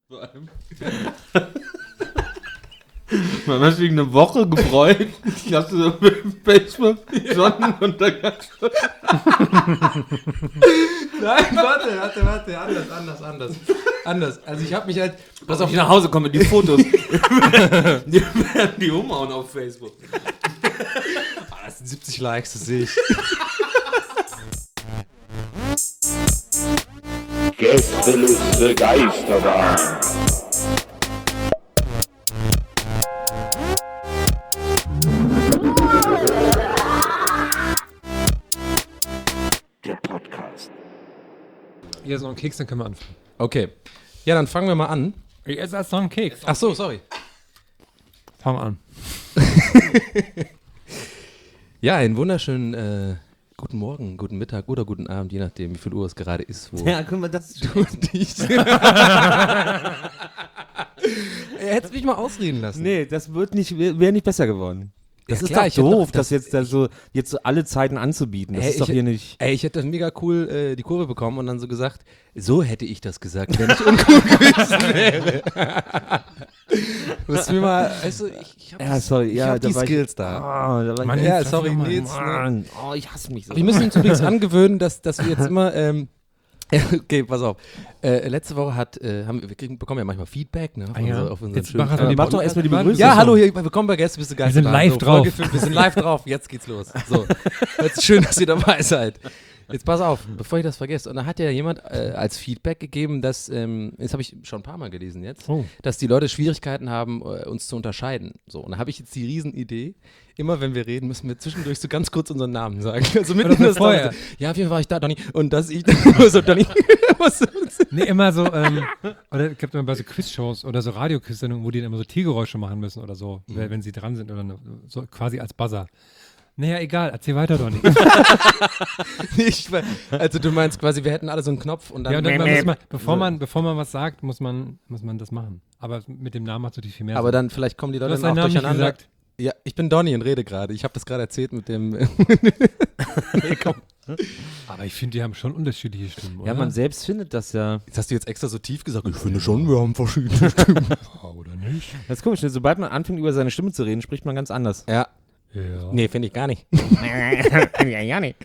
Vor allem. Man hat sich eine Woche gefreut. Ich hatte so mit Facebook Sonnenuntergang. Nein, warte. Anders. Also ich habe mich halt... Pass auf, ich nach Hause komme, die Fotos. Die werden die umhauen auf Facebook. Das sind 70 Likes, das sehe ich. Gästeliste Geisterbahn. Der Podcast. Hier ist noch ein Keks, dann können wir anfangen. Okay. Ja, dann fangen wir mal an. Ich esse erst noch einen Keks. Ach so, sorry. Fang an. Ja, einen wunderschönen guten Morgen, guten Mittag oder guten Abend, je nachdem, wie viel Uhr es gerade ist. Wo Ja, guck mal, das ist du dich... Hättest mich mal ausreden lassen. Nee, das wäre nicht besser geworden. Das Ja, ist klar, doch ich hätte doof, doch- das jetzt so alle Zeiten anzubieten. Das ist doch hier nicht... Ey, ich hätte mega cool die Kurve bekommen und dann so gesagt, so hätte ich das gesagt, wenn ich uncool gewesen wäre. Du musst mir mal, also ich hab, Ja, sorry, ich hab die Skills da. da war Mann, ich, Ja, jetzt sorry, lass mich Nils. mal. Ne? Mann, oh, ich hasse mich so. Wir müssen uns übrigens angewöhnen, dass wir jetzt immer, okay, pass auf. Letzte Woche bekommen wir ja manchmal Feedback, ne? Auf unseren Jetzt schönen mach doch die Mach doch erstmal die Begrüßung. Ja, hallo, hier, willkommen bei Gäste, bist du geil. Wir sind live drauf. Wir sind live drauf, jetzt geht's los. So, jetzt schön, dass ihr dabei seid. Jetzt pass auf, bevor ich das vergesse. Und da hat ja jemand als Feedback gegeben, dass, das habe ich schon ein paar Mal gelesen jetzt, dass die Leute Schwierigkeiten haben, uns zu unterscheiden. So, und da habe ich jetzt die Riesenidee, immer wenn wir reden, müssen wir zwischendurch so ganz kurz unseren Namen sagen. Also mitten in das vorher. Ja, auf jeden Fall war ich da, Donny. Und dass ich so, Donny. Nee, immer so, oder es gibt immer bei so Quizshows oder so Radioquiz-Sendungen, wo die dann immer so Tiergeräusche machen müssen oder so, wenn sie dran sind oder so quasi als Buzzer. Naja, egal, erzähl weiter, Donny. Also du meinst quasi, wir hätten alle so einen Knopf und dann... Ja, und dann muss man, bevor man was sagt, muss man das machen. Aber mit dem Namen macht es natürlich viel mehr Aber Sinn. dann vielleicht kommen die Du Leute hast dann deinen auch Namen nicht durcheinander. gesagt. Ja, ich bin Donny und rede gerade. Ich habe das gerade erzählt mit dem... Nee, komm. Aber ich finde, die haben schon unterschiedliche Stimmen, oder? Ja, man selbst findet das ja. Jetzt hast du jetzt extra so tief gesagt. Ich finde schon, wir haben verschiedene Stimmen. oder nicht? Das ist komisch, ne? Sobald man anfängt, über seine Stimme zu reden, spricht man ganz anders. Ja. Ja. Nee, finde ich gar nicht. Ja, nicht.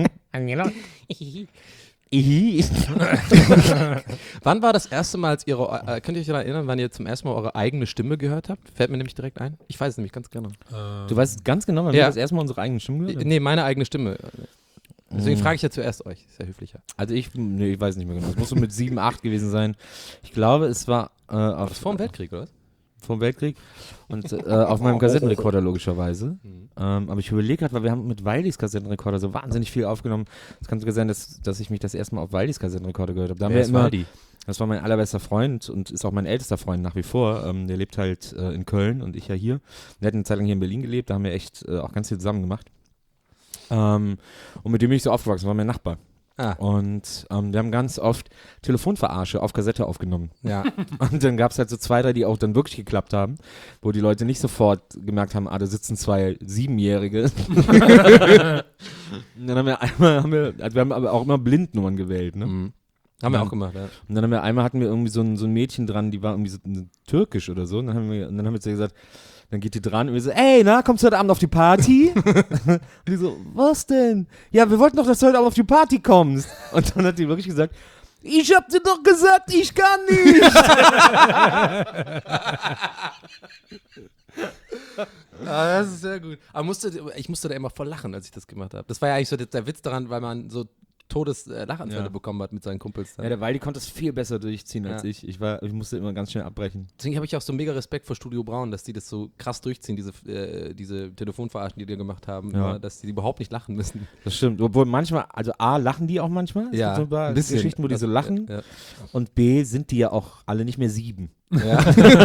Wann war das erste Mal, als könnt ihr euch daran erinnern, wann ihr zum ersten Mal eure eigene Stimme gehört habt? Fällt mir nämlich direkt ein. Ich weiß es nämlich ganz genau. Du weißt ganz genau, wann Ja. wir das erste Mal unsere eigene Stimme gehört haben? Nee, meine eigene Stimme. Deswegen frage ich ja zuerst euch. Ist ja höflicher. Also ich weiß nicht mehr genau. Es muss so mit 7, 8 gewesen sein. Ich glaube, es war Das vor dem Weltkrieg, oder was? vom Weltkrieg und auf meinem Kassettenrekorder logischerweise. Aber ich überlege gerade, weil wir haben mit Waldis Kassettenrekorder so wahnsinnig viel aufgenommen. Es kann sogar sein, dass ich mich das erste Mal auf Waldis Kassettenrekorder gehört habe. Da haben wir immer, das war mein allerbester Freund und ist auch mein ältester Freund nach wie vor. Der lebt halt in Köln und ich ja hier. Wir hatten eine Zeit lang hier in Berlin gelebt, da haben wir echt auch ganz viel zusammen gemacht. Und mit dem bin ich so aufgewachsen, war mein Nachbar. Ah. Und wir haben ganz oft Telefonverarsche auf Kassette aufgenommen. Ja. Und dann gab es halt so 2, 3, die auch dann wirklich geklappt haben, wo die Leute nicht sofort gemerkt haben, da sitzen 2 7-Jährige. Und dann wir haben aber auch immer Blindnummern gewählt, ne? Mhm. Haben wir auch gemacht, ja. Und dann hatten wir irgendwie so ein Mädchen dran, die war irgendwie so türkisch oder so. Und dann haben wir zu ihr gesagt, dann geht die dran und wir so, ey, na, kommst du heute Abend auf die Party? Und die so, was denn? Ja, wir wollten doch, dass du heute Abend auf die Party kommst. Und dann hat die wirklich gesagt, ich hab dir doch gesagt, ich kann nicht. Das ist sehr gut. Aber ich musste da immer voll lachen, als ich das gemacht habe. Das war ja eigentlich so der Witz daran, weil man so Todeslachanfälle bekommen hat mit seinen Kumpels. Dann. Ja, der Waldi konnte es viel besser durchziehen als ich. Ich musste immer ganz schnell abbrechen. Deswegen habe ich auch so mega Respekt vor Studio Braun, dass die das so krass durchziehen, diese Telefonverarschen, die gemacht haben, Ja. dass die überhaupt nicht lachen müssen. Das stimmt. Obwohl manchmal, also A, lachen die auch manmal. Es gibt so ein paar Geschichten, wo die so lachen. Ja. Und B, sind die ja auch alle nicht mehr 7. Ja.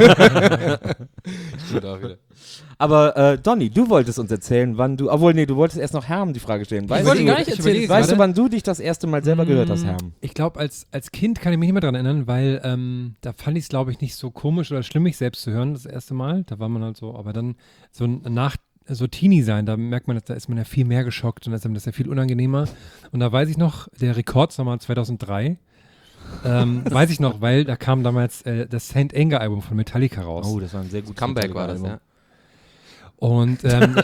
Stimmt auch wieder. Aber Donny, du wolltest uns erzählen, wann du, du wolltest erst noch Herm die Frage stellen. Ich wollte ihn gar nicht erzählen. Weißt du, wann du dich das erste Mal selber gehört hast, Herm? Ich glaube, als Kind kann ich mich nicht mehr daran erinnern, weil da fand ich es, glaube ich, nicht so komisch oder schlimm, mich selbst zu hören das erste Mal. Da war man halt so, aber dann so Teenie sein, da merkt man, da ist man ja viel mehr geschockt und das ist ja viel unangenehmer. Und da weiß ich noch, der Rekord war mal 2003. weiß ich noch, weil da kam damals das Saint Anger Album von Metallica raus. Oh, das war ein sehr gutes Comeback war das, ja. Und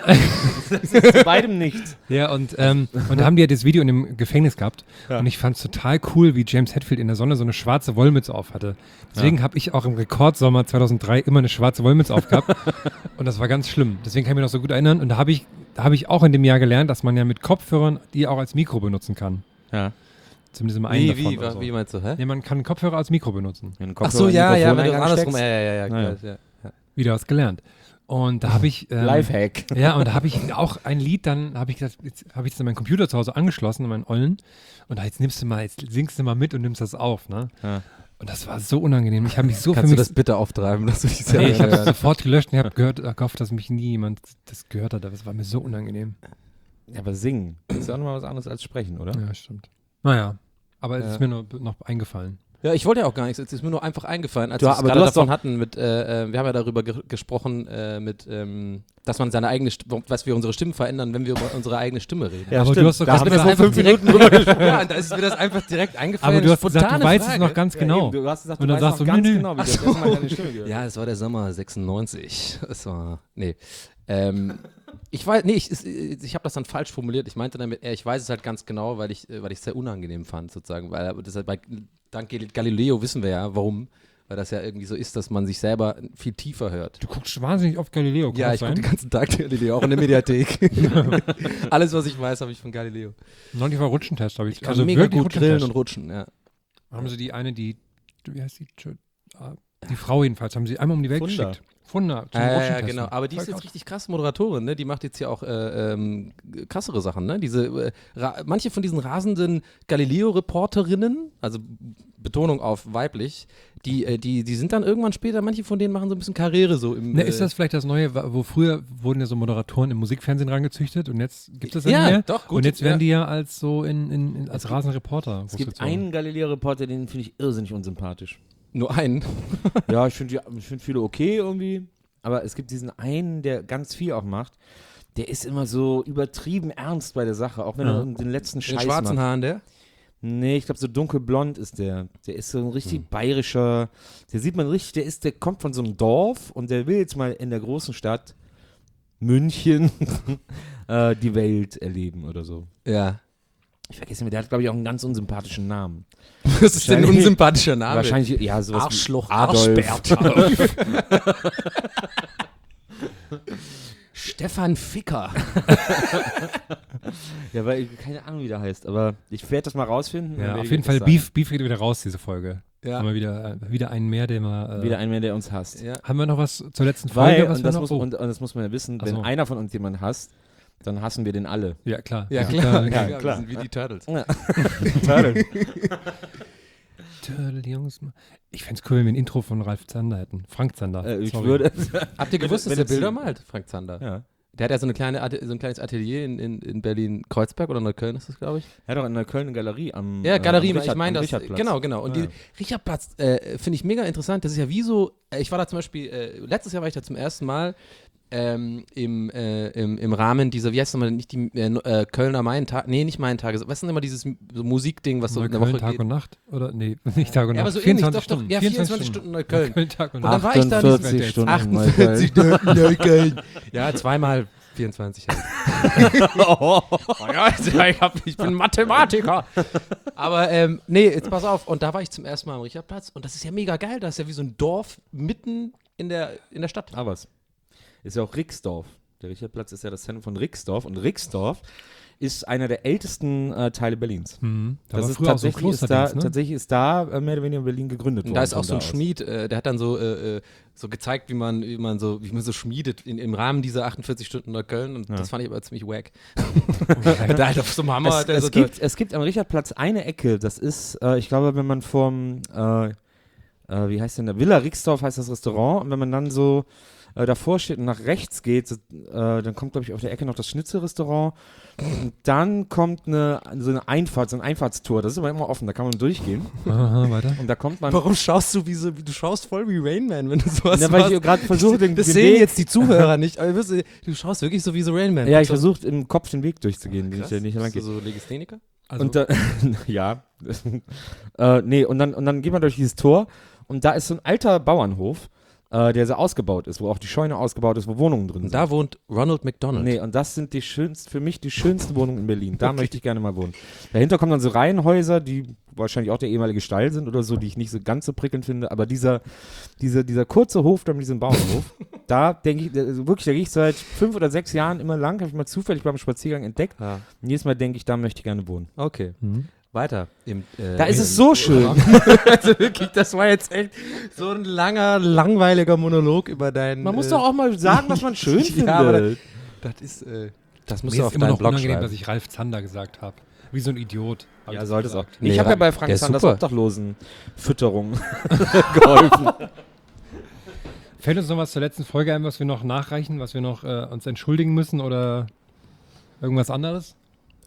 Zu beidem nichts. ja, und da haben die ja das Video in dem Gefängnis gehabt. Ja. Und ich fand es total cool, wie James Hetfield in der Sonne so eine schwarze Wollmütze auf hatte. Deswegen habe ich auch im Rekordsommer 2003 immer eine schwarze Wollmütze aufgehabt. Und das war ganz schlimm. Deswegen kann ich mich noch so gut erinnern. Und da habe ich auch in dem Jahr gelernt, dass man ja mit Kopfhörern die auch als Mikro benutzen kann. Ja. Zumindest im einen davon oder so. Wie meinst du, hä? Ja, man kann Kopfhörer als Mikro benutzen. Ach so, ja, wenn du Mikrofon andersrum, einsteckst. ja. Wieder was gelernt. Und da habe ich Lifehack. ja, und da habe ich auch ein Lied, dann habe ich gesagt, jetzt habe ich das an meinen Computer zu Hause angeschlossen, an meinen Ollen. Und jetzt singst du mal mit und nimmst das auf, ne? Ja. Und das war so unangenehm. Ich habe mich so Kannst für du mich... das bitte auftreiben? Dass du dich Nee, ich habe selber das sofort gelöscht und habe gehofft, dass mich nie jemand das gehört hat. Das war mir so unangenehm. Ja, aber singen ist ja auch nochmal was anderes als sprechen, oder? Ja, stimmt. Naja, aber es ist mir nur noch eingefallen. Ja, ich wollte ja auch gar nichts. Es ist mir nur einfach eingefallen, als Du, wir es aber gerade du hast davon doch- hatten. Wir haben ja darüber gesprochen, dass man seine eigene, was wir unsere Stimmen verändern, wenn wir über unsere eigene Stimme reden. Ja, aber du hast doch da gerade haben wir gesagt, vor 5 Minuten drüber gesprochen. Ja, und da ist mir das einfach direkt eingefallen. aber du hast gesagt, du Spontane weißt es Frage. noch ganz genau. Du hast gesagt, Und du dann weißt sagst noch du, ganz nö. genau, wie du das erste Mal deine Stimme gehört Ja, es war der Sommer 96. Es war, nee. Ich weiß, nee, ich habe das dann falsch formuliert. Ich meinte damit, ich weiß es halt ganz genau, weil ich es sehr unangenehm fand, sozusagen. Weil das halt dank Galileo wissen wir ja, warum. Weil das ja irgendwie so ist, dass man sich selber viel tiefer hört. Du guckst wahnsinnig oft Galileo. Kann Ja, das ich gucke sein? den ganzen Tag Galileo, auch in der Mediathek. Alles, was ich weiß, habe ich von Galileo. Neulich war Rutschentest, habe ich. Ich kann mega gut grillen und rutschen, ja. Haben sie die eine, wie heißt die? Die Frau jedenfalls, haben sie einmal um die Welt Funda. geschickt. Funda, zum Ja, Rutschentesten. genau. Aber die ist Voll jetzt krass. richtig krass Moderatorin, ne? Die macht jetzt ja auch krassere Sachen, ne? Manche von diesen rasenden Galileo-Reporterinnen, also Betonung auf weiblich, die sind dann irgendwann später, manche von denen machen so ein bisschen Karriere so im. Ne, ist das vielleicht das Neue, wo früher wurden ja so Moderatoren im Musikfernsehen rangezüchtet und jetzt gibt es das Ja, nicht mehr? doch, gut, Und jetzt werden ja. die ja als so als rasende Reporter Es gibt großgezogen. einen Galileo-Reporter, den finde ich irrsinnig unsympathisch. Nur einen. Ja, ich finde viele okay irgendwie, aber es gibt diesen einen, der ganz viel auch macht. Der ist immer so übertrieben ernst bei der Sache, auch wenn er den letzten Den Scheiß schwarzen macht. Haaren, der? Nee, ich glaube so dunkelblond ist der. Der ist so ein richtig bayerischer, der sieht man richtig, der kommt von so einem Dorf und der will jetzt mal in der großen Stadt München die Welt erleben oder so. Ja. Ich vergesse nicht mehr, der hat glaube ich auch einen ganz unsympathischen Namen. Das ist ein unsympathischer Name. Wahrscheinlich, ja, sowas Arschloch, wie Adolf. Stefan Ficker. Ja, weil ich keine Ahnung, wie der heißt, aber ich werde das mal rausfinden. Ja, auf jeden Fall, Beef geht wieder raus, diese Folge. Ja. Haben wir wieder einen mehr, den wir... Wieder ein mehr, der uns hasst. Ja. Haben wir noch was zur letzten Folge? Weil, was und wir das, noch? muss, und das muss man ja wissen, Ach wenn so. einer von uns jemanden hasst, dann hassen wir den alle. Ja, klar. Ja, klar. Ja, Wir klar. sind wie die Turtles. Turtle, Jungs. Ich fände es cool, wenn wir ein Intro von Ralf Zander hätten. Frank Zander. Ich sorry. würde. Habt ihr gewusst, dass Wenn der jetzt- Bilder malt, Frank Zander? Ja. Der hat ja so ein kleines Atelier in Berlin-Kreuzberg oder Neukölln ist das, glaube ich. Er hat auch in der Köln eine Galerie am. Ja, Galerie, am ich meine am das. Richardplatz. Genau. Und Ja. die Richardplatz finde ich mega interessant. Das ist ja wie so, ich war da zum Beispiel, letztes Jahr war ich da zum ersten Mal im Rahmen dieser, wie heißt das mal, nicht die Kölner Main-Tage, nee, nicht Main-Tage, was ist denn immer dieses so Musikding, was so in der Neukölln, Woche Tag geht? und Nacht? Oder? Nee, nicht Tag und Ja, Nacht. aber so ähnlich, doch, Stunden. ja, 24 Stunden Neukölln. Neukölln, Tag und Und dann Nacht. war ich da 48 Stunden. 48 Stunden Neukölln. Ja, zweimal 24. Ich bin Mathematiker. Aber nee, jetzt pass auf. Und da war ich zum ersten Mal am Richardplatz. Und das ist ja mega geil. Das ist ja wie so ein Dorf mitten in der Stadt. Aber es ist ja auch Rixdorf. Der Richardplatz ist ja das Zentrum von Rixdorf. Und Rixdorf ist einer der ältesten Teile Berlins. Da Das war ist früher auch so ein tatsächlich, Klosterdings, ne? tatsächlich ist da mehr oder weniger Berlin gegründet worden. Und da ist auch so von ein aus. Schmied, der hat dann so gezeigt, wie man so schmiedet im Rahmen dieser 48 Stunden Neukölln. Und das fand ich aber ziemlich wack. Da halt auf so einem Hammer. hat er so Es gibt am Richardplatz eine Ecke, das ist, ich glaube, wenn man vom, wie heißt denn der, Villa Rixdorf heißt das Restaurant, und wenn man dann so davor steht und nach rechts geht, dann kommt, glaube ich, auf der Ecke noch das Schnitzelrestaurant und dann kommt so ein Einfahrtstor, das ist aber immer offen, da kann man durchgehen Aha, weiter. und da kommt man... Warum schaust du du schaust voll wie Rain Man, wenn du sowas Ja, weil machst? ich gerade versuche, Das sehen jetzt die Zuhörer nicht, aber du schaust wirklich so wie so Rain Man. Ja, ich versuche im Kopf den Weg durchzugehen, den ich ja nicht lang Bist du gehe. so Legistheniker? Also, Und ja. Nee, und dann geht man durch dieses Tor und da ist so ein alter Bauernhof, der so ausgebaut ist, wo auch die Scheune ausgebaut ist, wo Wohnungen drin Und sind. da wohnt Ronald McDonald. Nee, und das sind für mich die schönsten Wohnungen in Berlin. Da möchte ich gerne mal wohnen. Dahinter kommen dann so Reihenhäuser, die wahrscheinlich auch der ehemalige Stall sind oder so, die ich nicht so ganz so prickelnd finde. Aber dieser kurze Hof da mit diesem Bauernhof, da denke ich, also wirklich, da gehe ich seit 5 oder 6 Jahren immer lang, habe ich mal zufällig beim Spaziergang entdeckt. Ja. Und jedes Mal denke ich, da möchte ich gerne wohnen. Okay. Weiter. Da ist es so schön. Also wirklich, das war jetzt echt so ein langer, langweiliger Monolog über deinen. Man muss doch auch mal sagen, was man schön findet. Ja, aber das ist. Das musst mir du ist auf immer deinen noch Blog unangenehm, schreiben. dass ich Ralf Zander gesagt habe. Wie so ein Idiot. hab Ja, ich sollte es auch. gesagt. Nee, Ich habe ja bei der Frank ist Sanders super. Obdachlosenfütterung geholfen. Fällt uns noch was zur letzten Folge ein, was wir noch nachreichen, was wir noch uns entschuldigen müssen oder irgendwas anderes?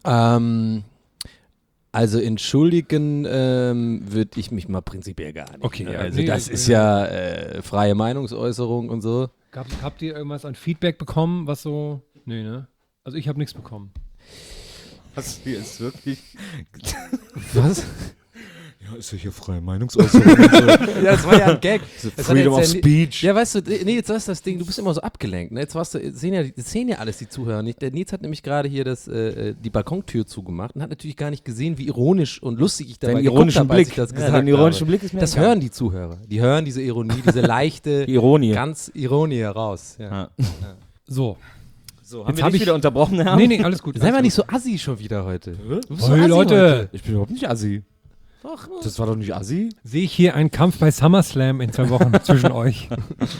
Also entschuldigen würde ich mich mal prinzipiell gar nicht. Okay, ne? ja, Also nee, das ist ja freie Meinungsäußerung und so. Habt ihr irgendwas an Feedback bekommen, was so... Nee, ne? Also ich habe nichts bekommen. Hast du jetzt wirklich... Was? Ja, ist ja hier freie Meinungsäußerung. Ja, das war ja ein Gag. Das hat Freedom of jetzt ja Speech. Ja, weißt du, nee, jetzt ist das Ding, du bist immer so abgelenkt. Ne? Jetzt sehen ja alles die Zuhörer nicht. Der Nils hat nämlich gerade hier die Balkontür zugemacht und hat natürlich gar nicht gesehen, wie ironisch und lustig ich dabei Deinen geguckt ironischen habe, als Blick. ich das Ja, gesagt deinen ironischen habe. Blick ist mir Das egal. hören die Zuhörer. Die hören diese Ironie, diese leichte Ironie. ganz Ironie heraus. Ja. Ja. So. So, Jetzt haben wir hab dich ich- wieder unterbrochen, Herr? Nee, alles gut. Sei mal alles nicht so assi schon wieder heute. Du bist so Hey, assi Leute. heute. Ich bin überhaupt nicht assi. Doch, Das war doch nicht assi. Sehe ich hier einen Kampf bei SummerSlam in 2 Wochen zwischen euch.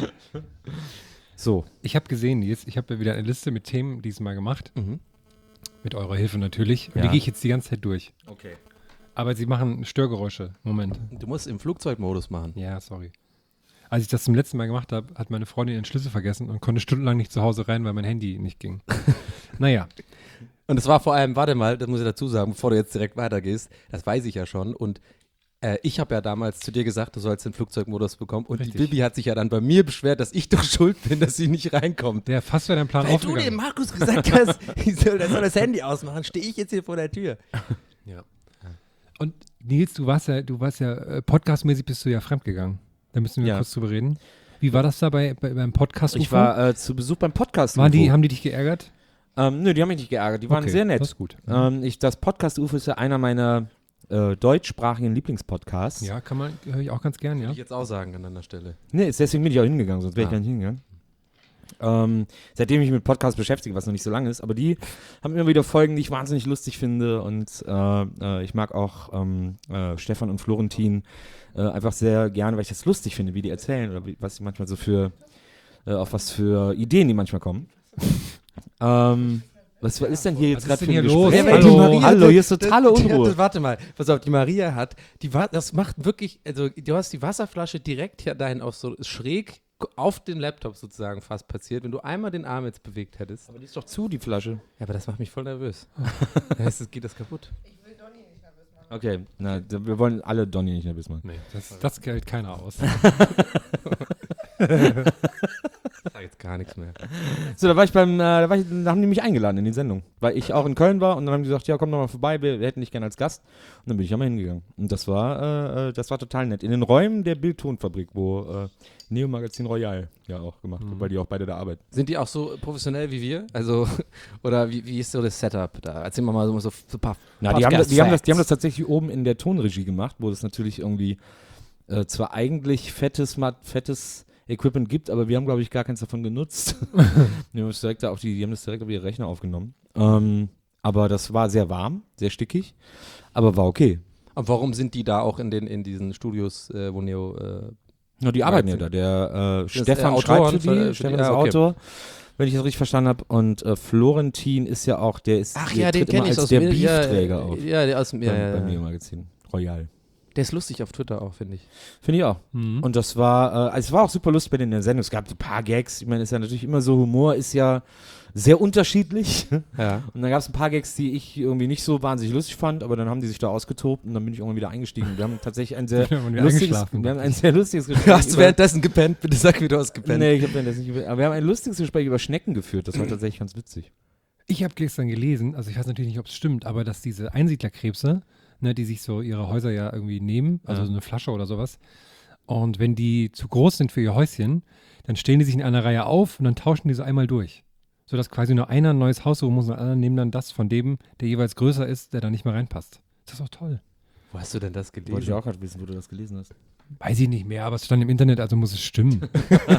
So. Ich habe gesehen, Nils, ich habe ja wieder eine Liste mit Themen diesmal gemacht. Mhm. Mit eurer Hilfe natürlich. Und Ja. die gehe ich jetzt die ganze Zeit durch. Okay. Aber sie machen Störgeräusche. Moment. Du musst im Flugzeugmodus machen. Ja, sorry. Als ich das zum letzten Mal gemacht habe, hat meine Freundin ihren Schlüssel vergessen und konnte stundenlang nicht zu Hause rein, weil mein Handy nicht ging. Naja. Und es war vor allem, warte mal, das muss ich dazu sagen, bevor du jetzt direkt weitergehst, das weiß ich ja schon. Und ich habe ja damals zu dir gesagt, du sollst den Flugzeugmodus bekommen. Und Richtig. die Bibi hat sich ja dann bei mir beschwert, dass ich doch schuld bin, dass sie nicht reinkommt. Der fast wäre dein Plan Weil du dem aufgegangen. Markus gesagt hast, er soll das Handy ausmachen, stehe ich jetzt hier vor der Tür. Ja. Und Nils, du warst ja podcastmäßig bist du ja fremdgegangen. Da müssen wir Ja. kurz drüber reden. Wie war das da beim Podcast? Ich war zu Besuch beim Podcast. Haben die dich geärgert? Nö, die haben mich nicht geärgert. Die waren Okay, sehr nett. Das ist gut. Das Podcast UFO ist ja einer meiner deutschsprachigen Lieblingspodcasts. Ja, höre ich auch ganz gern, ja. Würde ich jetzt auch sagen an deiner Stelle. Nee, deswegen bin ich auch hingegangen, sonst wäre ich gar nicht hingegangen. Seitdem ich mich mit Podcasts beschäftige, was noch nicht so lange ist, aber die haben immer wieder Folgen, die ich wahnsinnig lustig finde und ich mag auch Stefan und Florentin einfach sehr gerne, weil ich das lustig finde, wie die erzählen oder was sie manchmal so auf was für Ideen die manchmal kommen. Was ist denn hier jetzt Was gerade ist für denn ein hier los? Gespräch? Hallo. Hallo, hier ist totale Unruhe. Warte mal, pass auf, die Maria hat, das macht wirklich, also du hast die Wasserflasche direkt hier dahin auf so schräg auf den Laptop sozusagen fast passiert, wenn du einmal den Arm jetzt bewegt hättest. Aber die ist doch zu, die Flasche. Ja, aber das macht mich voll nervös. Da heißt es, geht das kaputt. Okay, wir wollen alle Donny nicht nervös machen. Nee, das hält keiner aus. Ich sag jetzt gar nichts mehr. So, da haben die mich eingeladen in die Sendung, weil ich auch in Köln war und dann haben die gesagt, ja, komm doch mal vorbei, wir hätten dich gerne als Gast. Und dann bin ich auch mal hingegangen. Und das war total nett. In den Räumen der Bild-Ton-Fabrik, wo Neo Magazin Royal ja auch gemacht wird, weil die auch beide da arbeiten. Sind die auch so professionell wie wir? Also, oder wie ist so das Setup da? Erzähl mal so ein paar Na, die haben das Facts. tatsächlich oben in der Tonregie gemacht, wo es natürlich irgendwie zwar eigentlich fettes Equipment gibt, aber wir haben, glaube ich, gar keins davon genutzt. Die haben das direkt auf ihre Rechner aufgenommen. Aber das war sehr warm, sehr stickig, aber war okay. Und warum sind die da auch in diesen Studios, wo Neo Ja, die arbeiten ja da. Der Stefan Autoren schreibt für die, für Stefan die- ist ah, okay. Autor, wenn ich das richtig verstanden habe. Und Florentin ist ja auch, der tritt immer als der Beefträger auf. Ja, der aus dem, Beim Neo-Magazin Royal. Der ist lustig auf Twitter auch, finde ich. Finde ich auch. Mhm. Und das war, es war auch super lustig bei denen in der Sendung. Es gab so ein paar Gags. Ich meine, ist ja natürlich immer so, Humor ist ja sehr unterschiedlich. Ja. Und dann gab es ein paar Gags, die ich irgendwie nicht so wahnsinnig lustig fand, aber dann haben die sich da ausgetobt und dann bin ich irgendwann wieder eingestiegen. Wir haben tatsächlich ein sehr Und wir lustiges eingeschlafen. Gespräch. Hast du währenddessen gepennt? Bitte sag, wie du hast gepennt. Nee, ich habe das nicht gepennt. Aber wir haben ein lustiges Gespräch über Schnecken geführt. Das war tatsächlich ganz witzig. Ich habe gestern gelesen, also ich weiß natürlich nicht, ob es stimmt, aber dass diese Einsiedlerkrebse, ne, die sich so ihre Häuser ja irgendwie nehmen, also so eine Flasche oder sowas, und wenn die zu groß sind für ihr Häuschen, dann stellen die sich in einer Reihe auf und dann tauschen die so einmal durch. Sodass quasi nur einer ein neues Haus suchen muss und alle anderen nehmen dann das von dem, der jeweils größer ist, der da nicht mehr reinpasst. Das ist doch toll. Wo hast du denn das gelesen? Wollte ich auch gerade wissen, wo du das gelesen hast. Weiß ich nicht mehr, aber es stand im Internet, also muss es stimmen.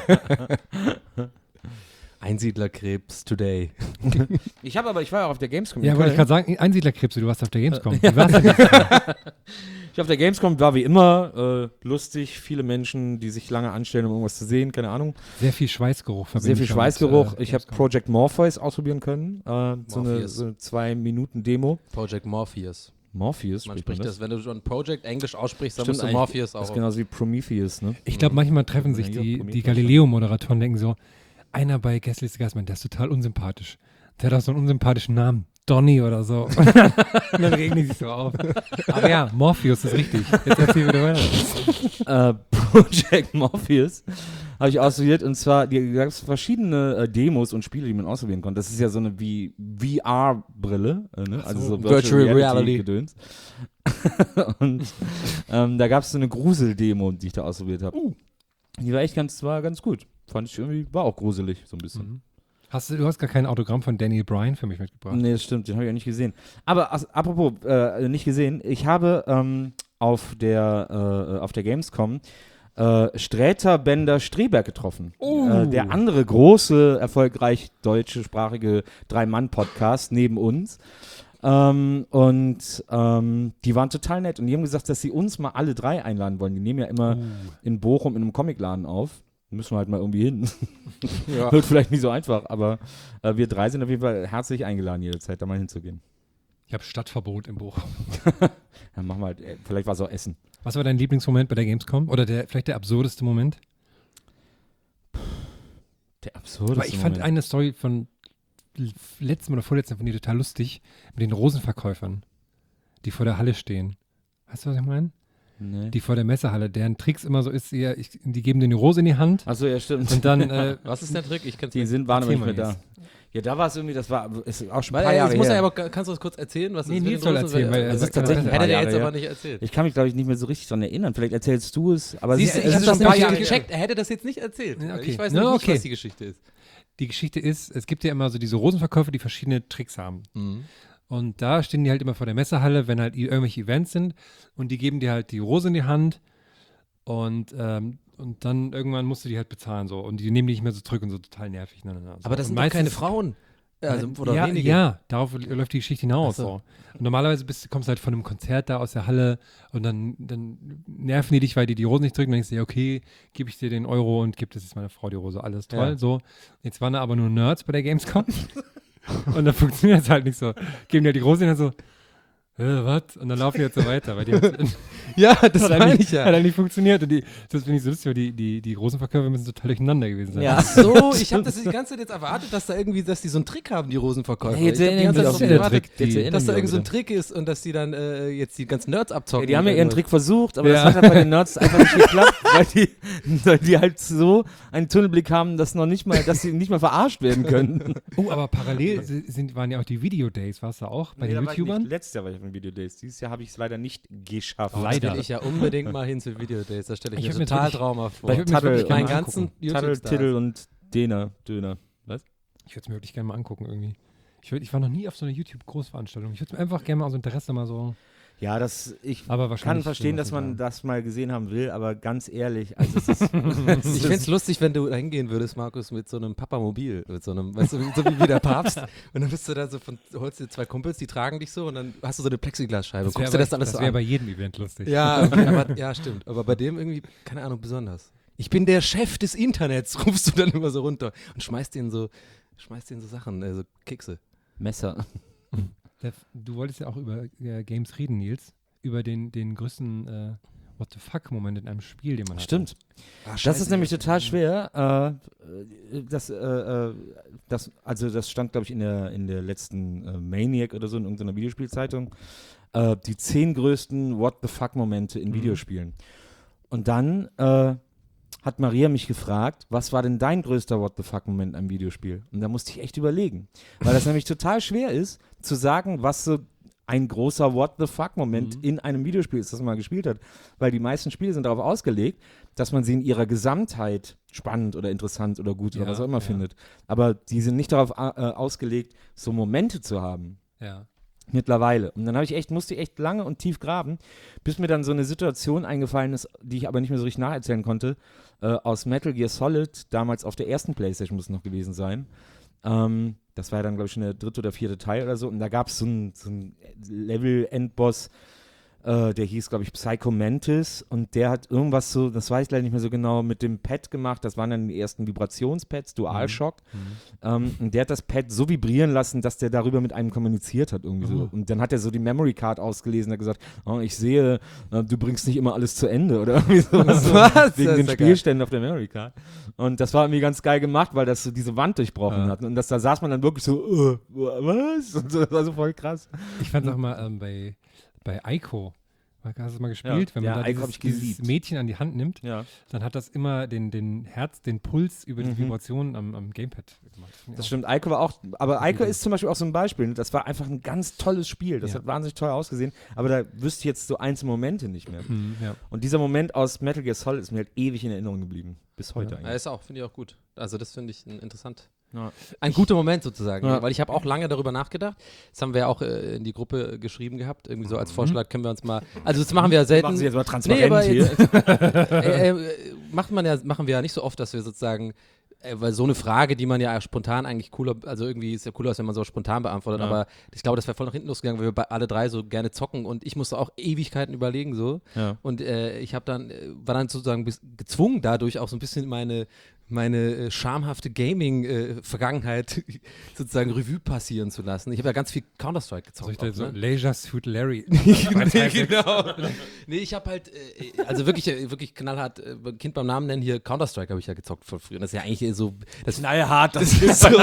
Einsiedlerkrebs today. Ich war ja auch auf der Gamescom. Ja, in wollte ich Köln. gerade sagen, Einsiedlerkrebse, du warst auf der Gamescom. Wie war's denn? Ich auf der Gamescom war wie immer lustig, viele Menschen, die sich lange anstellen, um irgendwas zu sehen, keine Ahnung. Sehr viel Schweißgeruch. Sehr viel Schweißgeruch. Ich habe Gamescom. Project Morpheus ausprobieren können. So eine Morpheus. 2-Minuten-Demo. Project Morpheus. Morpheus Man spricht spricht das, wenn du schon Project Englisch aussprichst, dann Stimmt musst du eigentlich. Morpheus Das auch. ist genauso wie Prometheus, ne? Ich glaube, manchmal treffen sich Ja, die Prometheus. Galileo-Moderatoren und denken so, einer bei Gästeliste Geisterbahn, der ist total unsympathisch. Der hat auch so einen unsympathischen Namen. Donny oder so. Und dann regen die sich so auf. Aber ja, Morpheus ist richtig. Jetzt erzähl wieder weiter. Project Morpheus habe ich ausprobiert und zwar, da gab es verschiedene Demos und Spiele, die man ausprobieren konnte. Das ist ja so eine VR-Brille, ne? Also so Virtual Reality. Gedöns. Und da gab es so eine Grusel-Demo, die ich da ausprobiert habe. Die war echt war ganz gut. Fand ich irgendwie, war auch gruselig, so ein bisschen. Du hast gar kein Autogramm von Daniel Bryan für mich mitgebracht. Nee, das stimmt, den habe ich ja nicht gesehen. Aber apropos, nicht gesehen, ich habe auf der Gamescom Sträter Bender Streberg getroffen. Der andere große, erfolgreich deutschsprachige 3-Mann-Podcast neben uns. Die waren total nett und die haben gesagt, dass sie uns mal alle 3 einladen wollen. Die nehmen ja immer in Bochum in einem Comicladen auf. Müssen wir halt mal irgendwie hin. Ja. Wird vielleicht nicht so einfach, aber wir 3 sind auf jeden Fall herzlich eingeladen, jederzeit da mal hinzugehen. Ich habe Stadtverbot in Bochum. Dann machen wir halt, vielleicht war es auch Essen. Was war dein Lieblingsmoment bei der Gamescom? Oder vielleicht der absurdeste Moment? Der absurde. Weil ich fand eine Story von letztem oder vorletzten von dir total lustig mit den Rosenverkäufern, die vor der Halle stehen. Weißt du, was ich meine? Nee. Die vor der Messehalle, deren Tricks immer so ist, die geben dir eine Rose in die Hand Achso, ja, stimmt. und dann Was ist der Trick? Ich kann's Die nicht. waren aber Erzähl nicht mehr mal da. Ja, da war es irgendwie, ist auch schon ein Weil, paar Jahre ich muss her. ja aber, kannst du das kurz erzählen? Was Nee, ist mit Nils den soll Rosen? erzählen, weil er Das sagt ist tatsächlich ja, ein paar Hätte er Jahre jetzt her. aber nicht erzählt. Ich kann mich, glaube ich, nicht mehr so richtig dran erinnern. Vielleicht erzählst du es. Aber Siehst du, es ich ist habe schon das ein paar nämlich Jahre gecheckt. Er hätte das jetzt nicht erzählt. Ja, okay. Ich weiß Na, nicht, okay. was die Geschichte ist. Die Geschichte ist, es gibt ja immer so diese Rosenverkäufer, die verschiedene Tricks haben. Und da stehen die halt immer vor der Messehalle, wenn halt irgendwelche Events sind und die geben dir halt die Rose in die Hand und dann irgendwann musst du die halt bezahlen so und die nehmen die nicht mehr so zurück und so total nervig. So. Aber das Und sind doch keine Frauen. Also, oder ja, wenige. ja, darauf läuft die Geschichte hinaus. Ach so. So. Und normalerweise kommst du halt von einem Konzert da aus der Halle und dann nerven die dich, weil die Rosen nicht drücken. Dann denkst du, ja, okay, gebe ich dir den Euro und gib das jetzt meiner Frau die Rose. Alles toll. Ja. So. Jetzt waren da aber nur Nerds bei der Gamescom und dann funktioniert es halt nicht so. Geben dir die Rose und dann so, was? Und dann laufen die jetzt so weiter. Weil die Ja, das hat meine halt ich nicht, hat ja. halt nicht funktioniert. Und das finde ich so lustig, weil die Rosenverkäufer müssen total durcheinander gewesen sein. Ach so, ich habe das die ganze Zeit jetzt erwartet, dass die so einen Trick haben, die Rosenverkäufer. Ja, jetzt ich habe die ganze erinnern Zeit wir darauf doch wieder gewartet, Trick, dass da die irgend so ein wieder. Trick ist und dass die dann jetzt die ganzen Nerds abzocken. Die haben ja und ihren irgendwas. Trick versucht, aber Ja. das hat halt bei den Nerds einfach nicht geklappt, weil die halt so einen Tunnelblick haben, dass sie nicht mal verarscht werden können. Oh, aber parallel waren ja auch die Video-Days, warst du auch bei den YouTubern? Letztes Jahr war ich auf den Videodays. Dieses Jahr habe ich es leider nicht geschafft. Das Leider. will ich ja unbedingt mal hin zu Videodays. Da stelle ich, Ich mir würd mir total wirklich- traumhaft vor. Bei Ich würd mir Taddel, wirklich meinen gerne ganzen angucken. Taddel, YouTube-Stars. Tiddel und Döner. Was? Ich würde es mir wirklich gerne mal angucken irgendwie. Ich war noch nie auf so einer YouTube-Großveranstaltung. Ich würde es mir einfach gerne mal aus Interesse mal so. Ja, ich Aber kann wahrscheinlich verstehen, dass man das mal gesehen haben will, aber ganz ehrlich, also es ist, Ich fände es lustig, wenn du da hingehen würdest, Markus, mit so einem Papamobil, mit so einem, weißt du, so wie der Papst. Und dann bist du da so holst dir 2 Kumpels, die tragen dich so und dann hast du so eine Plexiglasscheibe und guckst dir das alles so wäre an. bei jedem Event lustig. Ja, okay, aber, ja, stimmt. Aber bei dem irgendwie, keine Ahnung, besonders. Ich bin der Chef des Internets, rufst du dann immer so runter und schmeißt denen so Sachen, so Kekse. Messer. Du wolltest ja auch über Games reden, Nils. Über den größten What the fuck-Moment in einem Spiel, den man hat. Stimmt. Ach, Das scheiße, ist nämlich jetzt- total schwer. Das stand, glaube ich, in der letzten Maniac oder so, in irgendeiner Videospielzeitung. Die 10 größten What the fuck-Momente in Videospielen. Und dann hat Maria mich gefragt, was war denn dein größter What the fuck-Moment am Videospiel? Und da musste ich echt überlegen, weil das nämlich total schwer ist, zu sagen, was so ein großer What the fuck-Moment in einem Videospiel ist, das man mal gespielt hat. Weil die meisten Spiele sind darauf ausgelegt, dass man sie in ihrer Gesamtheit spannend oder interessant oder gut oder was auch immer findet. Aber die sind nicht darauf ausgelegt, so Momente zu haben. Ja. Mittlerweile. Und dann musste ich echt lange und tief graben, bis mir dann so eine Situation eingefallen ist, die ich aber nicht mehr so richtig nacherzählen konnte, aus Metal Gear Solid, damals auf der ersten Playstation muss es noch gewesen sein. Das war ja dann, glaube ich, schon der 3. oder 4. Teil oder so. Und da gab es so einen Level-Endboss, der hieß, glaube ich, Psycho Mantis. Und der hat irgendwas so, das weiß ich leider nicht mehr so genau, mit dem Pad gemacht. Das waren dann die ersten Vibrationspads, DualShock. Und der hat das Pad so vibrieren lassen, dass der darüber mit einem kommuniziert hat irgendwie so. Und dann hat er so die Memory Card ausgelesen und hat gesagt, oh, ich sehe, du bringst nicht immer alles zu Ende oder irgendwie sowas. Was? Wegen den Ja Spielständen auf der Memory Card. Und das war irgendwie ganz geil gemacht, weil das so diese Wand durchbrochen hat. Und da saß man dann wirklich so, was? Und so, das war so voll krass. Ich fand es auch mal bei Ico. Hast du das mal gespielt? Wenn man da Ico hab ich dieses geliebt. Mädchen an die Hand nimmt, Ja. dann hat das immer den Puls über die Vibrationen am Gamepad gemacht. Das stimmt, Ico war auch, aber Ico ist zum Beispiel auch so ein Beispiel. Das war einfach ein ganz tolles Spiel. Das hat wahnsinnig toll ausgesehen, aber da wüsste ich jetzt so einzelne Momente nicht mehr. Ja. Und dieser Moment aus Metal Gear Solid ist mir halt ewig in Erinnerung geblieben. Bis heute Ja, eigentlich. finde ich auch gut. Also das finde ich interessant. Ja. Ein guter Moment sozusagen, Ja. weil ich habe auch lange darüber nachgedacht. Das haben wir auch in die Gruppe geschrieben gehabt, irgendwie so als Vorschlag können wir uns mal, also das machen wir ja selten. Machen Sie jetzt mal transparent aber hier. machen wir ja nicht so oft, dass wir sozusagen, weil so eine Frage, die man ja spontan eigentlich cooler, also irgendwie ist ja cooler, als wenn man so spontan beantwortet, aber ich glaube, das wäre voll nach hinten losgegangen, weil wir alle drei so gerne zocken und ich musste auch Ewigkeiten überlegen so und ich war dann sozusagen gezwungen dadurch auch so ein bisschen meine schamhafte Gaming-Vergangenheit sozusagen Revue passieren zu lassen. Ich habe ja ganz viel Counter-Strike gezockt. Soll ich da auch, so ne? Leisure Suit Larry? Genau. Nee, ich habe halt, also wirklich knallhart, Kind beim Namen nennen, hier Counter-Strike habe ich ja gezockt von früher. Das ist ja eigentlich so, Knallhart, das ist so,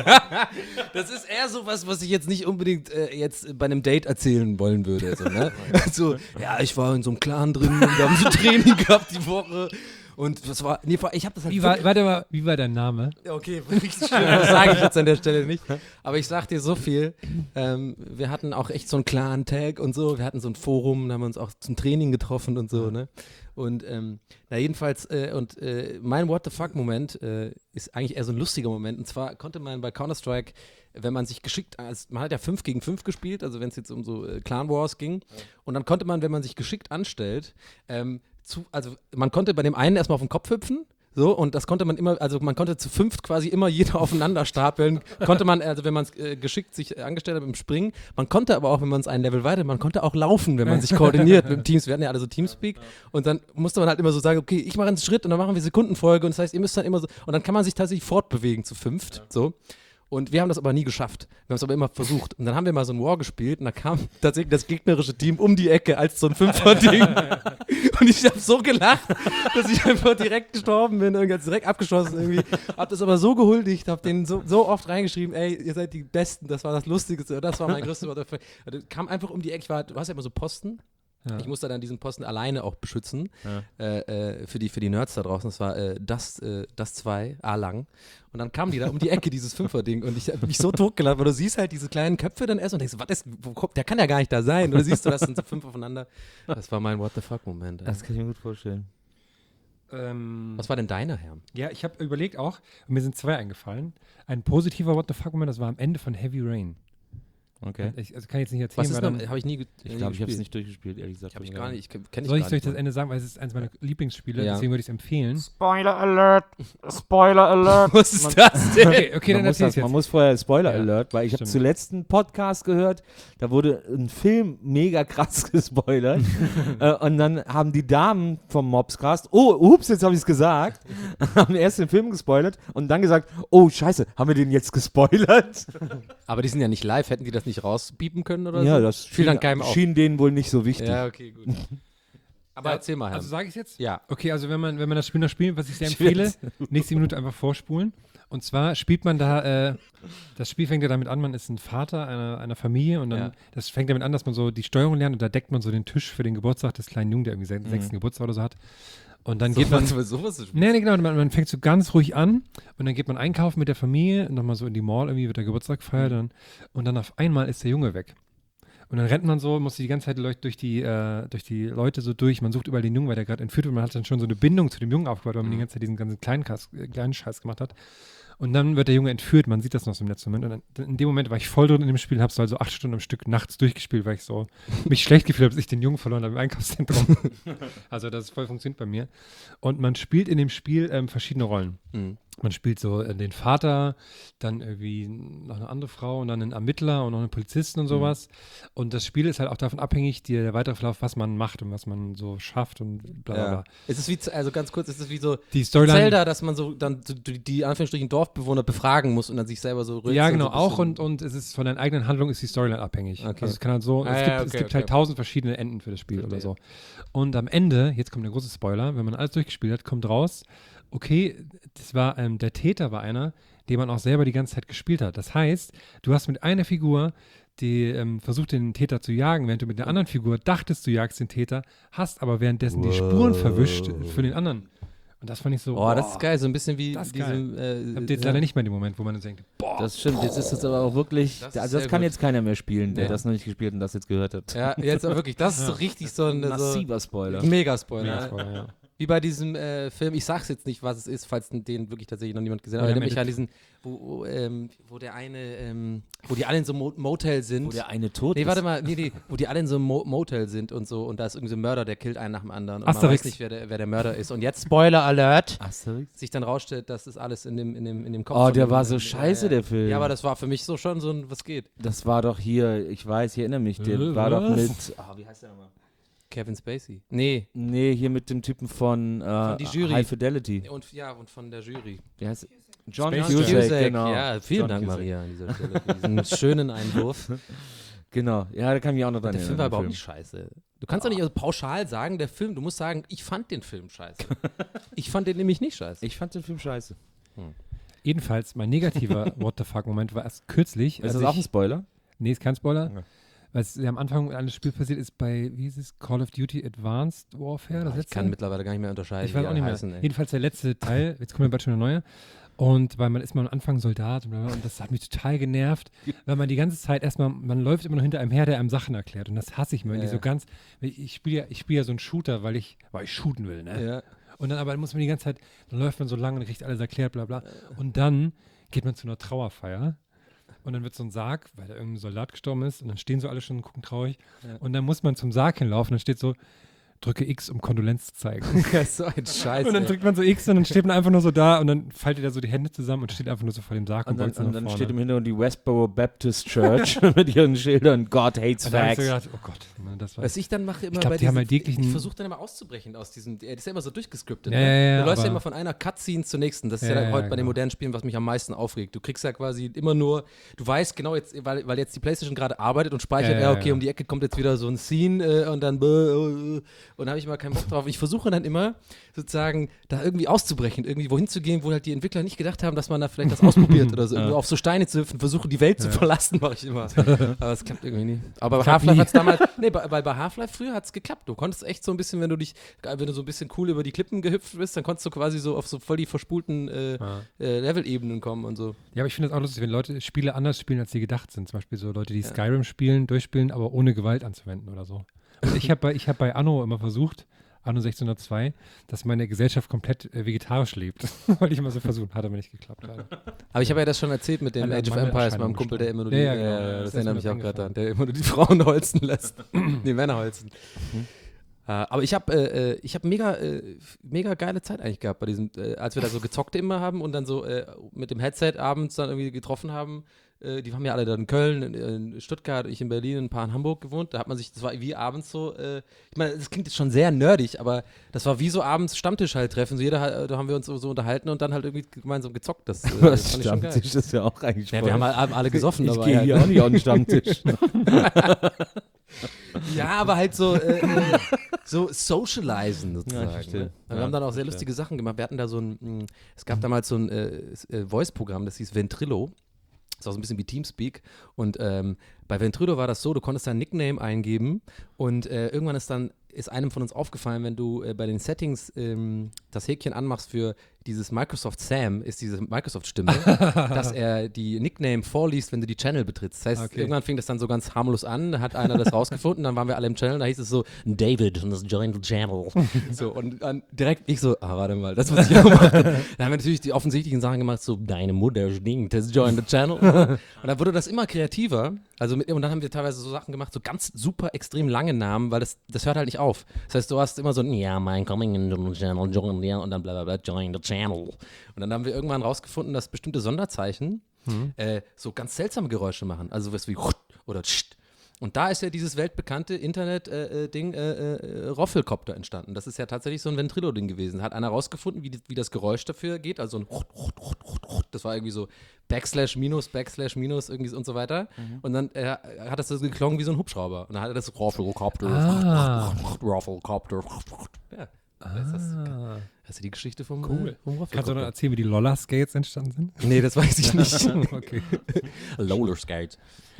das ist eher so was ich jetzt nicht unbedingt jetzt bei einem Date erzählen wollen würde. So, ne? So, ja, ich war in so einem Clan drin und wir haben so Training gehabt die Woche. Und das war, ich habe das halt Wie war dein Name? Okay, wirklich schlimm, das sage ich jetzt an der Stelle nicht. Aber ich sag dir so viel, wir hatten auch echt so einen klaren Tag und so, wir hatten so ein Forum, da haben wir uns auch zum Training getroffen und so, ne? Und jedenfalls, mein What the fuck-Moment ist eigentlich eher so ein lustiger Moment. Und zwar konnte man bei Counter-Strike, wenn man sich geschickt, man hat ja 5 gegen 5 gespielt, also wenn es jetzt um so Clan Wars ging. Und dann konnte man, wenn man sich geschickt anstellt, also man konnte bei dem einen erstmal auf den Kopf hüpfen, so, und das konnte man immer, also man konnte zu 5 quasi immer jeder aufeinander stapeln, konnte man, also wenn man es geschickt sich angestellt hat mit dem Springen, man konnte aber auch, wenn man es ein Level weiter, man konnte auch laufen, wenn man sich koordiniert mit dem Teams, wir hatten ja alle so Teamspeak und dann musste man halt immer so sagen, okay, ich mache einen Schritt und dann machen wir Sekundenfolge und das heißt, ihr müsst dann immer so, und dann kann man sich tatsächlich fortbewegen zu 5, so. Und wir haben das aber nie geschafft. Wir haben es aber immer versucht. Und dann haben wir mal so ein War gespielt und da kam tatsächlich das gegnerische Team um die Ecke als so ein 5er-Ding. Und ich habe so gelacht, dass ich einfach direkt gestorben bin, direkt abgeschossen irgendwie. Hab das aber so gehuldigt, hab denen so oft reingeschrieben, ey, ihr seid die Besten, das war das Lustigste, das war mein größtes What. Kam einfach um die Ecke, du hast ja immer so Posten. Ja. Ich musste dann diesen Posten alleine auch beschützen, für die Nerds da draußen. Das war das 2 A lang. Und dann kamen die da um die Ecke, dieses 5er-Ding. Und ich habe mich so totgelacht, weil du siehst halt diese kleinen Köpfe dann erst und denkst, der kann ja gar nicht da sein. Und dann siehst du, das sind so 5 aufeinander. Das war mein What the fuck-Moment. Das kann ich mir gut vorstellen. Was war denn deiner, Herr? Ja, ich habe überlegt auch, und mir sind 2 eingefallen. Ein positiver What the fuck-Moment, das war am Ende von Heavy Rain. Okay. Ich kann jetzt nicht erzählen, Was ist noch? Habe ich nie Ich glaube, ich habe es nicht durchgespielt, ehrlich gesagt. Habe ich gar nicht. Soll ich das Ende sagen, weil es ist eines meiner Lieblingsspiele, Ja. deswegen würde ich es empfehlen. Spoiler Alert! Spoiler Alert! Was ist das denn? Okay, dann erzähl ich jetzt. Man muss vorher Spoiler Ja, Alert, weil ich habe stimmt. zuletzt einen Podcast gehört, da wurde ein Film mega krass gespoilert und dann haben die Damen vom Mobscast, ups, jetzt habe ich es gesagt, haben erst den Film gespoilert und dann gesagt, oh scheiße, haben wir den jetzt gespoilert? Aber die sind ja nicht live, hätten die das nicht rauspiepen können oder Ja, so? das fiel dann keinem auf. schien denen wohl nicht so wichtig. Ja, okay, gut. Aber erzähl mal, Herr. Also sage ich jetzt? Ja. Okay, also wenn man das Spiel noch spielt, was ich sehr empfehle, nächste Minute einfach vorspulen. Und zwar spielt man da, das Spiel fängt ja damit an, man ist ein Vater einer Familie und dann, das fängt damit an, dass man so die Steuerung lernt und da deckt man so den Tisch für den Geburtstag des kleinen Jungen, der irgendwie seinen 6. Geburtstag oder so hat. Und dann geht man. sowas zu spielen. Nee, genau, man fängt so ganz ruhig an und dann geht man einkaufen mit der Familie, nochmal so in die Mall, irgendwie wird der Geburtstag gefeiert und dann auf einmal ist der Junge weg. Und dann rennt man so, muss die ganze Zeit durch die Leute so durch, man sucht überall den Jungen, weil der gerade entführt wird, man hat dann schon so eine Bindung zu dem Jungen aufgebaut, weil man die ganze Zeit diesen ganzen kleinen Scheiß gemacht hat. Und dann wird der Junge entführt, man sieht das noch so im letzten Moment. Und dann, in dem Moment war ich voll drin in dem Spiel und habe so 8 Stunden am Stück nachts durchgespielt, weil ich so mich schlecht gefühlt habe, dass ich den Jungen verloren habe im Einkaufszentrum. Also das ist voll funktioniert bei mir. Und man spielt in dem Spiel verschiedene Rollen. Man spielt so den Vater, dann irgendwie noch eine andere Frau und dann einen Ermittler und noch einen Polizisten und sowas. Und das Spiel ist halt auch davon abhängig, der weitere Verlauf, was man macht und was man so schafft und bla bla bla. Ist es wie, also ganz kurz, ist es wie so die Storyline, Zelda, dass man so dann so die Anführungsstrichen Dorfbewohner befragen muss und dann sich selber so ja, genau, so auch und es ist von deiner eigenen Handlung ist die Storyline abhängig. Okay. Also es kann halt so, es gibt halt 1000 verschiedene Enden für das Spiel oder so. Und am Ende, jetzt kommt der große Spoiler, wenn man alles durchgespielt hat, kommt raus, okay, das war, der Täter war einer, den man auch selber die ganze Zeit gespielt hat. Das heißt, du hast mit einer Figur, die versucht, den Täter zu jagen, während du mit der anderen Figur dachtest, du jagst den Täter, hast aber währenddessen die Spuren verwischt für den anderen. Und das fand ich so, das ist geil, so ein bisschen wie diesem habt ihr jetzt leider nicht mehr den Moment, wo man dann denkt, Das stimmt, jetzt ist es aber auch wirklich, das kann jetzt keiner mehr spielen, der das noch nicht gespielt und das jetzt gehört hat. Ja, jetzt aber wirklich, das ist so richtig so ein massiver Spoiler. Mega-Spoiler. ja. Wie bei diesem Film, ich sag's jetzt nicht, was es ist, falls den wirklich tatsächlich noch niemand gesehen hat, aber erinnere mich an diesen, wo der eine, wo die alle in so einem Motel sind. Wo der eine tot ist. Warte mal, wo die alle in so einem Motel sind und so und da ist irgendwie so ein Mörder, der killt einen nach dem anderen und Asterix. man weiß nicht, wer der Mörder ist. Und jetzt, Spoiler Alert, Asterix? sich dann rausstellt, dass das alles in dem Kopf Oh, von der dem- war so scheiße, der Film. Ja, aber das war für mich so schon so ein, was geht? Das war doch hier, ich weiß, ich erinnere mich, der war doch mit, wie heißt der nochmal? Kevin Spacey. Nee. Nee, hier mit dem Typen von die Jury. High Fidelity. Und von der Jury. Wie heißt John Space Cusack, genau. Ja, vielen John Dank, Cusack. Maria, an dieser Stelle für diesen schönen Einwurf. Genau, ja, da kann ich mich auch noch dran Der erinnern. Film war an überhaupt den nicht scheiße. Du kannst doch nicht also pauschal sagen, der Film, du musst sagen, ich fand den Film scheiße. Ich fand den nämlich nicht scheiße. Ich fand den Film scheiße. Jedenfalls, mein negativer What the fuck-Moment war erst kürzlich. Ist als das auch ein Spoiler? Nee, ist kein Spoiler. Ja. Weil es ja am Anfang eines Spiels passiert ist bei, wie hieß es, Call of Duty Advanced Warfare, das Ich letzte? kann mittlerweile gar nicht mehr unterscheiden. Ich weiß wie auch die nicht mehr. heißen, ey. Jedenfalls der letzte Teil, jetzt kommt ja bald schon eine neue. Und weil man ist mal am Anfang Soldat und das hat mich total genervt, weil man die ganze Zeit erstmal, man läuft immer noch hinter einem her, der einem Sachen erklärt. Und das hasse ich mir. Wenn die so ganz, ich spiele ja so einen Shooter, weil ich shooten will, ne? Ja. Und dann aber muss man die ganze Zeit, dann läuft man so lang und kriegt alles erklärt, bla bla. Und dann geht man zu einer Trauerfeier und dann wird so ein Sarg, weil da irgendein Soldat gestorben ist und dann stehen so alle schon und gucken traurig. Ja. Und dann muss man zum Sarg hinlaufen und dann steht so, drücke X, um Kondolenz zu zeigen. Ja, so ein Scheiß. Und dann ey. drückt man so X und dann steht man einfach nur so da und dann faltet er so die Hände zusammen und steht einfach nur so vor dem Sarg Und beugt dann, nach dann vorne. steht im Hintergrund die Westboro Baptist Church mit ihren Schildern God hates Und da hab ich facts. so gedacht, oh Gott, Mann, das war Was ich dann mache immer glaub, bei die haben diesen, halt jeglichen- ich versuche dann immer auszubrechen aus diesem, das ist ja immer so durchgescriptet. Ja, ne? ja, ja, du läufst ja aber- immer von einer Cutscene zur nächsten. Das ist Ja, ja, ja, heute bei den genau. modernen Spielen, was mich am meisten aufregt. Du kriegst ja quasi immer nur, du weißt genau jetzt, weil jetzt die PlayStation gerade arbeitet und speichert, Ja, okay, ja. um die Ecke kommt jetzt wieder so ein Scene und dann und da habe ich mal keinen Bock drauf. Ich versuche dann immer sozusagen da irgendwie auszubrechen, irgendwie wohin zu gehen, wo halt die Entwickler nicht gedacht haben, dass man da vielleicht das ausprobiert oder so. Irgendwo auf so Steine zu hüpfen, versuche die Welt zu verlassen, mache ich immer. Aber es klappt irgendwie nie. Aber bei Half-Life hat es damals, weil bei Half-Life früher hat es geklappt. Du konntest echt so ein bisschen, wenn du so ein bisschen cool über die Klippen gehüpft bist, dann konntest du quasi so auf so voll die verspulten Level-Ebenen kommen und so. Ja, aber ich finde das auch lustig, wenn Leute Spiele anders spielen, als sie gedacht sind. Zum Beispiel so Leute, die Skyrim spielen, durchspielen, aber ohne Gewalt anzuwenden oder so. Und ich habe bei Anno immer versucht, Anno 1602, dass meine Gesellschaft komplett vegetarisch lebt. Wollte ich immer so versuchen, hat aber nicht geklappt. Leider. Aber ich habe ja das schon erzählt mit dem Eine Age of Empires, Mangelerscheinung meinem Kumpel, der immer nur die, Ja, genau. das Das erinnert ist mich mir auch gerade eingefallen. an, der immer nur die Frauen holzen lässt. Die Männer holzen. Aber ich habe mega geile Zeit eigentlich gehabt bei diesem, als wir da so gezockt immer haben und dann so mit dem Headset abends dann irgendwie getroffen haben. Die haben ja alle dann in Köln, in Stuttgart, ich in Berlin, ein paar in Hamburg gewohnt. Da hat man sich, das war wie abends so, ich meine, das klingt jetzt schon sehr nerdig, aber das war wie so abends Stammtisch halt treffen. So da haben wir uns so unterhalten und dann halt irgendwie gemeinsam gezockt. Das fand ich schon geil. Stammtisch ist ja auch eigentlich Ja, voll. wir haben halt alle gesoffen. Ich aber gehe ja. hier auch nicht auf den Stammtisch. Ja, aber halt so, so socialisen sozusagen. Ja, ich verstehe. Ne? Wir Ja, haben dann auch sehr verstehe. lustige Sachen gemacht. Wir hatten da es gab damals so ein Voice-Programm, das hieß Ventrilo. Das ist auch so ein bisschen wie Teamspeak. Und Bei Ventrilo war das so, du konntest dein Nickname eingeben und irgendwann ist einem von uns aufgefallen, wenn du bei den Settings das Häkchen anmachst für dieses Microsoft Sam, ist diese Microsoft-Stimme, dass er die Nickname vorliest, wenn du die Channel betrittst. Das heißt, irgendwann fing das dann so ganz harmlos an, da hat einer das rausgefunden, dann waren wir alle im Channel, da hieß es so, David, und das join the channel. So, und dann direkt ich so, warte mal, das muss ich auch machen. Dann haben wir natürlich die offensichtlichen Sachen gemacht, so, deine Mutter stinkt, das join the channel. Und dann wurde das immer kreativer, und dann haben wir teilweise so Sachen gemacht, so ganz super extrem lange Namen, weil das hört halt nicht auf. Das heißt, du hast immer so, ja, mein coming in the channel, join the, und dann bla bla bla, join the channel. Und dann haben wir irgendwann rausgefunden, dass bestimmte Sonderzeichen so ganz seltsame Geräusche machen. Also was wie oder tscht. Und da ist ja dieses weltbekannte Internet-Ding Roffelcopter entstanden. Das ist ja tatsächlich so ein Ventrilo-Ding gewesen. Hat einer rausgefunden, wie das Geräusch dafür geht. Also ein das war irgendwie so Backslash minus, irgendwie so und so weiter. Und dann hat das so geklungen wie so ein Hubschrauber. Und dann hat er das Roffelcopter. Roffelcopter. Ja. Das ist die Geschichte vom Roffelcopter. Kannst du noch erzählen, wie die Loller-Skates entstanden sind? Nee, das weiß ich nicht. Okay. Roller Skate.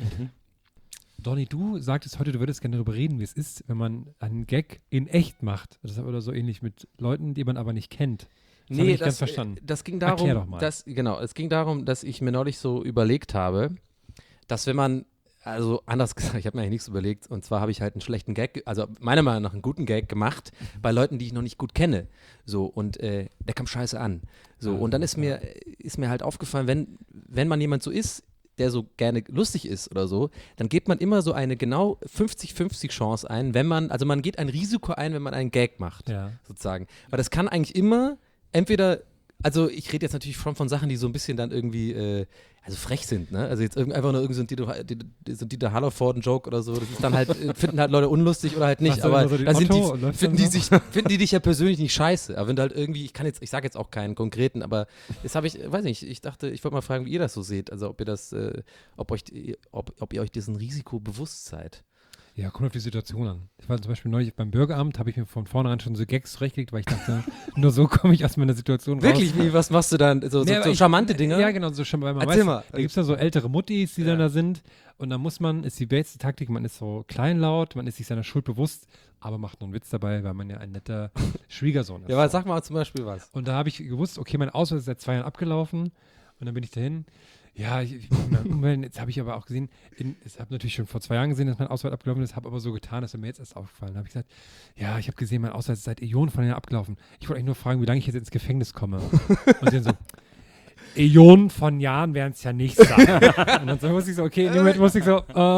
Donny, du sagtest heute, du würdest gerne darüber reden, wie es ist, wenn man einen Gag in echt macht. Das ist aber so ähnlich mit Leuten, die man aber nicht kennt. Das habe ich nicht ganz verstanden. Das ging Erklär doch darum, mal. es ging darum, dass ich mir neulich so überlegt habe, dass wenn man, also anders gesagt, ich habe mir eigentlich nichts überlegt, und zwar habe ich halt einen schlechten Gag, also meiner Meinung nach einen guten Gag gemacht bei Leuten, die ich noch nicht gut kenne. So, und der kam scheiße an. So, und dann ist mir halt aufgefallen, wenn man jemand so ist, der so gerne lustig ist oder so, dann gibt man immer so eine genau 50-50 Chance ein, also man geht ein Risiko ein, wenn man einen Gag macht, sozusagen. Weil das kann eigentlich immer entweder, also ich rede jetzt natürlich von Sachen, die so ein bisschen dann irgendwie, also frech sind, ne? Also jetzt einfach nur irgend so ein Dieter Hallervorden-Joke oder so, das ist dann halt, finden halt Leute unlustig oder halt nicht, aber so dann finden die dich ja persönlich nicht scheiße, aber wenn du halt irgendwie, ich sage jetzt auch keinen konkreten, aber das habe ich, weiß nicht, ich dachte, ich wollte mal fragen, wie ihr das so seht, also ob ihr das, ob ihr euch diesen Risiko bewusst seid. Ja, kommt auf die Situation an. Ich war zum Beispiel neulich beim Bürgeramt, habe ich mir von vornherein schon so Gags zurechtgelegt, weil ich dachte, nur so komme ich aus meiner Situation raus. Wirklich? Was machst du dann? So charmante Dinge? Ja, genau, so schon, weil man Erzähl weiß, mal. Da gibt es ja so ältere Muttis, die dann da sind, und dann ist die beste Taktik, man ist so kleinlaut, man ist sich seiner Schuld bewusst, aber macht noch einen Witz dabei, weil man ja ein netter Schwiegersohn ist. Ja, aber sag mal zum Beispiel was. Und da habe ich gewusst, okay, mein Ausweis ist seit 2 Jahren abgelaufen, und dann bin ich dahin. Ja, jetzt habe ich aber auch gesehen, ich habe natürlich schon vor 2 Jahren gesehen, dass mein Ausweis abgelaufen ist, habe aber so getan, dass er mir jetzt erst aufgefallen. Da habe ich gesagt, ja, ich habe gesehen, mein Ausweis ist seit Äonen von Jahren abgelaufen. Ich wollte euch nur fragen, wie lange ich jetzt ins Gefängnis komme. Und sie dann so, Äonen von Jahren werden es ja nicht sein. Und dann musste ich so, okay, in dem Moment musste ich so,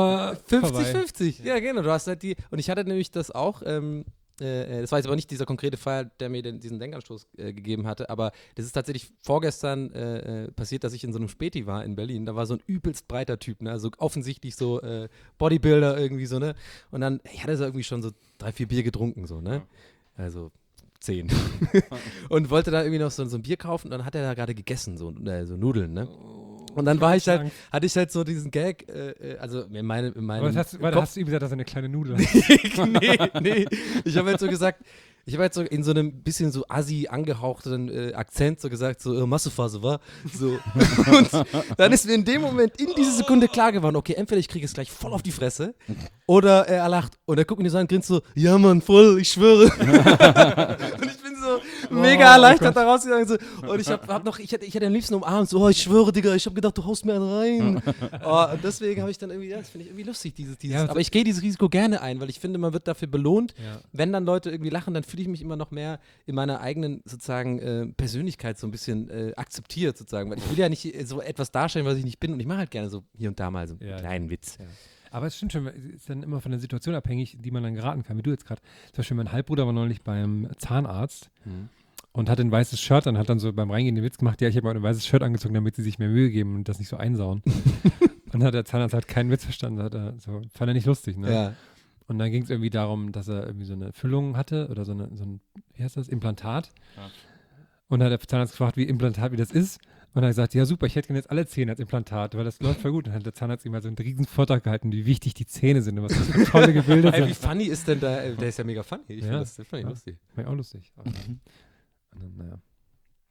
50-50. Ja, genau, du hast halt und ich hatte nämlich das auch, das war jetzt aber nicht dieser konkrete Fall, der mir diesen Denkanstoß gegeben hatte, aber das ist tatsächlich vorgestern passiert, dass ich in so einem Späti war in Berlin. Da war so ein übelst breiter Typ, ne? Also offensichtlich so Bodybuilder irgendwie so, ne? Und dann, ich hatte so irgendwie schon so 3-4 Bier getrunken, so, ne? Also 10. Und wollte da irgendwie noch so ein Bier kaufen, und dann hat er da gerade gegessen, so Nudeln, ne? Und dann hatte ich halt so diesen Gag, also in meinem hast du ihm gesagt, dass er eine kleine Nudel hat? nee. Ich habe halt so gesagt, in so einem bisschen so assi angehauchten Akzent so gesagt, so Massephase war. So. Und dann ist mir in dem Moment, in dieser Sekunde klar geworden, okay, entweder ich kriege es gleich voll auf die Fresse oder er lacht. Und er guckt mir so an und grinst so, ja Mann, voll, ich schwöre. Und ich bin so mega erleichtert da rausgegangen. So. Und ich hätte am liebsten umarmt, so, ich schwöre, Digga, ich habe gedacht, du haust mir einen rein. Und deswegen habe ich dann irgendwie, das finde ich irgendwie lustig, aber ich gehe dieses Risiko gerne ein, weil ich finde, man wird dafür belohnt. Ja. Wenn dann Leute irgendwie lachen, dann fühle ich mich immer noch mehr in meiner eigenen sozusagen Persönlichkeit so ein bisschen akzeptiert sozusagen, weil ich will ja nicht so etwas darstellen, was ich nicht bin, und ich mache halt gerne so hier und da mal so einen kleinen Witz. Ja. Aber es stimmt schon, es ist dann immer von der Situation abhängig, die man dann geraten kann, wie du jetzt gerade. Zum Beispiel mein Halbbruder war neulich beim Zahnarzt und hatte ein weißes Shirt an, hat dann so beim Reingehen den Witz gemacht, ja, ich habe mal ein weißes Shirt angezogen, damit sie sich mehr Mühe geben und das nicht so einsauen. Und hat der Zahnarzt halt keinen Witz verstanden, fand er nicht lustig, ne? Ja. Und dann ging es irgendwie darum, dass er irgendwie so eine Füllung hatte oder so ein, wie heißt das, Implantat. Ja. Und dann hat der Zahnarzt gefragt, wie Implantat, wie das ist. Und er hat gesagt, ja super, ich hätte gerne jetzt alle Zähne als Implantat, weil das läuft voll gut. Und dann hat der Zahnarzt ihm mal so einen riesen Vortrag gehalten, wie wichtig die Zähne sind und was das für tolle Gebilde sind. Wie funny ist denn der ist ja mega funny. Ich finde das lustig. Fand ich auch lustig. Und dann, naja.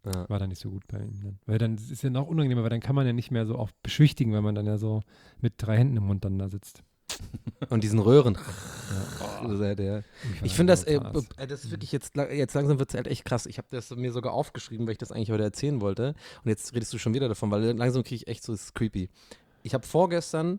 Ja. War dann nicht so gut bei ihm dann. Weil dann ist es ja noch unangenehmer, weil dann kann man ja nicht mehr so oft beschwichtigen, wenn man dann ja so mit 3 Händen im Mund dann da sitzt. Und diesen Röhren. Ja. Ich finde das ist wirklich jetzt langsam wird es halt echt krass. Ich habe das mir sogar aufgeschrieben, weil ich das eigentlich heute erzählen wollte. Und jetzt redest du schon wieder davon, weil langsam kriege ich echt so, das ist creepy. Ich habe vorgestern,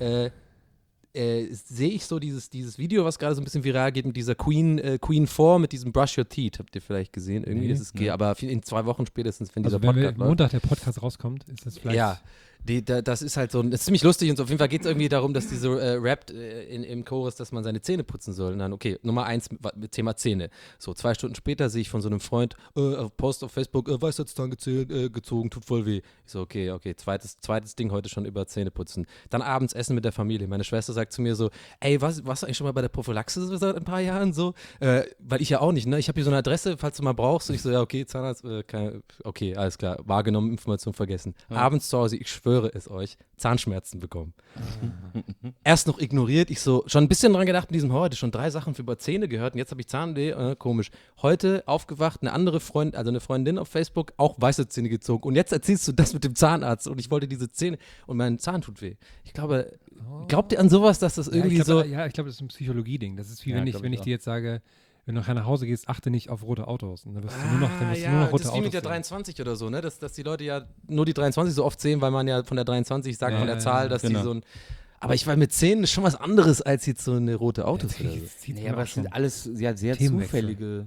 sehe ich so dieses Video, was gerade so ein bisschen viral geht mit dieser Queen 4, mit diesem Brush Your Teeth. Habt ihr vielleicht gesehen? Irgendwie, Nee, das ist aber in 2 Wochen spätestens, wenn also dieser wenn Podcast Montag der Podcast rauskommt, ist das vielleicht... Ja, das ist halt so, das ist ziemlich lustig und so. Auf jeden Fall geht es irgendwie darum, dass diese rappt im Chorus, dass man seine Zähne putzen soll. Und dann, okay, Nummer 1, Thema Zähne. So, 2 Stunden später sehe ich von so einem Freund, Post auf Facebook, Weisheitszahn gezogen, tut voll weh. Ich so, okay, zweites Ding heute schon über Zähne putzen. Dann abends Essen mit der Familie. Meine Schwester sagt zu mir so, ey, warst du eigentlich schon mal bei der Prophylaxe seit ein paar Jahren so? Weil ich ja auch nicht, ne? Ich habe hier so eine Adresse, falls du mal brauchst. Und ich so, ja, okay, Zahnarzt, okay, alles klar, wahrgenommen, Information vergessen. Ja. Abends zu Hause, ich schwöre es euch, Zahnschmerzen bekommen. Erst noch ignoriert, ich so, schon ein bisschen dran gedacht in diesem heute, schon 3 Sachen über Zähne gehört und jetzt habe ich Zahnweh, komisch. Heute aufgewacht, eine Freundin auf Facebook, auch weiße Zähne gezogen und jetzt erzählst du das mit dem Zahnarzt und ich wollte diese Zähne und mein Zahn tut weh. Ich glaube, glaubt ihr an sowas, dass das irgendwie ich so... Ja, ich glaube, das ist ein Psychologie-Ding. Das ist wie Ja, wenn ich dir jetzt sage, wenn du nachher nach Hause gehst, achte nicht auf rote Autos. Und dann wirst du nur noch rote das Autos ist wie mit der 23 oder so, ne? Dass die Leute ja nur die 23 so oft sehen, weil man ja von der 23 sagt, von der Zahl, dass die so ein... Aber ich war mit 10 ist schon was anderes als jetzt so eine rote Autos. Nee, aber es sind alles sehr zufällige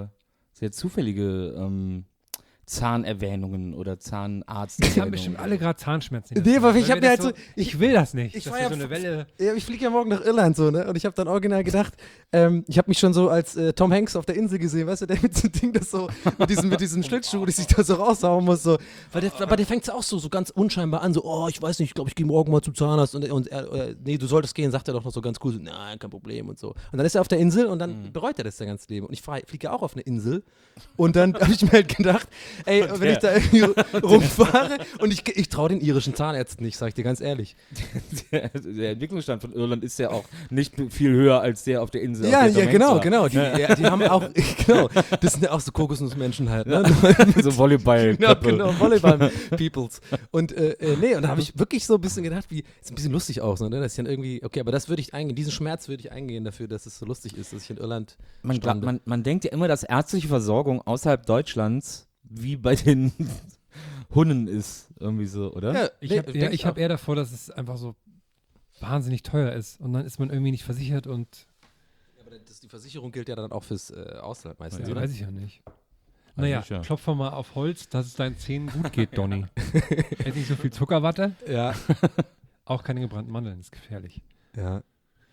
Zahnerwähnungen oder Zahnarzterwähnungen. Die haben bestimmt alle gerade Zahnschmerzen. Nee, aber ich habe mir halt so... Ich will das nicht. Ich das war ja so eine Welle. Ja, ich fliege ja morgen nach Irland so, ne? Und ich habe dann original gedacht, ich habe mich schon so als Tom Hanks auf der Insel gesehen, weißt du, der mit dem Ding, das so, mit diesem Schlittschuh, das sich da so raushauen muss, so. Aber der fängt es auch so ganz unscheinbar an, so, oh, ich weiß nicht, ich glaube, ich gehe morgen mal zum Zahnarzt und er, nee, du solltest gehen, sagt er doch noch so ganz cool, so, nein, kein Problem und so. Und dann ist er auf der Insel und dann bereut er das sein ganzes Leben. Und ich fliege ja auch auf eine Insel und dann habe ich mir halt gedacht, ey, wenn ich da irgendwie rumfahre und ich traue den irischen Zahnärzten nicht, sag ich dir ganz ehrlich. Der Entwicklungsstand von Irland ist ja auch nicht viel höher als der auf der Insel. Ja, auf der genau. Die haben auch, genau, das sind ja auch so Kokosnussmenschen halt, ne? So Volleyball. Genau, Volleyball-Peoples. Und nee, und da habe ich wirklich so ein bisschen gedacht, ist ein bisschen lustig auch, so, ne? Das ist dann irgendwie, okay, aber das würde ich eingehen, diesen Schmerz würde ich eingehen dafür, dass es so lustig ist, dass ich in Irland Man denkt ja immer, dass ärztliche Versorgung außerhalb Deutschlands wie bei den Hunden ist, irgendwie so, oder? Ja, Ich habe eher davor, dass es einfach so wahnsinnig teuer ist und dann ist man irgendwie nicht versichert und... Ja, aber die Versicherung gilt ja dann auch fürs Ausland meistens, Ja, oder? weiß ich ja nicht. Naja, ja. klopf mal auf Holz, dass es deinen Zähnen gut geht, Donny. Ess nicht so viel Zuckerwatte. Ja. Auch keine gebrannten Mandeln, ist gefährlich. Ja.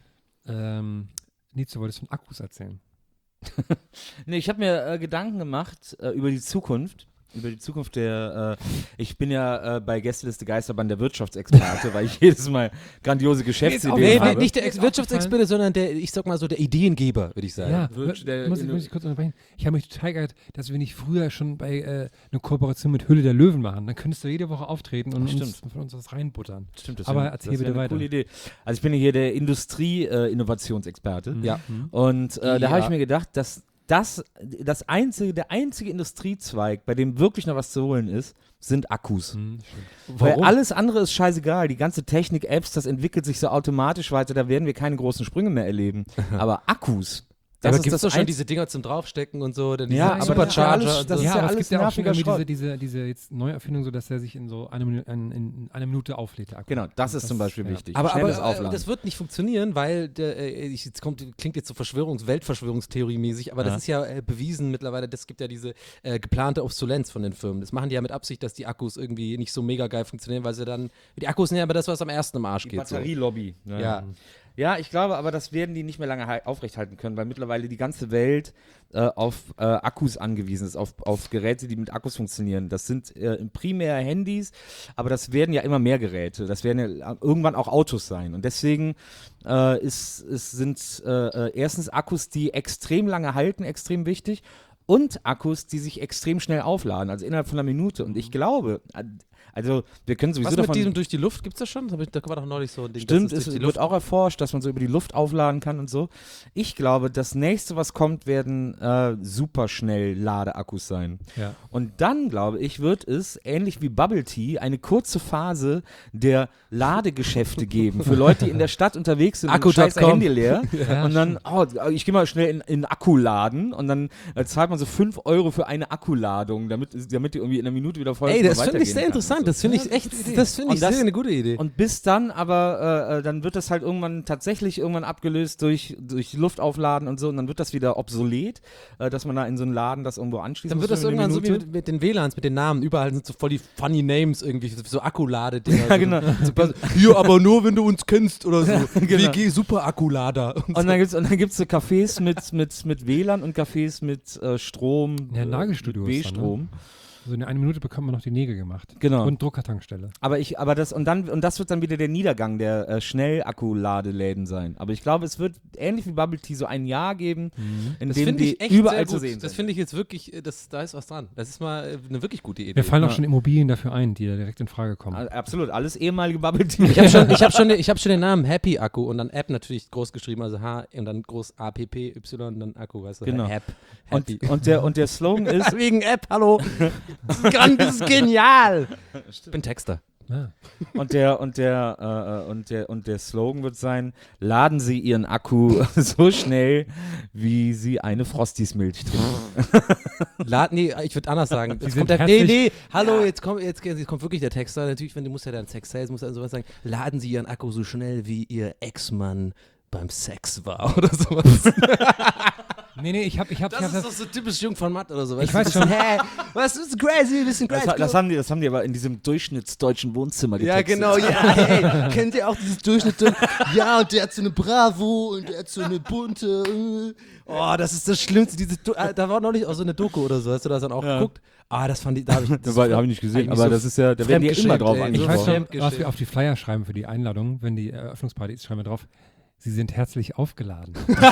Nietzsche, du wolltest von Akkus erzählen. Nee, ich habe mir Gedanken gemacht über die Zukunft. Über die Zukunft ich bin ja bei Gästeliste Geisterbahn der Wirtschaftsexperte, weil ich jedes Mal grandiose Geschäftsideen habe. Nicht der Wirtschaftsexperte, sondern ich sag mal so der Ideengeber, würde ich sagen. Ja, muss ich kurz unterbrechen. Ich habe mich total geärgert, dass wir nicht früher schon bei eine Kooperation mit Hülle der Löwen machen. Dann könntest du jede Woche auftreten und von uns was reinbuttern. Stimmt, das Aber wär, erzähl das bitte eine weiter. Coole Idee. Also ich bin ja hier der Industrie-Innovationsexperte. Ja. Und da habe ich mir gedacht, dass der einzige Industriezweig, bei dem wirklich noch was zu holen ist, sind Akkus. Weil alles andere ist scheißegal. Die ganze Technik, Apps, das entwickelt sich so automatisch weiter, da werden wir keine großen Sprünge mehr erleben. Aber Akkus, das aber gibt es doch schon diese Dinger zum Draufstecken und so, dann ja, Supercharger. Das ist ja aber alles es gibt ja auch schon nerviger diese jetzt Neuerfindung, so dass er sich in so in einer Minute auflädt, der Akku. Genau, das ist zum Beispiel wichtig. Aber Schnelles Aufladen. das wird nicht funktionieren, weil klingt jetzt so Weltverschwörungstheorie-mäßig, aber das ist ja bewiesen mittlerweile, das gibt ja diese geplante Obsolenz von den Firmen. Das machen die ja mit Absicht, dass die Akkus irgendwie nicht so mega geil funktionieren, weil sie dann, die Akkus sind ja aber das, was am ersten im Arsch geht. Batterielobby. So. Ja. Ja, ich glaube aber, das werden die nicht mehr lange aufrechthalten können, weil mittlerweile die ganze Welt auf Akkus angewiesen ist, auf Geräte, die mit Akkus funktionieren. Das sind primär Handys, aber das werden ja immer mehr Geräte. Das werden ja irgendwann auch Autos sein. Und deswegen sind erstens Akkus, die extrem lange halten, extrem wichtig. und Akkus, die sich extrem schnell aufladen, also innerhalb von einer Minute. Und ich glaube, also wir können sowieso Was mit davon... diesem durch die Luft, gibt's das schon? Da war doch neulich so ein Ding. Stimmt, dass es durch die wird Luft auch erforscht, dass man so über die Luft aufladen kann und so. Ich glaube, das nächste, was kommt, werden superschnell Ladeakkus sein. Ja. Und dann, glaube ich, wird es, ähnlich wie Bubble Tea, eine kurze Phase der Ladegeschäfte geben. Für Leute, die in der Stadt unterwegs sind und Akku.com. scheiß ihr Handy leer. Ja, Und dann, ich gehe mal schnell in Akkuladen und dann zahlt man so 5 Euro für eine Akkuladung, damit die irgendwie in einer Minute wieder voll ist. Ey, und das finde ich weitergehen sehr kann interessant. und so. Das finde ich echt, das finde ich Und das- sehr eine gute Idee. Und bis dann aber, dann wird das halt irgendwann abgelöst durch Luftaufladen und so und dann wird das wieder obsolet, dass man da in so einen Laden das irgendwo anschließen Dann wird muss das für eine irgendwann so wie Minute. mit den WLANs, mit den Namen. Überall sind so voll die funny Names irgendwie, so Akkulade-Dinger. Ja, genau. Hier, aber nur, wenn du uns kennst oder so. Genau. WG Super Akkulader. Und dann gibt's so Cafés mit WLAN und Cafés mit Strom, Ja, Nagelstudios dann, ne? B-Strom. So in einer Minute bekommt man noch die Nägel gemacht. Genau. Und Druckertankstelle. Aber das wird dann wieder der Niedergang der Schnellakkuladläden sein. Aber ich glaube, es wird ähnlich wie Bubble Tea so ein Jahr geben, in Das dem finde die ich echt überall sehr zu gut. sehen Das sind. finde ich jetzt wirklich, da ist was dran. Das ist mal eine wirklich gute Idee. Mir fallen auch Ja. schon Immobilien dafür ein, die da direkt in Frage kommen. Absolut, alles ehemalige Bubble Tea. Ich habe schon den Namen Happy Akku und dann App natürlich groß geschrieben, also H und dann groß APPY und dann Akku, weißt du? Genau. App. Happy. Und der Slogan ist, Wegen App, hallo. Das ist genial. Ich bin Texter. Ja. und der Slogan wird sein: Laden Sie Ihren Akku so schnell, wie Sie eine Frosties-Milch trinken. Nee, ich würde anders sagen. Jetzt sind kommt herzlich- hallo, jetzt kommt wirklich der Texter. Natürlich, du musst ja dann Sex Sales, musst ja sowas sagen. Laden Sie Ihren Akku so schnell, wie Ihr Ex-Mann beim Sex war oder sowas. Nee, ich hab Das ist doch so typisch Jung von Matt oder so. Ich weiß schon. Hä, was ist crazy, bisschen crazy. Das haben die aber in diesem durchschnittsdeutschen Wohnzimmer Ja, getextet. genau, ja, hey, kennt ihr auch dieses Durchschnitt? Ja, und der hat so eine Bravo und der hat so eine bunte. Oh, das ist das Schlimmste. Da war neulich auch so eine Doku oder so, hast du das dann auch geguckt? Ah, das fand ich, da habe ich. Das habe ich nicht gesehen, eigentlich aber so das ist ja, da werden die ja immer drauf fremdgeschämt, ey. Ich weiß angesprochen. schon, was wir auf die Flyer schreiben für die Einladung, wenn die Eröffnungsparty ist, schreiben wir drauf: Sie sind herzlich aufgeladen.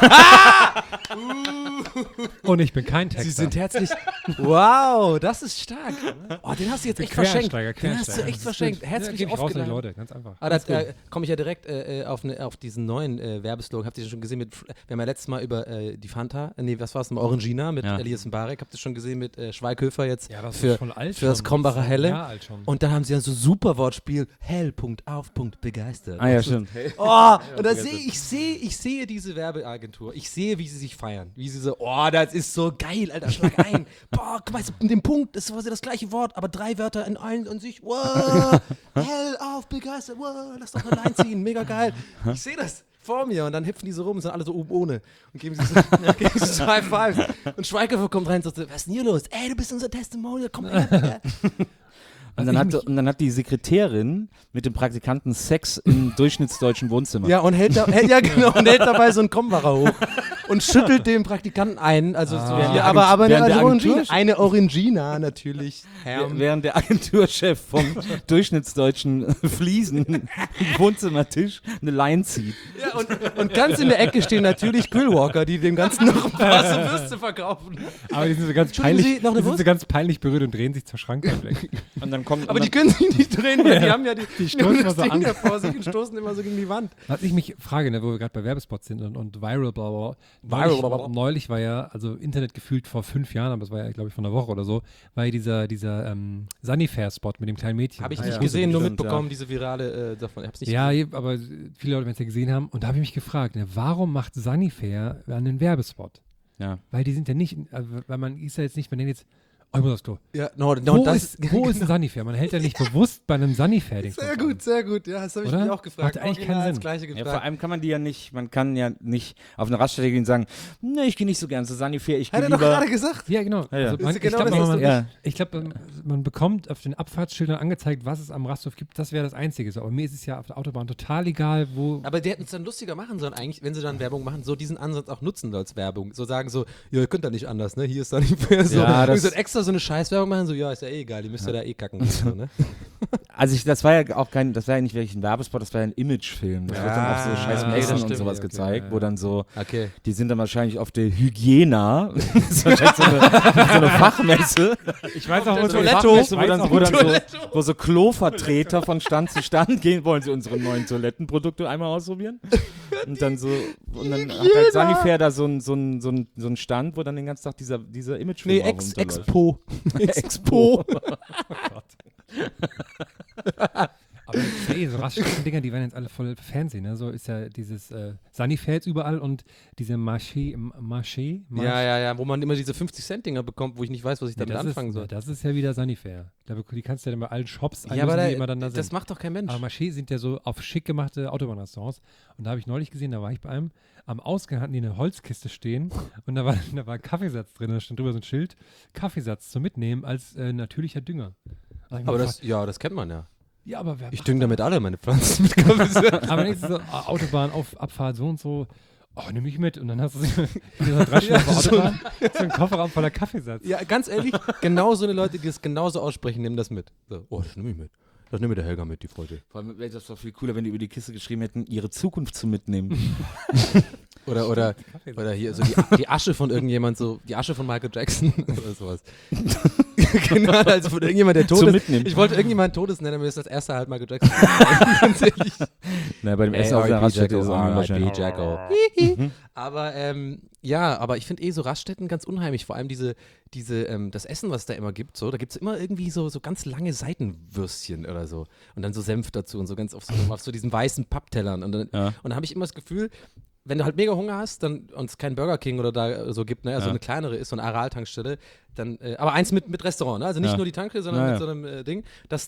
Und ich bin kein Texter. Sie sind herzlich. Wow, das ist stark. Oh, den hast du jetzt echt verschenkt. Den hast du echt verschenkt. Herzlich Gebe ich raus an die aufgeladen. Leute, ganz einfach. Ah, da komme ich ja direkt auf diesen neuen Werbeslogan. Habt ihr den schon gesehen? Wir haben ja letztes Mal über die Fanta, was war es, Orangina mit Elias Mbarek. Habt ihr schon gesehen mit Schweighöfer jetzt Ja, das für, ist schon alt für das schon. Krombacher Das ist ein Helle? Jahr alt schon. Und dann haben sie ja so super Wortspiel, hell, Punkt, auf, Punkt, begeistert. Ah ja, stimmt. Oh, und da ich sehe diese Werbeagentur. Ich sehe, wie sie sich feiern. Wie sie so, oh, das ist so geil, Alter, schlag ein. Boah, guck mal, den Punkt, das ist quasi das gleiche Wort, aber 3 Wörter in allen und sich, wow, hell auf, begeistert, wow, lass doch eine Line ziehen, mega geil. Ich sehe das vor mir und dann hüpfen die so rum und sind alle so oben ohne und geben sich so High Fives. Und Schweighöfer kommt rein und sagt, was ist denn hier los? Ey, du bist unser Testimonial, komm her. Und dann hat die Sekretärin mit dem Praktikanten Sex im durchschnittsdeutschen Wohnzimmer. Ja, und hält dabei so einen Krombacher hoch und schüttelt dem Praktikanten ein. Also so, Während ja, der aber eine während der Orangina. Agentur- Eine Orangina natürlich. Während der Agenturchef vom durchschnittsdeutschen Fliesen Wohnzimmertisch eine Line zieht. Ja, und ganz in der Ecke stehen natürlich Grillwalker, die dem Ganzen noch ein paar so Würste verkaufen. Aber die sind so ganz Entschuldigen peinlich, Sie, noch eine die sind Wurst? so ganz peinlich berührt und drehen sich zur Schranke weg. Und dann kommt Aber die können sich nicht drehen, weil die haben ja die stoßen das immer so Ding an. da vor sich und stoßen immer so gegen die Wand. Was ich mich frage, ne, wo wir gerade bei Werbespots sind und viral, bla bla bla. Viral, bla, bla. Neulich war ja, also Internet gefühlt vor 5 Jahren, aber es war ja, glaube ich, von einer Woche oder so, war ja dieser Sunnyfair-Spot mit dem kleinen Mädchen. Habe ich Ah, nicht ja. gesehen, nur Stimmt, mitbekommen, diese virale davon. Ich hab's nicht Ja, gesehen. aber viele Leute werden es ja gesehen haben. Und da habe ich mich gefragt, ne, warum macht Sunnyfair einen Werbespot? Ja. Weil die sind ja nicht, weil man ist ja jetzt nicht, man nennt jetzt, oh, ich muss aufs Klo. Ja, Wo ist ein Sunnyfair? Man hält ja nicht bewusst bei einem Sunnyfair-Ding. Sehr gut, sehr gut. Ja, das habe ich Oder? mich auch gefragt. Macht eigentlich Original keinen das Sinn. Gleiche Ja, gefragt. vor allem kann man kann ja nicht auf eine Raststätte gehen und sagen, ne, ich gehe nicht so gern zu Sunnyfair, ich gehe Hat er doch lieber... gerade gesagt. Ja, genau. Ja, ja. Also Das man, ist genau ich das, glaube, was man, du- Ja. ich glaub, man bekommt auf den Abfahrtsschildern angezeigt, was es am Rasthof gibt. Das wäre das Einzige. So. Aber mir ist es ja auf der Autobahn total egal, wo. Aber die hätten es dann lustiger machen sollen eigentlich, wenn sie dann Werbung machen, so diesen Ansatz auch nutzen als Werbung. So sagen so, ja, ihr könnt da nicht anders, ne? Hier ist da nicht mehr so. Ja, Und das- so extra so eine Scheißwerbung machen, so, ja, ist ja eh egal, die müsst ja da eh kacken. So, ne? Also das war ja auch das war ja nicht wirklich ein Werbespot, das war ja ein Imagefilm. Das wird dann auf so scheiß okay, Messen das und stimmt. sowas gezeigt, wo dann so, Okay. die sind dann wahrscheinlich auf der Hygiena, das ist wahrscheinlich so eine Fachmesse. Ich weiß auch, wo So eine Fachmesse, wo so Klovertreter von Stand zu Stand gehen, wollen sie unsere neuen Toilettenprodukte einmal ausprobieren? Und dann hat halt Sanifair da so einen Stand, wo dann den ganzen Tag dieser Imagefilm runterläuft. Expo. Expo. Aber so Raststätten-Dinger, die werden jetzt alle voll Fernsehen, ne? So ist ja dieses Sanifair jetzt überall und diese Marché. Ja, wo man immer diese 50-Cent-Dinger bekommt, wo ich nicht weiß, was ich damit anfangen soll. Das ist ja wieder Sanifair. Die kannst du ja dann bei allen Shops Ja, aber die immer dann da sind. das macht doch kein Mensch. Aber Marché sind ja so auf schick gemachte Autobahnrestaurants. Und da habe ich neulich gesehen, da war ich bei einem, am Ausgang hatten die eine Holzkiste stehen und da war ein Kaffeesatz drin, da stand drüber so ein Schild, Kaffeesatz zum Mitnehmen als natürlicher Dünger. Aber das kennt man ja. Ja, aber Ich dünge damit alle meine Pflanzen mit Kaffeesatz. Aber nächstes so, Autobahn auf Abfahrt so und so. Oh, nimm mich mit. Und dann hast du so 3 Stunden auf der Autobahn, so einen Kofferraum voller Kaffeesatz. Ja, ganz ehrlich, genau so eine Leute, die das genauso aussprechen, nehmen das mit. So, oh, das nehme ich mit. Das nimmt der Helga mit, die Freude. Vor allem wäre das doch viel cooler, wenn die über die Kiste geschrieben hätten, ihre Zukunft zu mitnehmen. Oder hier so die Asche von irgendjemand, so die Asche von Michael Jackson oder sowas. Genau, also von irgendjemand, der tot Zum ist. Mitnehmen. Ich wollte irgendjemand Todes nennen, aber mir ist das erste halt Michael Jackson. Ganz ehrlich. Na, bei dem Essen auf der Raststätte ist auch R.I.P. wahrscheinlich. Jacko. Aber aber ich finde so Raststätten ganz unheimlich. Vor allem das Essen, was da immer gibt, so, da gibt es immer irgendwie so ganz lange Seitenwürstchen oder so. Und dann so Senf dazu und so ganz auf so diesen weißen Papptellern. Und dann habe ich immer das Gefühl, wenn du halt mega Hunger hast und es kein Burger King oder da so gibt, ne, also eine kleinere ist, so eine Aral-Tankstelle, dann, aber eins mit Restaurant, ne? Also nicht nur die Tankstelle, sondern mit so einem Ding,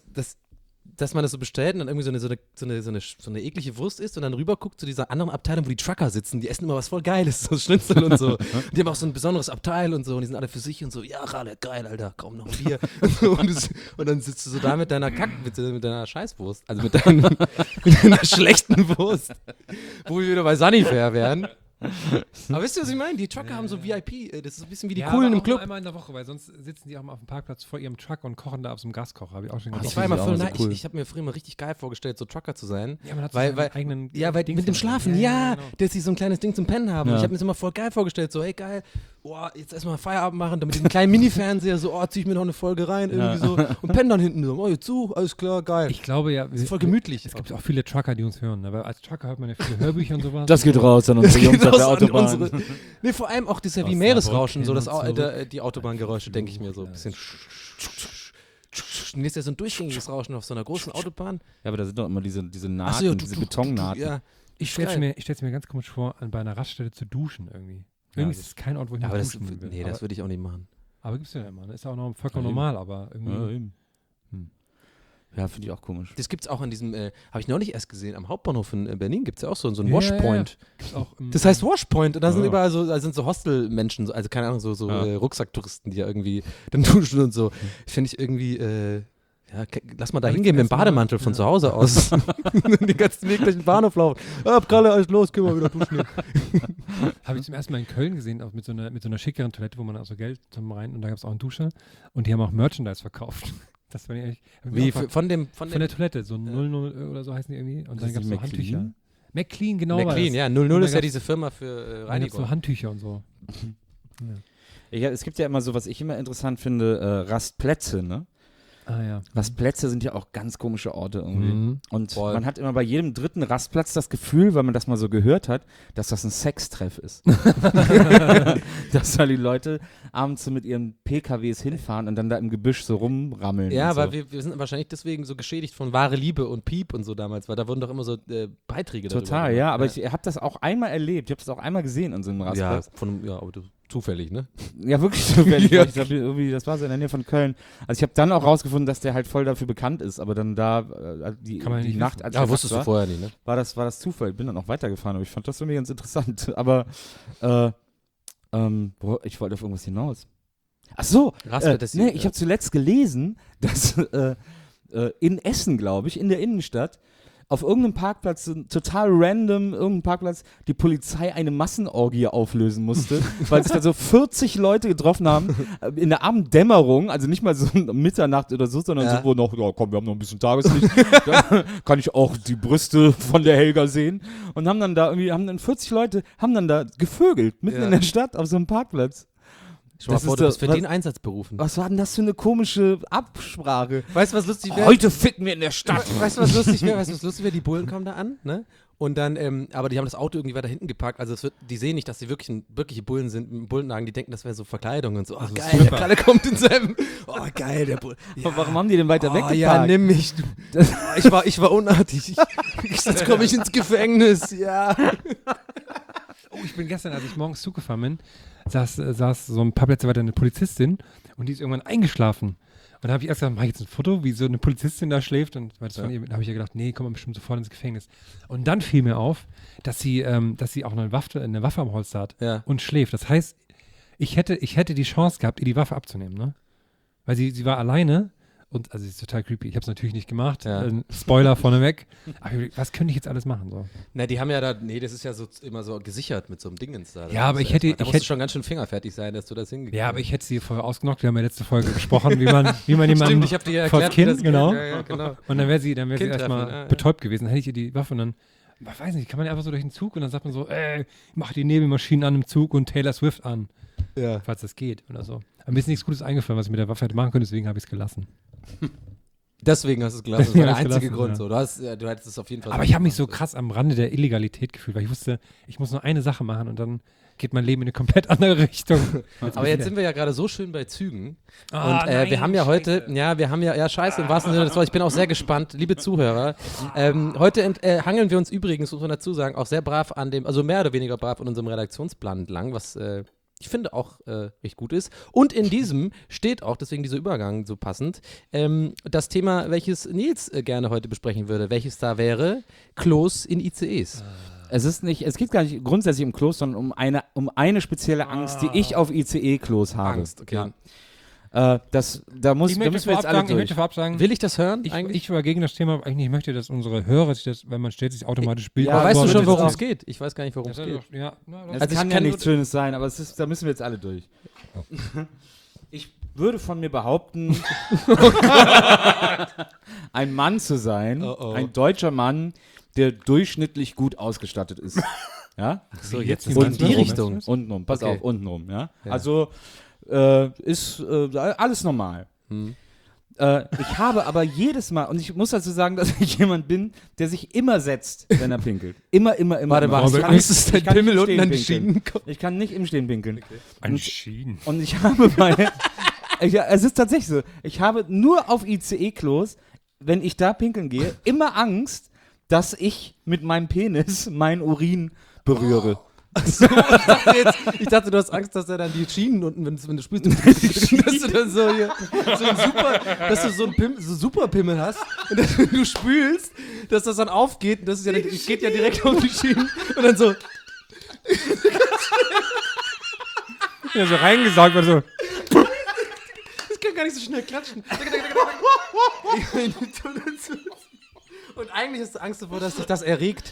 dass man das so bestellt und dann irgendwie so eine eklige Wurst isst und dann rüber guckt zu dieser anderen Abteilung, wo die Trucker sitzen, die essen immer was voll Geiles, so Schnitzel und so. Und die haben auch so ein besonderes Abteil und so und die sind alle für sich und so, ja, Rale, geil, Alter, komm, noch ein Bier. und dann sitzt du so da mit deiner mit deiner Scheißwurst, also mit deiner schlechten Wurst, wo wir wieder bei Sanifair wären. Aber wisst ihr, was ich meine? Die Trucker haben so VIP, das ist ein bisschen wie die Coolen im Club. Nur einmal in der Woche, weil sonst sitzen die auch mal auf dem Parkplatz vor ihrem Truck und kochen da auf so einem Gaskocher. Habe ich auch schon Ich gesehen. war immer voll so cool. Ich habe mir früher mal richtig geil vorgestellt, so Trucker zu sein. Ja, man hat weil, so seinen eigenen weil Dings mit dem drin. Schlafen, genau. dass sie so ein kleines Ding zum Pennen haben. Ja. Und ich habe mir das immer voll geil vorgestellt, so, hey geil, boah, jetzt erstmal Feierabend machen, damit diesen kleinen Mini-Fernseher, so, zieh ich mir noch eine Folge rein, irgendwie so. Und pennen dann hinten so, oh, jetzt zu, alles klar, geil. Ich glaube ja, Das ist voll gemütlich. Es gibt auch viele Trucker, die uns hören. Aber als Trucker hört man ja viele Hörbücher und sowas. Das geht raus an unsere Jungs auf der Autobahn. Nee, vor allem auch das ist ja wie Aus Meeresrauschen, so Saarbrücken das, die Autobahngeräusche, denke ich mir so ein bisschen. Nee, ist ja so ein durchgängiges Rauschen auf so einer großen Autobahn. Ja, aber da sind doch immer diese Nahten, Ach so, ja, diese Betonnahten. Ja. Ich stell's mir ganz komisch vor, bei einer Raststätte zu duschen irgendwie. Irgendwie ist es kein Ort, wo ich Aber mal das, duschen will. nee, das würde ich auch nicht machen. Aber gibt's ja immer. Das ist ja auch noch vollkommen Ja, eben. normal, aber irgendwie. Ja, eben. Ja, finde ich auch komisch. Das gibt's auch an diesem, habe ich neulich erst gesehen, am Hauptbahnhof in Berlin gibt es ja auch so einen Ja, Washpoint. Gibt's auch Das heißt Washpoint und da sind Ja. überall so, da sind so Hostelmenschen, also keine Ahnung, so Rucksacktouristen, die ja irgendwie dann duschen und so. Finde ich irgendwie, lass mal da hingehen mit dem Bademantel von zu Hause aus. Den ganzen Weg durch den Bahnhof laufen. Kralle, alles los, gehen wir wieder duschen. Habe ich zum ersten Mal in Köln gesehen, auch mit so einer schickeren Toilette, wo man auch so Geld zum rein und da gab es auch einen Duscher und die haben auch Merchandise verkauft. Das war eigentlich. Wie, von der Toilette, so 00 oder so heißen die irgendwie. Und dann gab es so Handtücher. McLean, genau. McLean, ja. 00 ist ja diese Firma für Da gab es so Reinigung. Handtücher und so. Ja, es gibt ja immer so, was ich immer interessant finde, Rastplätze, ne? Ah ja. Rastplätze sind ja auch ganz komische Orte irgendwie. Mhm. Und Voll. man hat immer bei jedem dritten Rastplatz das Gefühl, weil man das mal so gehört hat, dass das ein Sextreff ist. Dass da die Leute abends so mit ihren PKWs hinfahren und dann da im Gebüsch so rumrammeln. Ja, und aber so. wir sind wahrscheinlich deswegen so geschädigt von Wahre Liebe und Piep und so damals, weil da wurden doch immer so Beiträge darüber Total, gemacht. ja, aber ich habe das auch einmal erlebt. Ich habe das auch einmal gesehen an so einem Rastplatz. aber zufällig, ne? Ja, wirklich zufällig. Ja. Ich glaub, irgendwie, das war so in der Nähe von Köln. Also ich habe dann auch rausgefunden, dass der halt voll dafür bekannt ist, aber dann da die Kann man die nicht Nacht, wissen. als Ja, ich wusstest du war, vorher nicht, ne? war das Zufall. Ich bin dann auch weitergefahren, aber ich fand das irgendwie ganz interessant. Aber ich wollte auf irgendwas hinaus. Ach so, nee, ich habe zuletzt gelesen, dass in Essen, glaube ich, in der Innenstadt, auf irgendeinem Parkplatz, so total random, irgendein Parkplatz, die Polizei eine Massenorgie auflösen musste, weil sich da so 40 Leute getroffen haben, in der Abenddämmerung, also nicht mal so Mitternacht oder so, sondern so, wo noch, ja komm, wir haben noch ein bisschen Tageslicht, da kann ich auch die Brüste von der Helga sehen und haben dann da irgendwie, 40 Leute, haben dann da gevögelt, mitten in der Stadt, auf so einem Parkplatz. Stell mal vor, du bist für den Einsatz berufen. Was war denn das für eine komische Absprache? Weißt du, was lustig wäre? Heute ficken wir in der Stadt. Weißt du, was lustig wäre? Die Bullen kommen da an, ne? Und dann, aber die haben das Auto irgendwie weiter hinten geparkt. Also die sehen nicht, dass sie wirkliche Bullen sind mit dem Bullenwagen. Die denken, das wäre so Verkleidung und so. Oh, geil, der Kalle kommt in seinem. Oh, geil, der Bulle. Ja. Warum haben die denn weiter weggeparkt? Ja, nimm mich. Ich war unartig. Jetzt komme ich ins Gefängnis, ja. Oh, ich bin gestern, als ich morgens Zug gefahren bin, saß so ein paar Plätze weiter eine Polizistin und die ist irgendwann eingeschlafen. Und da habe ich erst gesagt, mach ich jetzt ein Foto, wie so eine Polizistin da schläft. Und da habe ich ja gedacht, nee, kommt man bestimmt sofort ins Gefängnis. Und dann fiel mir auf, dass sie auch eine Waffe am Holster hat und schläft. Das heißt, ich hätte die Chance gehabt, ihr die Waffe abzunehmen, ne? Weil sie war alleine. Und also, sie ist total creepy. Ich habe es natürlich nicht gemacht. Spoiler vorneweg. Aber was könnte ich jetzt alles machen? So? Na, die haben ja das ist ja so immer so gesichert mit so einem Dingens da. Ja, aber ich hätte schon ganz schön fingerfertig sein, dass du das hingekriegt hast. Ja, aber ich hätte sie vorher ausgenockt. Wir haben ja letzte Folge gesprochen, wie man jemanden Stimmt, ich habe dir erklärt, Kind, genau. Ja, genau. Und dann wäre sie erstmal betäubt gewesen. Dann hätte ich ihr die Waffe und dann, ich weiß nicht, kann man einfach so durch den Zug und dann sagt man so, mach die Nebelmaschinen an im Zug und Taylor Swift an. Ja. Falls das geht oder so. Aber mir ist nichts Gutes eingefallen, was ich mit der Waffe hätte machen können, deswegen habe ich es gelassen. Deswegen hast du es gelassen. Das war der einzige Grund. So. Du hättest es auf jeden Fall. Aber ich habe mich so krass am Rande der Illegalität gefühlt, weil ich wusste, ich muss nur eine Sache machen und dann geht mein Leben in eine komplett andere Richtung. Aber jetzt sind wir ja gerade so schön bei Zügen. Und wir haben ja heute, scheiße, im wahrsten Sinne des Wortes, ich bin auch sehr gespannt, liebe Zuhörer. Heute hangeln wir uns übrigens, muss man dazu sagen, auch sehr brav also mehr oder weniger brav an unserem Redaktionsplan entlang, was ich finde auch recht gut ist. Und in diesem steht auch, deswegen dieser Übergang so passend, das Thema, welches Nils gerne heute besprechen würde. Welches da wäre? Klos in ICEs. Es geht gar nicht grundsätzlich um Klos, sondern um eine spezielle Angst, die ich auf ICE-Klos habe. Angst, okay. Ja. Da müssen wir jetzt alle durch. Ich möchte vorab sagen, will ich das hören? Ich war gegen das Thema, eigentlich ich möchte, dass unsere Hörer sich das, weil man stellt sich automatisch Bild. Ja, weißt du schon, worum es geht? Ich weiß gar nicht, worum es geht. Es kann ja nichts Schönes sein, aber da müssen wir jetzt alle durch. Ich würde von mir behaupten, ein Mann zu sein, ein deutscher Mann, der durchschnittlich gut ausgestattet ist. Ja? So, jetzt in die Richtung. Untenrum, pass auf, untenrum. Ja? Also ist alles normal. Ich habe aber jedes Mal, und ich muss dazu sagen, dass ich jemand bin, der sich immer setzt, wenn er pinkelt. Immer. Warte, Angst, dass dein Pimmel unten an die Schienen kommt. Ich kann nicht im Stehen pinkeln. Okay. An Schienen. Und ich habe es ist tatsächlich so, ich habe nur auf ICE-Klos, wenn ich da pinkeln gehe, immer Angst, dass ich mit meinem Penis meinen Urin berühre. So, ich dachte, du hast Angst, dass er dann die Schienen unten, wenn du spürst, dass du dann so hier dass du so einen super Pimmel hast und dass, wenn du spülst, dass das dann aufgeht und das geht ja direkt auf die Schienen und dann so. Ja, so reingesaugt oder so. Ich kann gar nicht so schnell klatschen. Und eigentlich hast du Angst davor, dass dich das erregt.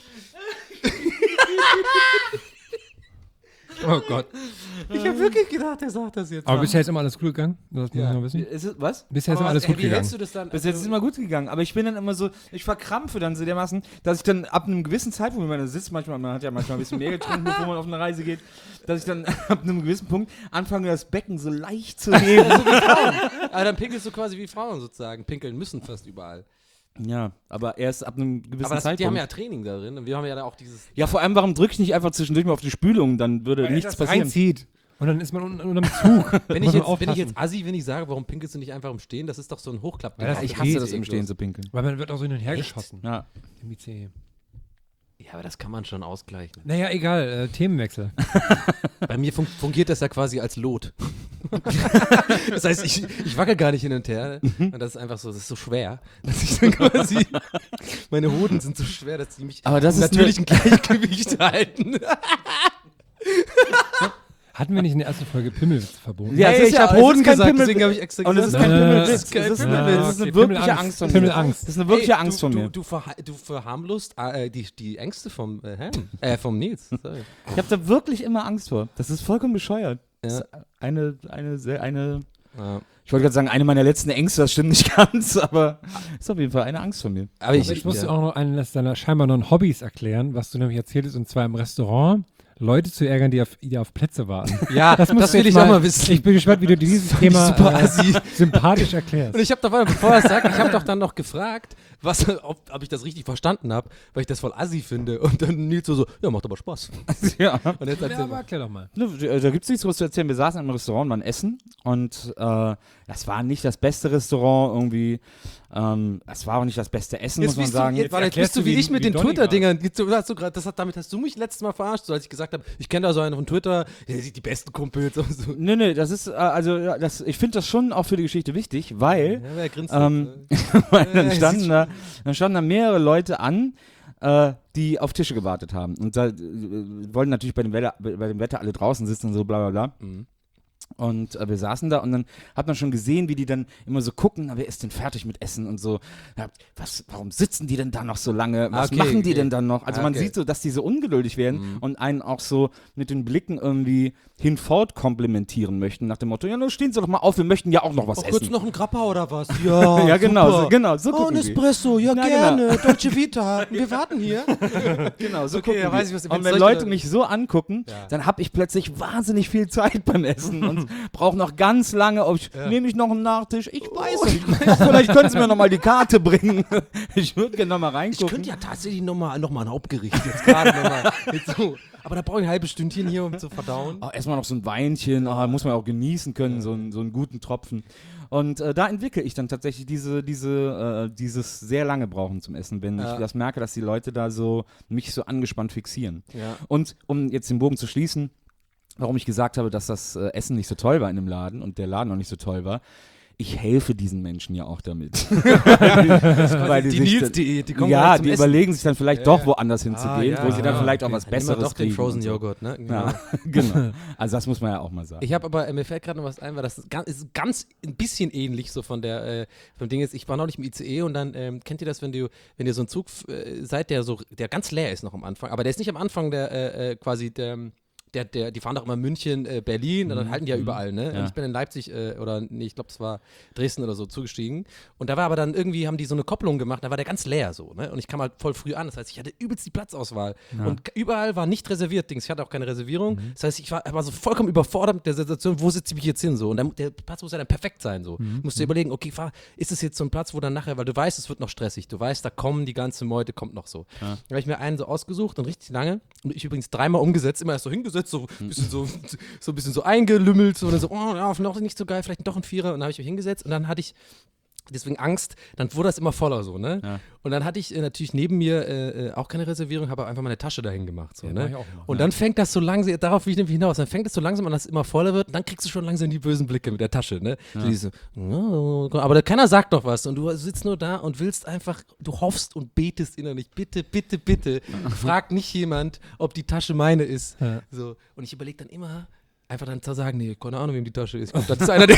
Oh Gott. Ich habe wirklich gedacht, er sagt das jetzt. Aber bisher ist immer alles gut gegangen. Das muss man noch wissen. Was? Bisher ist immer alles gut wie gegangen. hältst du das dann? Bis jetzt ist es immer gut gegangen, aber ich bin dann immer so, ich verkrampfe dann so dermaßen, dass ich dann ab einem gewissen Zeitpunkt, wenn man da sitzt, man hat ja manchmal ein bisschen mehr getrunken, bevor man auf eine Reise geht, dass ich dann ab einem gewissen Punkt anfange, das Becken so leicht zu heben. Also wie Frauen. Aber dann pinkelst du quasi wie Frauen sozusagen, pinkeln müssen fast überall. Ja, aber erst ab einem gewissen aber Zeitpunkt. Die haben ja Training darin und wir haben ja da auch dieses... Ja, vor allem, warum drücke ich nicht einfach zwischendurch mal auf die Spülung, dann würde nichts passieren. Reinzieht. Und dann ist man unterm Zug. Bin ich jetzt assi, wenn ich sage, warum pinkelst du nicht einfach im Stehen? Das ist doch so ein Hochklappding. Ja, ich hasse das im Stehen zu pinkeln. Weil man wird auch so hin und her geschossen. Ja. Im ICE. Ja, aber das kann man schon ausgleichen. Naja, egal, Themenwechsel. Bei mir fungiert das ja quasi als Lot. Das heißt, ich wackel gar nicht hin und her. Und das ist einfach so, das ist so schwer, dass ich dann quasi, meine Hoden sind so schwer, dass die mich aber das im natürlichen Gleichgewicht halten. Hatten wir nicht in der ersten Folge Pimmelwitze verboten? Ja, Hey, es ist ich ja habe es ist Hoden kein gesagt, Pimmel- deswegen habe ich extra Und es ist gesagt. kein Pimmelwitz. Das ist kein Es ist Pimmelwitz. eine wirkliche Angst von mir. Pimmelangst. Das ist eine wirkliche Ey, Angst von mir. Du verharmlost die Ängste vom vom Nils. Sorry. Ich habe da wirklich immer Angst vor. Das ist vollkommen bescheuert. Das Ja. ist eine Ja. ich wollte gerade sagen, eine meiner letzten Ängste, das stimmt nicht ganz, aber ist auf jeden Fall eine Angst von mir. Aber Aber ich musste auch noch eines deiner scheinbar noch Hobbys erklären, was du nämlich erzählt hast, und zwar im Restaurant Leute zu ärgern, die auf Plätze warten. Ja, das musst du will jetzt ich auch mal wissen. Ich bin gespannt, wie du dieses ich Thema super assi. sympathisch erklärst. Und ich habe davor, bevor er es sagt, ich habe doch dann noch gefragt, ob ich das richtig verstanden habe, weil ich das voll assi finde. Und dann Nils so, ja, macht aber Spaß. Ja. Und jetzt Ja, erzähl aber mal. erklär doch mal. Da gibt es nichts groß zu erzählen. Wir saßen im Restaurant, waren essen und das war nicht das beste Restaurant irgendwie. Es war auch nicht das beste Essen, muss man sagen. Jetzt erklärst bist du du, wie wie- ich mit wie den Donny Twitter-Dingern. Damit hast du mich letztes Mal verarscht, so als ich gesagt habe, ich kenne da so einen von Twitter, der sieht die besten Kumpels und so. Nee, das ist, ich finde das schon auch für die Geschichte wichtig, weil, Ja, wer grinst weil dann Ja, standen sieht da mehrere Leute an, die auf Tische gewartet haben. Und da wollten natürlich bei dem Wetter alle draußen sitzen und so bla bla bla. Mhm. Und wir saßen da und dann hat man schon gesehen, wie die dann immer so gucken, wer ist denn fertig mit Essen und so. Ja, warum sitzen die denn da noch so lange? Was Okay, machen die okay. denn dann noch? Also man Okay. sieht so, dass die so ungeduldig werden und einen auch so mit den Blicken irgendwie hinfort komplimentieren möchten, nach dem Motto, ja, nun stehen Sie doch mal auf, wir möchten ja auch noch was essen. noch ein Grappa oder was? Ja, Ja, genau, super. so Oh, gucken ein die. Espresso, ja, Na, gerne. Deutsche Vita, wir warten hier. Genau, so Okay, gucken ja, die. weiß ich, was- Und wenn wenn solche Leute Leute- mich so angucken, Ja. dann habe ich plötzlich wahnsinnig viel Zeit beim Essen und brauche noch ganz lange, nehme ich noch einen Nachtisch? Ich weiß nicht. Vielleicht können Sie mir noch mal die Karte bringen. Ich würde gerne noch mal Ich reingucken. könnte ja tatsächlich noch mal ein Hauptgericht jetzt gerade noch mal. Jetzt so. Aber da brauche ich ein halbes Stündchen hier, um zu verdauen. Erstmal noch so ein Weinchen, muss man auch genießen können, so einen guten Tropfen. Und da entwickle ich dann tatsächlich dieses sehr lange Brauchen zum Essen, wenn ich das merke, dass die Leute da so mich so angespannt fixieren. Ja. Und um jetzt den Bogen zu schließen, warum ich gesagt habe, dass das Essen nicht so toll war in dem Laden und der Laden auch nicht so toll war, ich helfe diesen Menschen ja auch damit. Weil die sich Nils-Diät, die kommen ja, gleich zum die Essen. überlegen sich dann vielleicht doch woanders hinzugehen, ja, wo sie dann ja, vielleicht auch okay. was Dann nehmen wir Besseres doch den kriegen. Frozen und so. Joghurt, ne? Ja, genau. Also das muss man ja auch mal sagen. Ich habe aber, mir fällt gerade noch was ein, weil das ist ganz ein bisschen ähnlich so von vom Ding ist, ich war neulich im ICE und dann, kennt ihr das, wenn ihr so ein Zug seid, der ganz leer ist noch am Anfang, aber der ist nicht am Anfang quasi die fahren doch immer München, Berlin und dann halten die ja überall, ne? Ja. Und ich bin in Leipzig ich glaube, es war Dresden oder so, zugestiegen. Und da war aber dann irgendwie, haben die so eine Kopplung gemacht, da war der ganz leer so, ne? Und ich kam halt voll früh an, das heißt, ich hatte übelst die Platzauswahl. Und überall war nicht reserviert, Dings, ich hatte auch keine Reservierung. Das heißt, ich war so vollkommen überfordert mit der Situation, wo sitze ich mich jetzt hin so? Und dann, der Platz muss ja dann perfekt sein so. Musst du dir überlegen, okay, ist es jetzt so ein Platz, wo dann nachher, weil du weißt, es wird noch stressig, du weißt, da kommen die ganze Meute, kommt noch so. Da habe ich mir einen so ausgesucht und richtig lange, und ich übrigens 3-mal umgesetzt, immer erst so hingesetzt, so ein bisschen so eingelümmelt, so, und dann so, oh, ja, noch nicht so geil, vielleicht doch ein Vierer, und dann habe ich mich hingesetzt und dann hatte ich deswegen Angst, dann wurde das immer voller so, ne? Ja. Und dann hatte ich natürlich neben mir auch keine Reservierung, habe einfach meine Tasche dahin gemacht, so, Ja, mach ne? ich auch immer. Und dann fängt das so langsam, darauf will ich nämlich hinaus, dann fängt es so langsam an, dass es immer voller wird, und dann kriegst du schon langsam die bösen Blicke mit der Tasche, ne? So diese, aber keiner sagt doch was und du sitzt nur da und willst einfach, du hoffst und betest innerlich, bitte, bitte, bitte, frag nicht jemand, ob die Tasche meine ist. Ja. So. Und ich überlege dann immer, einfach dann zu sagen, nee, keine Ahnung, wem die Tasche ist. Das ist einer, der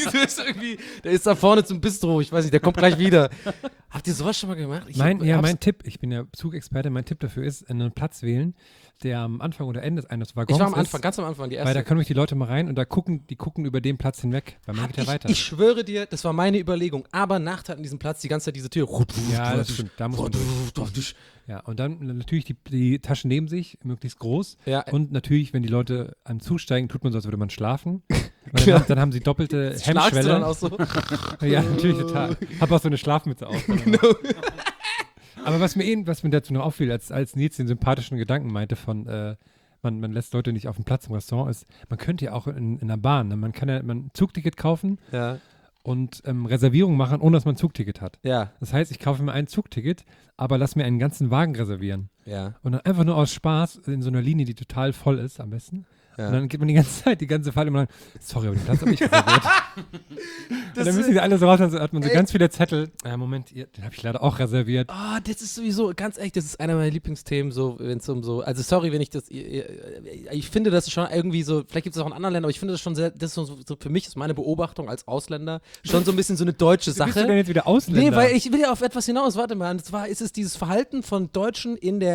ist da vorne zum Bistro, ich weiß nicht, der kommt gleich wieder. Habt ihr sowas schon mal gemacht? Mein Tipp, ich bin ja Zugexperte, mein Tipp dafür ist, einen Platz wählen, der am Anfang oder Ende eines Waggons Ich war am Anfang, ist, ganz am Anfang, die weil da erste. können nämlich die Leute mal rein und die gucken über den Platz hinweg, weil man geht ja weiter. Ich schwöre dir, das war meine Überlegung, aber Nachteil an diesem Platz, die ganze Zeit diese Tür. Ja, das stimmt, da muss man durch. Ja, und dann natürlich die Taschen neben sich, möglichst groß. Ja. Und natürlich, wenn die Leute am Zusteigen, tut man so, als würde man schlafen. Weil dann haben sie doppelte Schlagst du dann Hemmschwelle. auch so? Ja, natürlich total. Hab auch so eine Schlafmütze auf. Genau. Aber was mir dazu noch auffiel, als Nils den sympathischen Gedanken meinte von man lässt Leute nicht auf dem Platz im Restaurant, ist, man könnte ja auch in der Bahn, ne? Man kann ja ein Zugticket kaufen Ja. und Reservierungen machen, ohne dass man ein Zugticket hat. Ja. Das heißt, ich kaufe mir ein Zugticket, aber lass mir einen ganzen Wagen reservieren. Ja. Und dann einfach nur aus Spaß in so einer Linie, die total voll ist, am besten, Und dann geht man die ganze Fahrt immer lang, sorry, aber den Platz habe ich reserviert. Und dann müssen die alle so raus, dann hat man so ganz viele Zettel. Moment, den habe ich leider auch reserviert. Das ist sowieso, ganz ehrlich, das ist einer meiner Lieblingsthemen, so, wenn es um so, also sorry, wenn ich das, ich finde das schon irgendwie so, vielleicht gibt es auch in anderen Ländern, aber ich finde das schon sehr, das ist so für mich, ist meine Beobachtung als Ausländer, schon so ein bisschen so eine deutsche Sache. Bist du denn jetzt wieder Ausländer? Nee, weil ich will ja auf etwas hinaus, warte mal, und zwar ist es dieses Verhalten von Deutschen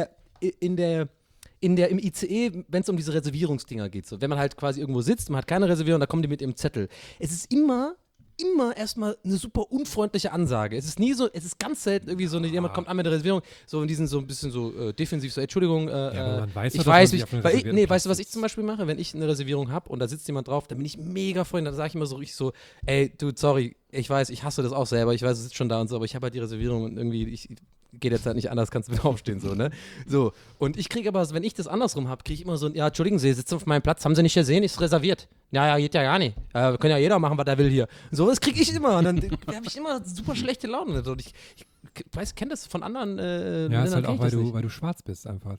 im ICE, wenn es um diese Reservierungsdinger geht. So, wenn man halt quasi irgendwo sitzt, man hat keine Reservierung, da kommen die mit ihrem Zettel. Es ist immer erstmal eine super unfreundliche Ansage. Es ist ganz selten irgendwie so, jemand kommt an mit der Reservierung, so in diesen so ein bisschen so defensiv, so Entschuldigung, aber man weiß ich doch, weiß dass nicht, man sich auf einen reservierten weißt du, was Platz ich zum Beispiel mache, wenn ich eine Reservierung habe und da sitzt jemand drauf, dann bin ich mega freundlich, dann sage ich immer so richtig so, ey, dude, sorry, ich weiß, ich hasse das auch selber, ich weiß, es ist schon da und so, aber ich habe halt die Reservierung und irgendwie, geht jetzt halt nicht anders, kannst du mit aufstehen, so, ne? So, und ich kriege aber, wenn ich das andersrum habe, kriege ich immer so, ja, entschuldigen Sie, Sie sitzen auf meinem Platz, haben Sie nicht gesehen, ist reserviert. Ja, geht ja gar nicht. Wir können ja jeder machen, was er will hier. So, das kriege ich immer und dann habe ich immer super schlechte Laune. Und ich kenne das von anderen Ja, ist halt auch, weil du schwarz bist einfach.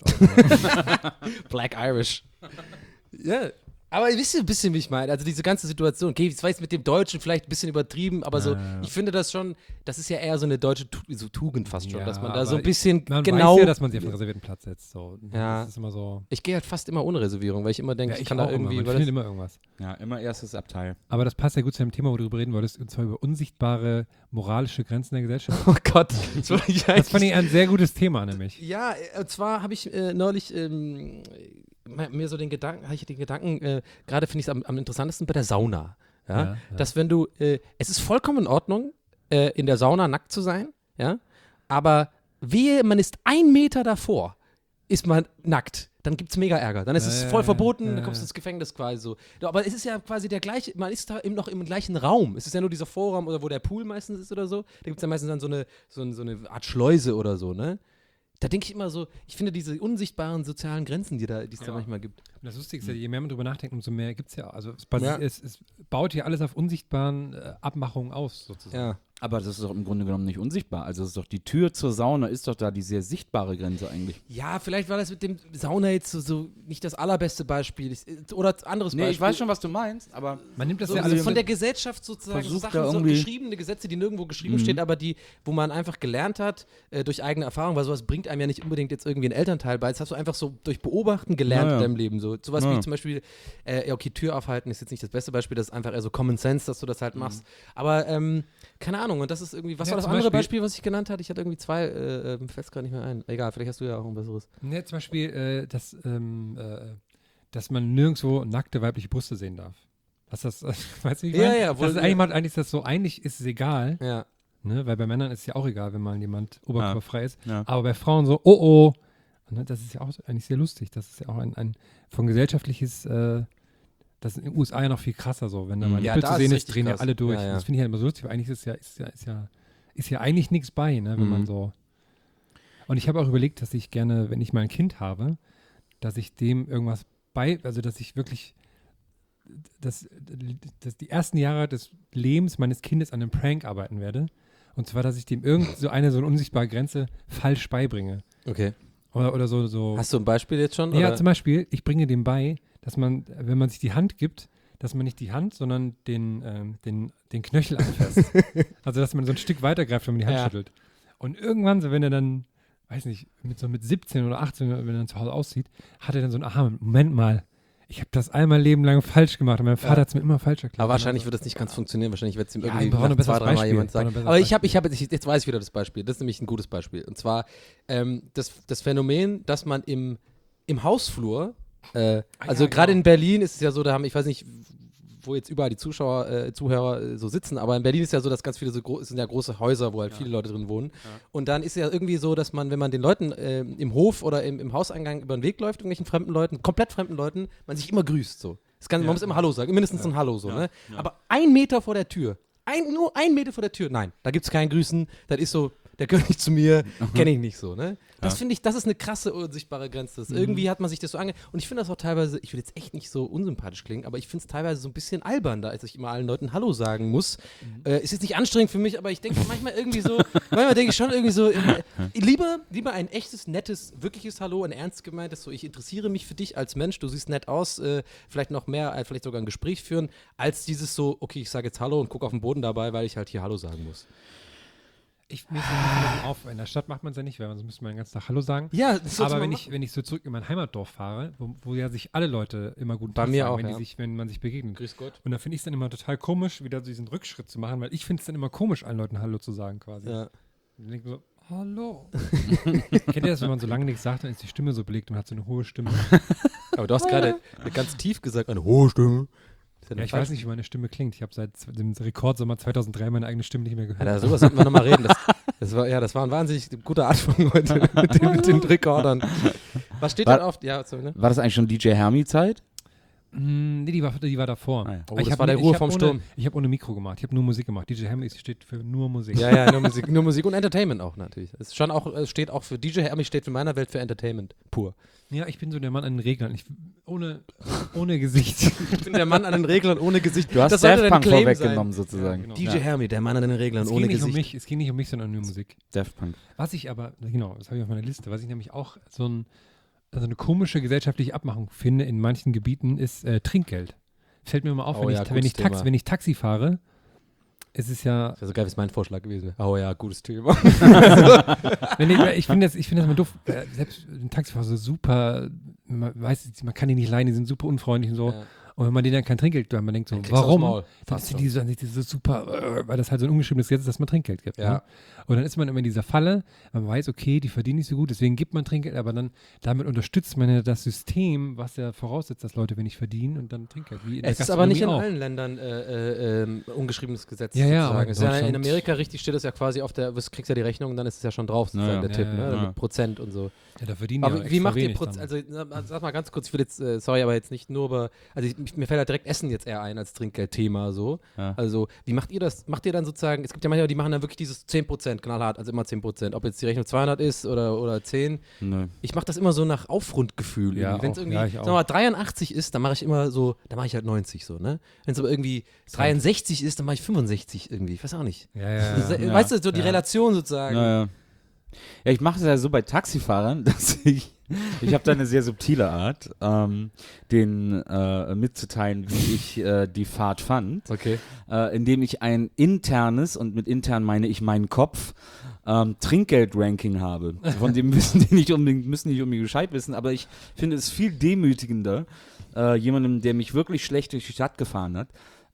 Black Irish. Ja. Aber wisst ihr ein bisschen, wie ich meine? Also diese ganze Situation, okay, ich weiß mit dem Deutschen vielleicht ein bisschen übertrieben, aber so, ich finde das schon, das ist ja eher so eine deutsche Tugend fast schon, dass man da so ein bisschen man genau... weiß ja, dass man sich auf einen reservierten Platz setzt. So. Ja. Das ist immer so... Ich gehe halt fast immer ohne Reservierung, weil ich immer denke, Ja, ich kann da irgendwie... Man findet immer irgendwas. Ja, immer erstes Abteil. Aber das passt ja gut zu dem Thema, wo du drüber reden wolltest, und zwar über unsichtbare moralische Grenzen der Gesellschaft. Oh Gott. Das fand ich ein sehr gutes Thema, nämlich. Ja, und zwar habe ich neulich... mir so den Gedanken, gerade finde ich es am interessantesten bei der Sauna. Ja? Dass wenn du, es ist vollkommen in Ordnung, in der Sauna nackt zu sein, ja, aber wehe, man ist 1 Meter davor, ist man nackt, dann gibt es mega Ärger. Dann ist es voll verboten, dann kommst du ins Gefängnis quasi so. Aber es ist ja quasi der gleiche, man ist da eben noch im gleichen Raum. Es ist ja nur dieser Vorraum oder wo der Pool meistens ist oder so. Da gibt es ja meistens dann so eine Art Schleuse oder so, ne? Da denke ich immer so, ich finde diese unsichtbaren sozialen Grenzen, die es da manchmal gibt. Und das Lustige ist ja, je mehr man drüber nachdenkt, umso mehr gibt es ja. Also es baut ja alles auf unsichtbaren Abmachungen aus, sozusagen. Ja. Aber das ist doch im Grunde genommen nicht unsichtbar. Also das ist doch die Tür zur Sauna, ist doch da die sehr sichtbare Grenze eigentlich. Ja, vielleicht war das mit dem Sauna jetzt so nicht das allerbeste Beispiel. Oder anderes Beispiel. Ich weiß schon, was du meinst, aber Man nimmt das so, ja also alles von der Gesellschaft sozusagen, so versucht Sachen, da so irgendwie- geschriebene Gesetze, die nirgendwo geschrieben stehen, aber wo man einfach gelernt hat, durch eigene Erfahrung, weil sowas bringt einem ja nicht unbedingt jetzt irgendwie ein Elternteil bei. Das hast du einfach so durch Beobachten gelernt in deinem Leben. Sowas wie zum Beispiel, okay, Tür aufhalten ist jetzt nicht das beste Beispiel, das ist einfach eher so Common Sense, dass du das halt machst. Aber, keine Ahnung, und das ist irgendwie, was war das zum andere Beispiel- Beispiel, was ich genannt hatte? Ich hatte irgendwie 2, fällt es gerade nicht mehr ein. Egal, vielleicht hast du ja auch ein besseres. Ja, zum Beispiel, dass man nirgendwo nackte weibliche Brüste sehen darf. Was das, weißt du, wie ich meine? Ja, Das ist eigentlich ist das so, eigentlich ist es egal, Ja. ne? Weil bei Männern ist es ja auch egal, wenn mal jemand oberkörperfrei ist. Ja. Aber bei Frauen so, oh. Und, ne, das ist ja auch eigentlich sehr lustig. Das ist ja auch ein von gesellschaftliches, das ist in den USA ja noch viel krasser so. Wenn da mal Ja, Nippel da zu ist sehen ist, richtig drehen ja krass. alle durch. Ja, ja. Das finde ich halt immer so lustig, weil eigentlich ist ja eigentlich nichts bei, ne? Wenn man so. Und ich habe auch überlegt, dass ich gerne, wenn ich mal ein Kind habe, dass ich dem irgendwas also dass ich wirklich, dass die ersten Jahre des Lebens meines Kindes an einem Prank arbeiten werde. Und zwar, dass ich dem so eine unsichtbare Grenze falsch beibringe. Okay. Oder so. Hast du ein Beispiel jetzt schon? Ja, oder? zum Beispiel, ich bringe dem bei, dass man, wenn man sich die Hand gibt, dass man nicht die Hand, sondern den Knöchel anfasst. Also, dass man so ein Stück weitergreift, wenn man die Hand schüttelt. Und irgendwann, so wenn er dann, weiß nicht, mit 17 oder 18, wenn er dann zu Hause auszieht, hat er dann so ein Moment mal, ich habe das all mein Leben lang falsch gemacht und mein Vater hat es mir immer falsch erklärt. Aber wahrscheinlich wird das nicht ganz funktionieren. Wahrscheinlich wird es ihm irgendwie ich brauche nach ein 2, 3 Mal Beispiel. jemand sagen. Aber jetzt weiß ich wieder das Beispiel. Das ist nämlich ein gutes Beispiel. Und zwar das Phänomen, dass man im Hausflur, also gerade in Berlin ist es ja so, ich weiß nicht, wo jetzt überall die Zuhörer so sitzen, aber in Berlin ist ja so, dass ganz viele es sind ja große Häuser, wo halt viele Leute drin wohnen. Ja. Und dann ist ja irgendwie so, dass man, wenn man den Leuten im Hof oder im Hauseingang über den Weg läuft, irgendwelchen fremden Leuten, komplett fremden Leuten, man sich immer grüßt so. Man muss immer Hallo sagen, mindestens ein Hallo so, ne? Ja. Aber 1 Meter vor der Tür, nur 1 Meter vor der Tür, nein, da gibt es kein Grüßen, das ist so, der gehört nicht zu mir, kenne ich nicht so, ne? Das finde ich, das ist eine krasse, unsichtbare Grenze. Irgendwie hat man sich das so und ich finde das auch teilweise, ich will jetzt echt nicht so unsympathisch klingen, aber ich finde es teilweise so ein bisschen albern, da als ich immer allen Leuten Hallo sagen muss. Ist jetzt nicht anstrengend für mich, aber ich denke manchmal irgendwie so, manchmal denke ich schon irgendwie so, lieber ein echtes, nettes, wirkliches Hallo, ein ernst gemeintes, so ich interessiere mich für dich als Mensch, du siehst nett aus, vielleicht noch mehr, vielleicht sogar ein Gespräch führen, als dieses so, okay, ich sage jetzt Hallo und gucke auf den Boden dabei, weil ich halt hier Hallo sagen muss. Mir fällt das ein bisschen auf. In der Stadt macht man es ja nicht, weil sonst müsste man den ganzen Tag Hallo sagen. Ja, das aber wenn ich so zurück in mein Heimatdorf fahre, wo ja sich alle Leute immer gut bei mir sagen, auch, wenn man sich begegnet. Grüß Gott. Und da finde ich es dann immer total komisch, wieder so diesen Rückschritt zu machen, weil ich finde es dann immer komisch, allen Leuten Hallo zu sagen quasi. Ja. Und dann denke ich so, Hallo. Kennt ihr das, wenn man so lange nichts sagt, dann ist die Stimme so belegt und hat so eine hohe Stimme? Aber du hast gerade ganz tief gesagt, eine hohe Stimme. Ja, ich weiß nicht, wie meine Stimme klingt. Ich habe seit dem Rekordsommer 2003 meine eigene Stimme nicht mehr gehört. Alter, sowas sollten wir nochmal reden. Das war ein wahnsinnig guter Anfang heute mit den Rekordern. Was steht denn auf? Ja, sorry, ne? War das eigentlich schon DJ Hermi-Zeit? Nee, die war davor. Ah, ja. Oh, das war der Ruhe vom Sturm. Ich habe ohne Mikro gemacht. Ich habe nur Musik gemacht. DJ Hermi steht für nur Musik. Ja, nur Musik und Entertainment auch natürlich. Es steht auch für DJ Hermi, steht für meiner Welt für Entertainment pur. Ja, ich bin so der Mann an den Reglern. Ohne Gesicht. Ich bin der Mann an den Reglern ohne Gesicht. Du hast das Daft Punk Claim vorweggenommen sozusagen. Ja, genau. DJ Hermi, der Mann an den Reglern ohne Gesicht. Es ging nicht um mich, sondern nur Musik. Daft Punk. Was ich aber, genau, das habe ich auf meiner Liste, was ich nämlich auch also eine komische gesellschaftliche Abmachung finde in manchen Gebieten, ist Trinkgeld. Fällt mir immer auf, wenn ich Taxi fahre, ist es ja. Das wäre so geil, ist mein Vorschlag gewesen. Oh ja, gutes Thema. Ich finde das immer doof. Selbst ein Taxifahrer so super, man kann die nicht leiden, die sind super unfreundlich und so. Ja. Und wenn man denen dann kein Trinkgeld gibt, man denkt so, warum? Dann sind die so super, weil das halt so ein ungeschriebenes Gesetz ist, dass man Trinkgeld gibt. Ja. Ne? Und dann ist man immer in dieser Falle, man weiß, okay, die verdienen nicht so gut, deswegen gibt man Trinkgeld, aber dann damit unterstützt man ja das System, was ja voraussetzt, dass Leute wenig verdienen und dann Trinkgeld. Es ist aber nicht in allen Ländern ungeschriebenes Gesetz. Ja, aber in Amerika richtig steht es ja quasi du kriegst ja die Rechnung und dann ist es ja schon drauf, sozusagen, der Tipp, ne? Mit Prozent und so. Ja, da verdienen aber wie macht ihr Prozent? Also sag mal ganz kurz, ich will jetzt, sorry, aber jetzt nicht nur über, also mir fällt halt direkt Essen jetzt eher ein als Trinkgeldthema so. Ja. Also wie macht ihr das? Macht ihr dann sozusagen, es gibt ja manche, die machen dann wirklich dieses 10%, knallhart, also immer 10%, ob jetzt die Rechnung 200 ist oder 10. Nee. Ich mache das immer so nach Aufrundgefühl. Ja, wenn es irgendwie, sagen wir mal, 83 ist, dann mache ich immer so, dann mache ich halt 90 so, ne? Wenn es aber irgendwie 63 ist, dann mache ich 65 irgendwie, ich weiß auch nicht. Ja. Weißt du, so die Relation sozusagen. Ja, ich mache es ja so bei Taxifahrern, dass ich habe da eine sehr subtile Art, denen mitzuteilen, wie ich die Fahrt fand. Okay. Indem ich ein internes, und mit intern meine ich meinen Kopf, Trinkgeld-Ranking habe. Von dem müssen die nicht unbedingt Bescheid wissen, aber ich finde es viel demütigender, jemandem, der mich wirklich schlecht durch die Stadt gefahren hat,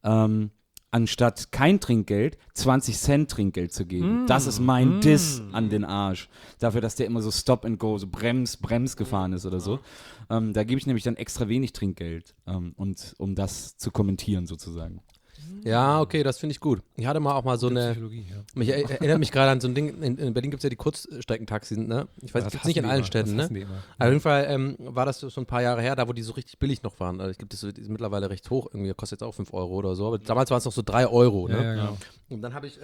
anstatt kein Trinkgeld, 20 Cent Trinkgeld zu geben. Das ist mein Diss an den Arsch. Dafür, dass der immer so Stop and Go, so Brems gefahren ist oder so. Da gebe ich nämlich dann extra wenig Trinkgeld, und um das zu kommentieren sozusagen. Ja, okay, das finde ich gut. Ich hatte mal auch mal so eine. Mich erinnert mich gerade an so ein Ding. In Berlin gibt es ja die Kurzstreckentaxis, ne? Ich weiß, gibt es nicht in allen Städten, ne? Auf jeden Fall war das so ein paar Jahre her, da wo die so richtig billig noch waren. Also ich glaube, die ist mittlerweile recht hoch. Irgendwie kostet jetzt auch 5 Euro oder so. Aber damals waren es noch so 3 Euro, ne? Ja, genau. Und dann habe ich.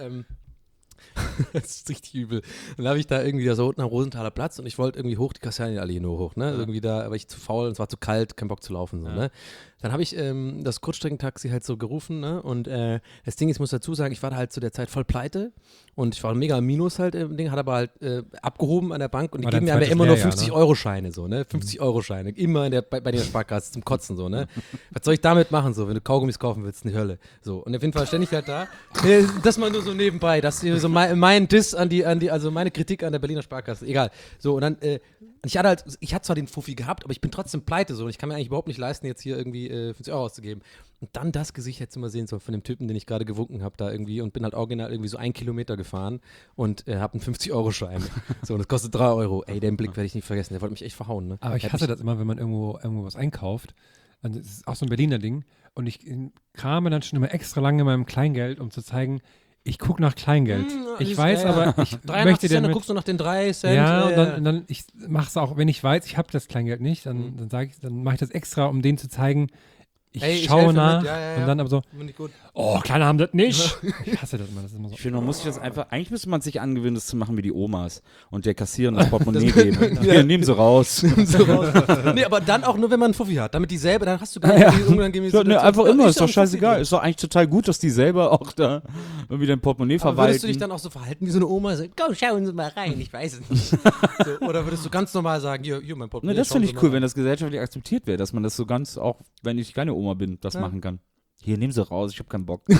Das ist richtig übel. Dann habe ich da irgendwie so unten am Rosenthaler Platz und ich wollte irgendwie hoch, die Kastanienallee nur hoch, ne? Ja. Irgendwie da, aber ich zu faul und es war zu kalt, kein Bock zu laufen, so, ne? Dann habe ich das Kurzstreckentaxi halt so gerufen, ne? Und das Ding ist, ich muss dazu sagen, ich war da halt zu der Zeit voll pleite und ich war mega im Minus halt im Ding, hat aber halt abgehoben an der Bank und die geben mir aber immer nur 50-Euro-Scheine, so, ne? 50-Euro-Scheine, immer bei der Sparkasse zum Kotzen, so, ne? Was soll ich damit machen, so, wenn du Kaugummis kaufen willst, eine Hölle. So, und auf jeden Fall ständig halt da. Das mal nur so nebenbei, das hier so mein Diss an die, also meine Kritik an der Berliner Sparkasse, egal. So, und dann, ich hatte zwar den Fuffi gehabt, aber ich bin trotzdem pleite, so, und ich kann mir eigentlich überhaupt nicht leisten, jetzt hier irgendwie 50 Euro auszugeben. Und dann das Gesicht jetzt immer sehen, so von dem Typen, den ich gerade gewunken habe da irgendwie, und bin halt original irgendwie so 1 Kilometer gefahren und habe einen 50-Euro-Schein. So, und das kostet 3 Euro. Ey, den Blick werde ich nicht vergessen, der wollte mich echt verhauen, ne? Aber ich hasse das immer, wenn man irgendwo was einkauft. Und das ist auch so ein Berliner Ding. Und ich krame dann schon immer extra lange in meinem Kleingeld, um zu zeigen, ich gucke nach Kleingeld. Ich weiß, aber ich möchte Cent, dann guckst du nach den 3 Cent. Ja, und dann ich mache es auch, wenn ich weiß, ich habe das Kleingeld nicht, dann mache ich das extra, um denen zu zeigen, ich schaue helfe nach mit. Ja. und dann aber so, Finde ich gut. oh, Kleiner haben das nicht. Ich hasse das immer, das ist immer so. Ich finde, man muss sich das einfach, eigentlich müsste man sich angewöhnen, das zu machen wie die Omas und der Kassiererin das Portemonnaie geben. Hier, nehmen sie raus. Nee, aber dann auch nur, wenn man einen Fuffi hat. Damit die selber, dann hast du gar nicht die unangenehme Ja, ne, einfach immer, ist doch scheißegal. Ist Ist doch eigentlich total gut, dass die selber auch da irgendwie dein Portemonnaie aber verwalten. würdest du dich dann auch so verhalten wie so eine Oma? So, komm, schauen Sie mal rein, ich weiß es nicht. So, oder würdest du ganz normal sagen, hier mein Portemonnaie. Ne, das schauen finde Sie ich mal cool, rein. wenn das gesellschaftlich akzeptiert wird, dass man das so ganz, auch wenn ich keine Oma bin, das machen kann. Hier, nehmen sie raus, ich habe keinen Bock.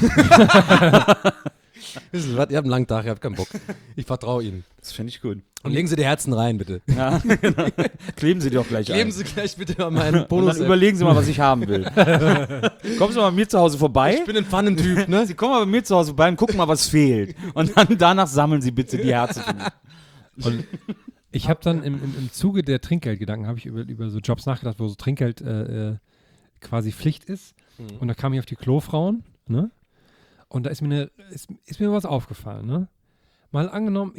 Wissen Sie was, ihr habt einen langen Tag, ihr habt keinen Bock. Ich vertraue Ihnen. Das finde ich gut. Und legen Sie die Herzen rein, bitte. Ja, genau. Kleben Sie die doch gleich Kleben ein. Sie gleich bitte an meinen Und Bonus. dann überlegen Sie mal, was ich haben will. Kommen Sie mal bei mir zu Hause vorbei. Ich bin ein Pfannentyp, ne? Sie kommen mal bei mir zu Hause vorbei und gucken mal, was fehlt. Und dann danach sammeln Sie bitte die Herzen für mich. Und ich habe dann im Zuge der Trinkgeldgedanken, habe ich über so Jobs nachgedacht, wo so Trinkgeld quasi Pflicht ist. Und da kam ich auf die Klofrauen, ne? Und da ist mir was aufgefallen, ne? Mal angenommen,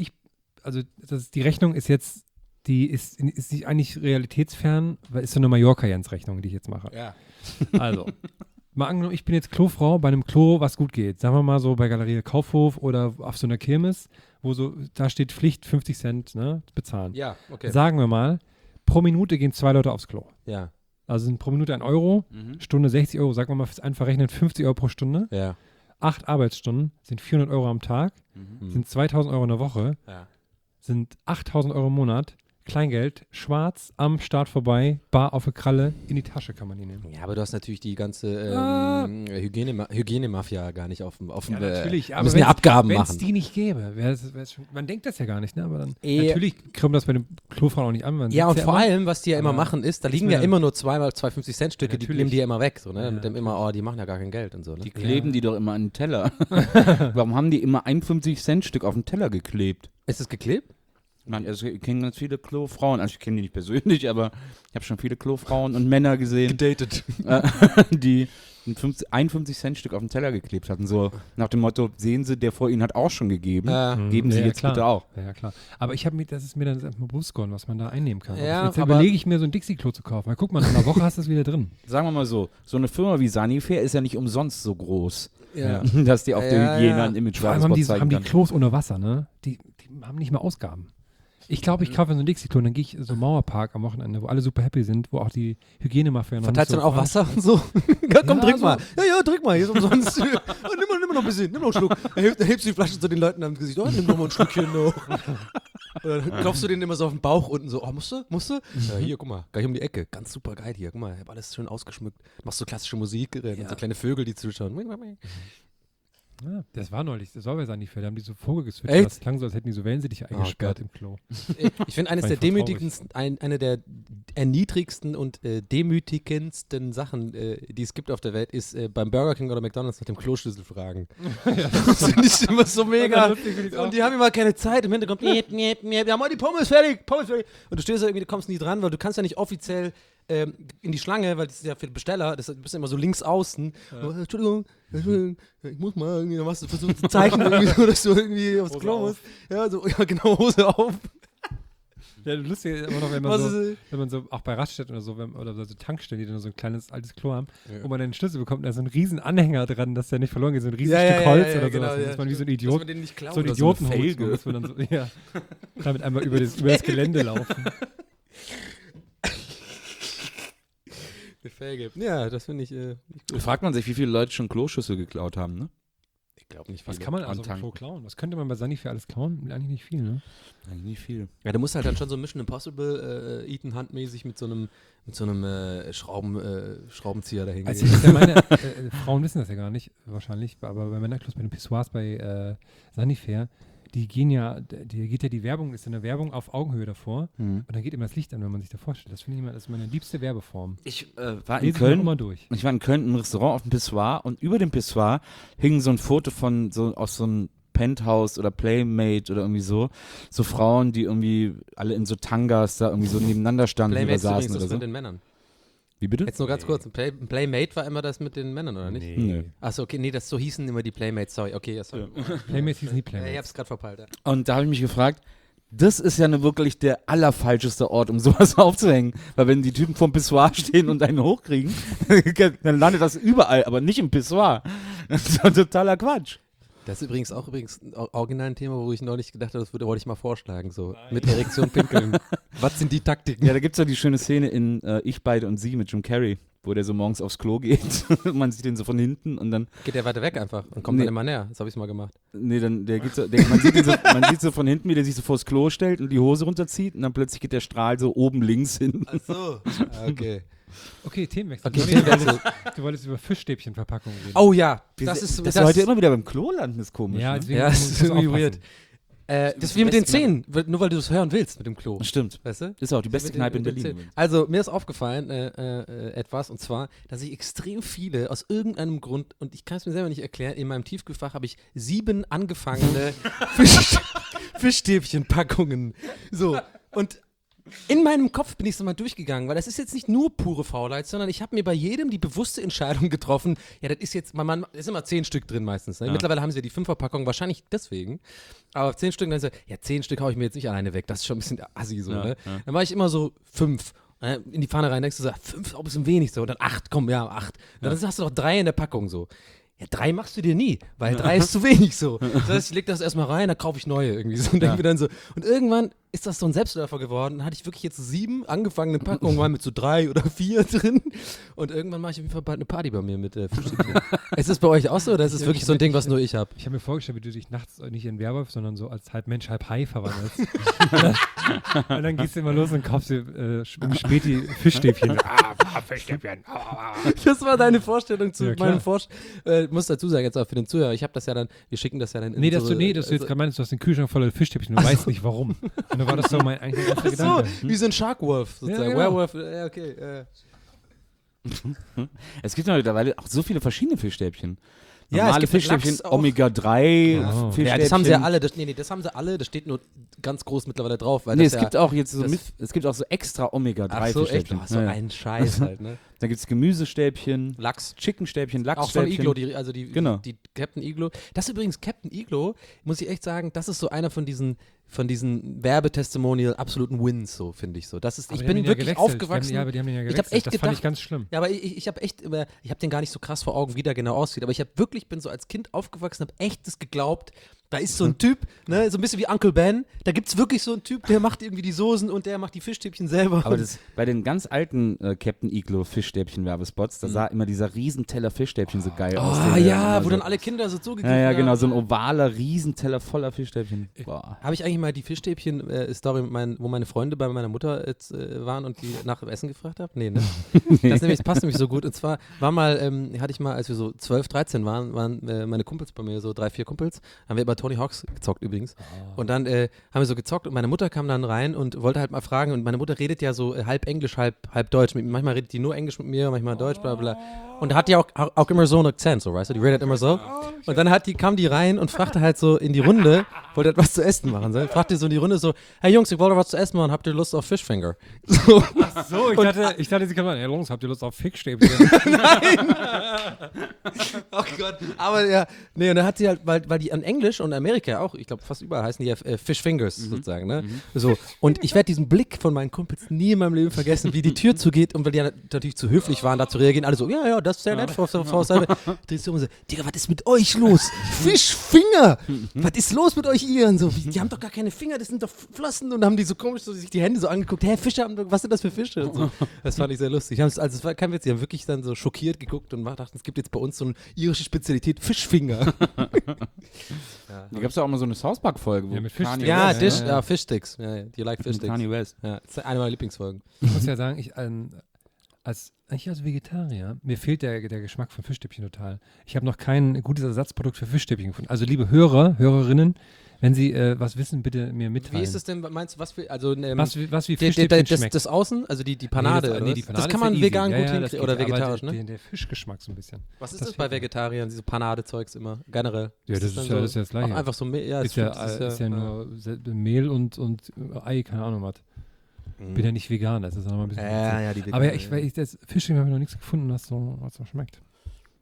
die Rechnung ist jetzt, die ist nicht eigentlich realitätsfern, weil ist so eine Mallorca-Jens-Rechnung, die ich jetzt mache. Ja. Also, mal angenommen, ich bin jetzt Klofrau bei einem Klo, was gut geht. Sagen wir mal so bei Galerie Kaufhof oder auf so einer Kirmes, wo so, da steht Pflicht 50 Cent, ne, bezahlen. Ja, okay. Sagen wir mal, pro Minute gehen 2 Leute aufs Klo. Ja. Also sind pro Minute 1 Euro, Stunde 60 Euro, sagen wir mal fürs einfach rechnen 50 Euro pro Stunde. Ja. 8 Arbeitsstunden sind 400 Euro am Tag, sind 2000 Euro in der Woche, Ja. sind 8000 Euro im Monat. Kleingeld, schwarz, am Start vorbei, bar auf der Kralle, in die Tasche kann man die nehmen. Ja, aber du hast natürlich die ganze Hygienemafia gar nicht auf dem Ja, natürlich, aber müssen ja Abgaben wenn es machen. die nicht gäbe, man denkt das ja gar nicht, ne? Aber dann Eh. natürlich kommt das bei den Klofrauen auch nicht an. Ja, und vor immer. allem, was die ja immer Aber machen, ist, da ist liegen mir ja dann- immer nur 2 50-Cent-Stücke, die Natürlich. nehmen die ja immer weg, so, ne? Ja, Mit dem immer, oh, die machen ja gar kein Geld und so, ne? Die kleben die doch immer an den Teller. Warum haben die immer ein 50-Cent-Stück auf den Teller geklebt? Ist es geklebt? Nein, also ich kenne ganz viele Klofrauen, also ich kenne die nicht persönlich, aber ich habe schon viele Klofrauen und Männer gesehen, Gedatet. die ein 51-Cent-Stück auf den Teller geklebt hatten. So nach dem Motto, sehen Sie, der vor Ihnen hat auch schon gegeben, geben Sie Ja, jetzt klar. bitte auch. Ja, klar. Aber das ist mir dann erstmal bewusst geworden, was man da einnehmen kann. Ja, Jetzt aber- überlege ich mir, so ein Dixie-Klo zu kaufen. Weil guck mal, in einer Woche hast du es wieder drin. Sagen wir mal so eine Firma wie Sanifair ist ja nicht umsonst so groß, Ja. dass die auf der Ja, Hygiene ja. ein Image Vor allem haben die zeigen kann. Klos ohne Wasser, ne? Die haben nicht mehr Ausgaben. Ich glaube, ich kaufe so ein Dixie-Klo und dann gehe ich so Mauerpark am Wochenende, wo alle super happy sind, wo auch die Hygienemafia noch Verteilst du nicht dann auch Wasser und so? Ja, komm, Ja, trink so. mal. Ja, trink mal, hier ist umsonst. nimm mal noch ein bisschen, nimm noch einen Schluck. Dann hebst du die Flasche zu den Leuten am Gesicht. Oh, nimm noch mal ein Stückchen noch. Und dann klopfst du denen immer so auf den Bauch unten so, oh, musst du? Ja, hier, guck mal, gleich um die Ecke. Ganz super geil hier. Guck mal, ich hab alles schön ausgeschmückt. Machst so klassische Musik und so kleine Vögel, die zuschauen. Ja, das war neulich, das war bei Sanifair, da haben die so Vogel geswitcht, Echt? das klang so, als hätten die so Wellensittiche eingesperrt im Klo. Ich finde, eines War der ich voll demütigendsten, eine der erniedrigsten und demütigendsten Sachen, die es gibt auf der Welt, ist beim Burger King oder McDonalds nach dem Kloschlüssel fragen. Das finde ich immer so mega. Und die haben immer keine Zeit. Im Hintergrund, miep, miep, miep, ja, mal die Pommes fertig. Und du stehst da irgendwie, du kommst nie dran, weil du kannst ja nicht offiziell in die Schlange, weil das ist ja für den Besteller, du bist ja immer so links außen. Ja. Entschuldigung, ich muss mal irgendwie, dann machst du versuchst zu zeichnen irgendwie, so, dass du irgendwie aufs Hose Klo auf. musst. Ja, so, ja, genau, Hose auf. Ja, lustig ist immer noch, wenn man so, auch bei Raststätten oder so, oder so Tankstellen, die dann so ein kleines altes Klo haben, wo man dann den Schlüssel bekommt, da ist so ein riesen Anhänger dran, dass der nicht verloren geht, so ein riesiges Stück Holz oder genau, sowas. Dann ist man wie so ein Dass Idiot, man den nicht klaut so ein oder Idiotenhut, eine Felge. muss man dann so, ja, damit einmal über das Gelände laufen. Eine Felge. Ja, das finde ich nicht Da gut. fragt man sich, wie viele Leute schon Kloschüssel geklaut haben, ne? Ich glaube nicht Was viele. kann man also Antanken. im Klo klauen? Was könnte man bei Sanifair alles klauen? Eigentlich nicht viel, ne? Eigentlich nicht viel. Ja, du musst halt dann schon so Mission Impossible Ethan Hunt-mäßig mit so einem Schraubenzieher dahin Also gehen. ich ja meine, Frauen wissen das ja gar nicht, wahrscheinlich, aber bei Männerklos, bei den Pissoirs bei Sanifair, die geht ja die Werbung, ist eine Werbung auf Augenhöhe davor und dann geht immer das Licht an, wenn man sich da vorstellt. Das finde ich immer, das ist meine liebste Werbeform. Ich war in Lese ich mir Köln. immer durch. Ich war in Köln im Restaurant auf dem Pissoir und über dem Pissoir hing so ein Foto von aus so einem Penthouse oder Playmate oder irgendwie so Frauen, die irgendwie alle in so Tangas da irgendwie so nebeneinander standen oder Playmates übrigens saßen das oder so. mit den Männern. Wie bitte? Jetzt nur ganz kurz, ein Playmate war immer das mit den Männern, oder nicht? Nö. Achso, okay, nee, so hießen immer die Playmates, sorry. Okay, ja, sorry. Playmates hießen nie Ich Playmates. hab's gerade verpeilt, ja. Und da habe ich mich gefragt, Das ist ja nur wirklich der allerfalscheste Ort, um sowas aufzuhängen. Weil wenn die Typen vom Pissoir stehen und einen hochkriegen, dann landet das überall, aber nicht im Pissoir. Das ist doch totaler Quatsch. Das ist übrigens original ein Thema, wo ich neulich gedacht habe, wollte ich mal vorschlagen, so mit Erektion pinkeln. Was sind die Taktiken? Ja, da gibt es ja die schöne Szene in Ich, Beide und Sie mit Jim Carrey, wo der so morgens aufs Klo geht und man sieht ihn so von hinten und dann... Geht der weiter weg einfach und kommt dann immer näher. Das habe ich mal gemacht. Nee, dann man sieht so von hinten, wie der sich so vors Klo stellt und die Hose runterzieht und dann plötzlich geht der Strahl so oben links hin. Ach so. Okay. Okay, Themenwechsel. Okay, Themenwechsel. Du wolltest über Fischstäbchenverpackungen reden. Oh ja, Dass wir heute immer wieder beim Klo landen, ist komisch. Ja, Ne? deswegen Ja, das ist irgendwie aufpassen. weird. Das ist wie mit den Zähnen, nur weil du das hören willst mit dem Klo. Stimmt. Weißt du? Ist auch die beste Kneipe in Berlin. Also, mir ist aufgefallen etwas, und zwar, dass ich extrem viele, aus irgendeinem Grund, und ich kann es mir selber nicht erklären, in meinem Tiefkühlfach habe ich 7 angefangene Fischstäbchenpackungen. So, und in meinem Kopf bin ich so mal durchgegangen, weil das ist jetzt nicht nur pure Faulheit, sondern ich habe mir bei jedem die bewusste Entscheidung getroffen, ja, das ist jetzt, da ist immer 10 Stück drin meistens. Ne? Ja. Mittlerweile haben sie ja die 5er-Packung, wahrscheinlich deswegen. Aber 10 Stück, dann so, ja, 10 Stück haue ich mir jetzt nicht alleine weg, das ist schon ein bisschen assi so, Ja, ne? ja. Dann war ich immer so 5. In die Pfanne rein, denkst du so, 5 ist auch ein bisschen wenig so. Und dann 8, komm, ja, 8. Dann hast du noch 3 in der Packung so. Ja, 3 machst du dir nie, weil 3 ist zu wenig so. Das heißt, ich leg das erstmal rein, dann kaufe ich neue irgendwie so und denke mir dann so. Und irgendwann ist das so ein Selbstläufer geworden. Dann hatte ich wirklich jetzt 7 angefangene Packungen, mal mit so 3 oder 4 drin. Und irgendwann mache ich auf jeden Fall bald eine Party bei mir mit Fischstäbchen. Ist das bei euch auch so oder ist es wirklich so ein Ding, was nur ich habe? Ich habe mir vorgestellt, wie du dich nachts nicht in Werwolf, sondern so als halb Mensch, halb Hai verwandelst. Und dann gehst du immer los und kaufst dir Späti Fischstäbchen. Fischstäbchen. Das war deine Vorstellung zu Ja, klar. meinem Ich muss dazu sagen, jetzt auch für den Zuhörer, ich habe das ja dann, wir schicken das ja dann in Nee, dass so, du jetzt gerade meinst, du hast den Kühlschrank voller Fischstäbchen, du weißt nicht warum. Und dann war das so mein eigentlich erster Ach so, Gedanke. wie so ein Sharkwolf sozusagen. Ja, genau. Werewolf, ja, okay. Es gibt ja mittlerweile auch so viele verschiedene Fischstäbchen. Ja, Normale es gibt Fischstäbchen, Lachs auch. Omega-3 Oh. Fischstäbchen. Ja, das haben sie ja alle, das haben sie alle, das steht nur ganz groß mittlerweile drauf. Weil Nee, das es ja, gibt auch jetzt so das- es gibt auch so extra Omega-3 ach so, echt, Fischstäbchen. ach, so Ja, ja. ein Scheiß halt, ne? Dann gibt es Gemüsestäbchen, Lachs. Chickenstäbchen, Auch von Lachsstäbchen. Iglo, die Genau. Captain Iglo. Das ist übrigens Captain Iglo, muss ich echt sagen, das ist so einer von diesen Werbetestimonial absoluten Wins, so finde ich so. Das ist, Aber ich die haben bin ihn ja wirklich gewechselt. aufgewachsen. Ja, aber die haben ihn ja Ich hab gewechselt. echt das fand gedacht- ich ganz schlimm. Ja, aber ich habe echt, ich habe den gar nicht so krass vor Augen, wie der genau aussieht, aber ich habe wirklich, bin so als Kind aufgewachsen, habe echt das geglaubt, da ist so ein Typ, ne, so ein bisschen wie Uncle Ben, da gibt es wirklich so einen Typ, der macht irgendwie die Soßen und der macht die Fischstäbchen selber. Aber das, bei den ganz alten Captain Iglo Fischstäbchen-Werbespots, da sah immer dieser Riesenteller Fischstäbchen so geil aus. oh den ja, immer wo so, dann alle Kinder so zugegriffen Ja, haben. genau, so ein ovaler Riesenteller voller Fischstäbchen. Boah. Habe ich eigentlich mal die Fischstäbchen-Story, wo meine Freunde bei meiner Mutter jetzt, waren und die nach dem Essen gefragt haben? Nee, ne? Das passt nämlich so gut. Und zwar hatte ich mal, als wir so 12, 13 waren meine Kumpels bei mir, so 3, 4 Kumpels, haben wir bei Tony Hawks gezockt übrigens. Und dann haben wir so gezockt und meine Mutter kam dann rein und wollte halt mal fragen. Und meine Mutter redet ja so halb Englisch, halb Deutsch. Manchmal redet die nur Englisch mit mir, manchmal Deutsch, bla bla. Und da hat die auch immer so einen Akzent, so, weißt du? Die redet immer so. Und dann kam die rein und fragte halt so in die Runde, wollte etwas zu essen machen. So. Fragte so in die Runde so, hey Jungs, ich wollte was zu essen machen, habt ihr Lust auf Fishfinger? So. So, ich dachte, sie kann sagen, hey Jungs, habt ihr Lust auf Fischstäbchen? Oh Gott. Aber ja, nee, und dann hat sie halt, weil die an Englisch und Amerika auch, ich glaube fast überall heißen die ja Fish Fingers sozusagen, ne? So. Und ich werde diesen Blick von meinen Kumpels nie in meinem Leben vergessen, wie die Tür zugeht und weil die ja natürlich zu höflich waren, da zu reagieren, alle so, ja, das ist sehr nett, Frau Salve. Drehst du um und so, Digga, was ist mit euch los? Fischfinger! Was ist los mit euch ihr? Und so, die haben doch gar keine Finger, das sind doch Flossen. Und dann haben die so komisch sich die Hände so angeguckt, hä, Fische haben doch, was sind das für Fische? Und so. Das fand ich sehr lustig. Es war kein Witz, die haben wirklich dann so schockiert geguckt und dachten, es gibt jetzt bei uns so eine irische Spezialität, Fischfinger. Da gab es ja auch mal so eine South Park-Folge, wo Ja, mit Kanye Fischstäbchen. West, Fishsticks. Ja, do you like mit Fishsticks? Kanye West. Ja, das ist eine meiner Lieblingsfolgen. Ich muss ja sagen, ich als Vegetarier, mir fehlt der Geschmack von Fischstäbchen total. Ich habe noch kein gutes Ersatzprodukt für Fischstäbchen gefunden. Also liebe Hörerinnen, wenn Sie was wissen, bitte mir mitteilen. Wie ist es denn, meinst du, was für, also was wie Fischstäbchen schmeckt? das Außen, also die Panade, Nee, oder die was? Panade Das kann ist ja man easy. vegan Ja, gut ja, das hinkriegen oder geht, aber vegetarisch, ne? Der Fischgeschmack so ein bisschen. Was ist das das bei fehlt mir. Vegetariern, diese Panade-Zeugs immer, generell? Ja, das dann ist ja das Gleiche. Auch einfach so, ja, Ist ja nur Mehl und Ei, keine Ahnung was. Bin ja nicht vegan, das ist auch noch mal ein bisschen. Ja, die Aber ja, das Fischstäbchen habe ich noch nichts gefunden, was so schmeckt.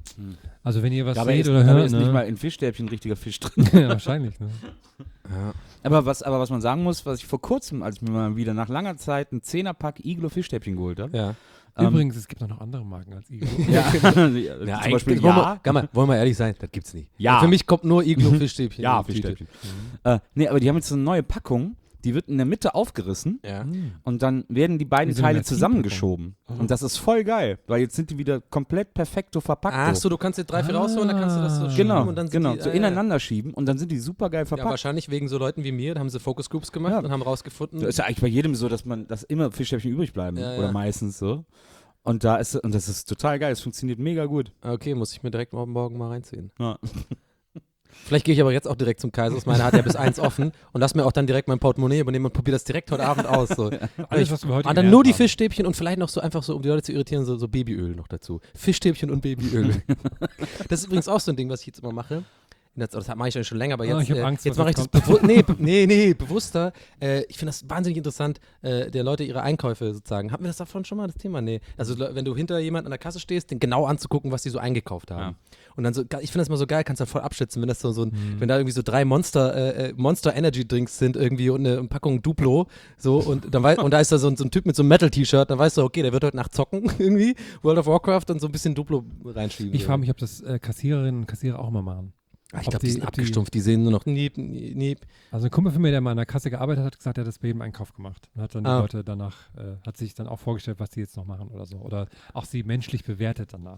Also wenn ihr was Dabei seht ist, oder dabei hört, ist ne? nicht mal in Fischstäbchen ein richtiger Fisch drin. Ja, wahrscheinlich, ne? Ja. Aber was man sagen muss, was ich vor kurzem, als ich mir mal wieder nach langer Zeit einen 10er-Pack Iglo Fischstäbchen geholt habe. Ja. Übrigens, es gibt auch noch andere Marken als Iglo. Ja, Ja, zum Beispiel wollen wir ehrlich sein, das gibt's nicht. Ja. Für mich kommt nur Iglo-Fischstäbchen. Ja, in die Tüte. Fischstäbchen. Nee, aber die haben jetzt so eine neue Packung, die wird in der Mitte aufgerissen Ja. und dann werden die beiden Wie so eine Teile Magazin-Packung. zusammengeschoben. Und das ist voll geil, weil jetzt sind die wieder komplett perfekto verpackt. Ach so, du kannst jetzt 3, 4 rausholen, dann kannst du das so schieben Genau, und dann sind genau, die, so ineinander schieben und dann sind die super geil Ja, verpackt. wahrscheinlich wegen so Leuten wie mir, da haben sie Focus Groups gemacht Ja. und haben rausgefunden. Das ist ja eigentlich bei jedem so, dass immer Fischstäbchen übrig bleiben Ja, oder ja. meistens so. Und das ist total geil, es funktioniert mega gut. Okay, muss ich mir direkt morgen mal reinziehen. Ja. Vielleicht gehe ich aber jetzt auch direkt zum Kaisers. Meine hat ja bis 1 offen und lass mir auch dann direkt mein Portemonnaie übernehmen und probiere das direkt heute Abend aus. So. Alles, was wir heute Und dann gelernt nur die haben. Fischstäbchen und vielleicht noch so einfach so, um die Leute zu irritieren, so Babyöl noch dazu. Fischstäbchen und Babyöl. Das ist übrigens auch so ein Ding, was ich jetzt immer mache. Das mache ich schon länger, aber jetzt, ich hab Angst, jetzt was mache ich das bewusster. Ich finde das wahnsinnig interessant, der Leute ihre Einkäufe sozusagen. Hatten wir das davon schon mal, das Thema? Nee. Also wenn du hinter jemand an der Kasse stehst, den genau anzugucken, was die so eingekauft haben. Ja. Und dann so, ich finde das mal so geil, kannst du voll abschätzen, wenn das wenn da irgendwie so 3 Monster Energy Drinks sind irgendwie und eine Packung Duplo, so und und da ist da so ein Typ mit so einem Metal-T-Shirt, dann weißt du, okay, der wird heute Nacht zocken irgendwie, World of Warcraft und so ein bisschen Duplo reinschieben. Ich frage mich, ob das Kassiererinnen und Kassierer auch mal machen. Ich glaube, die sind abgestumpft, die sehen nur noch niep. Also ein Kumpel von mir, der mal an der Kasse gearbeitet hat, gesagt, er hat das bei jedem Einkauf gemacht. Und hat dann die Ah. Leute danach, hat sich dann auch vorgestellt, was die jetzt noch machen oder so. Oder auch sie menschlich bewertet danach.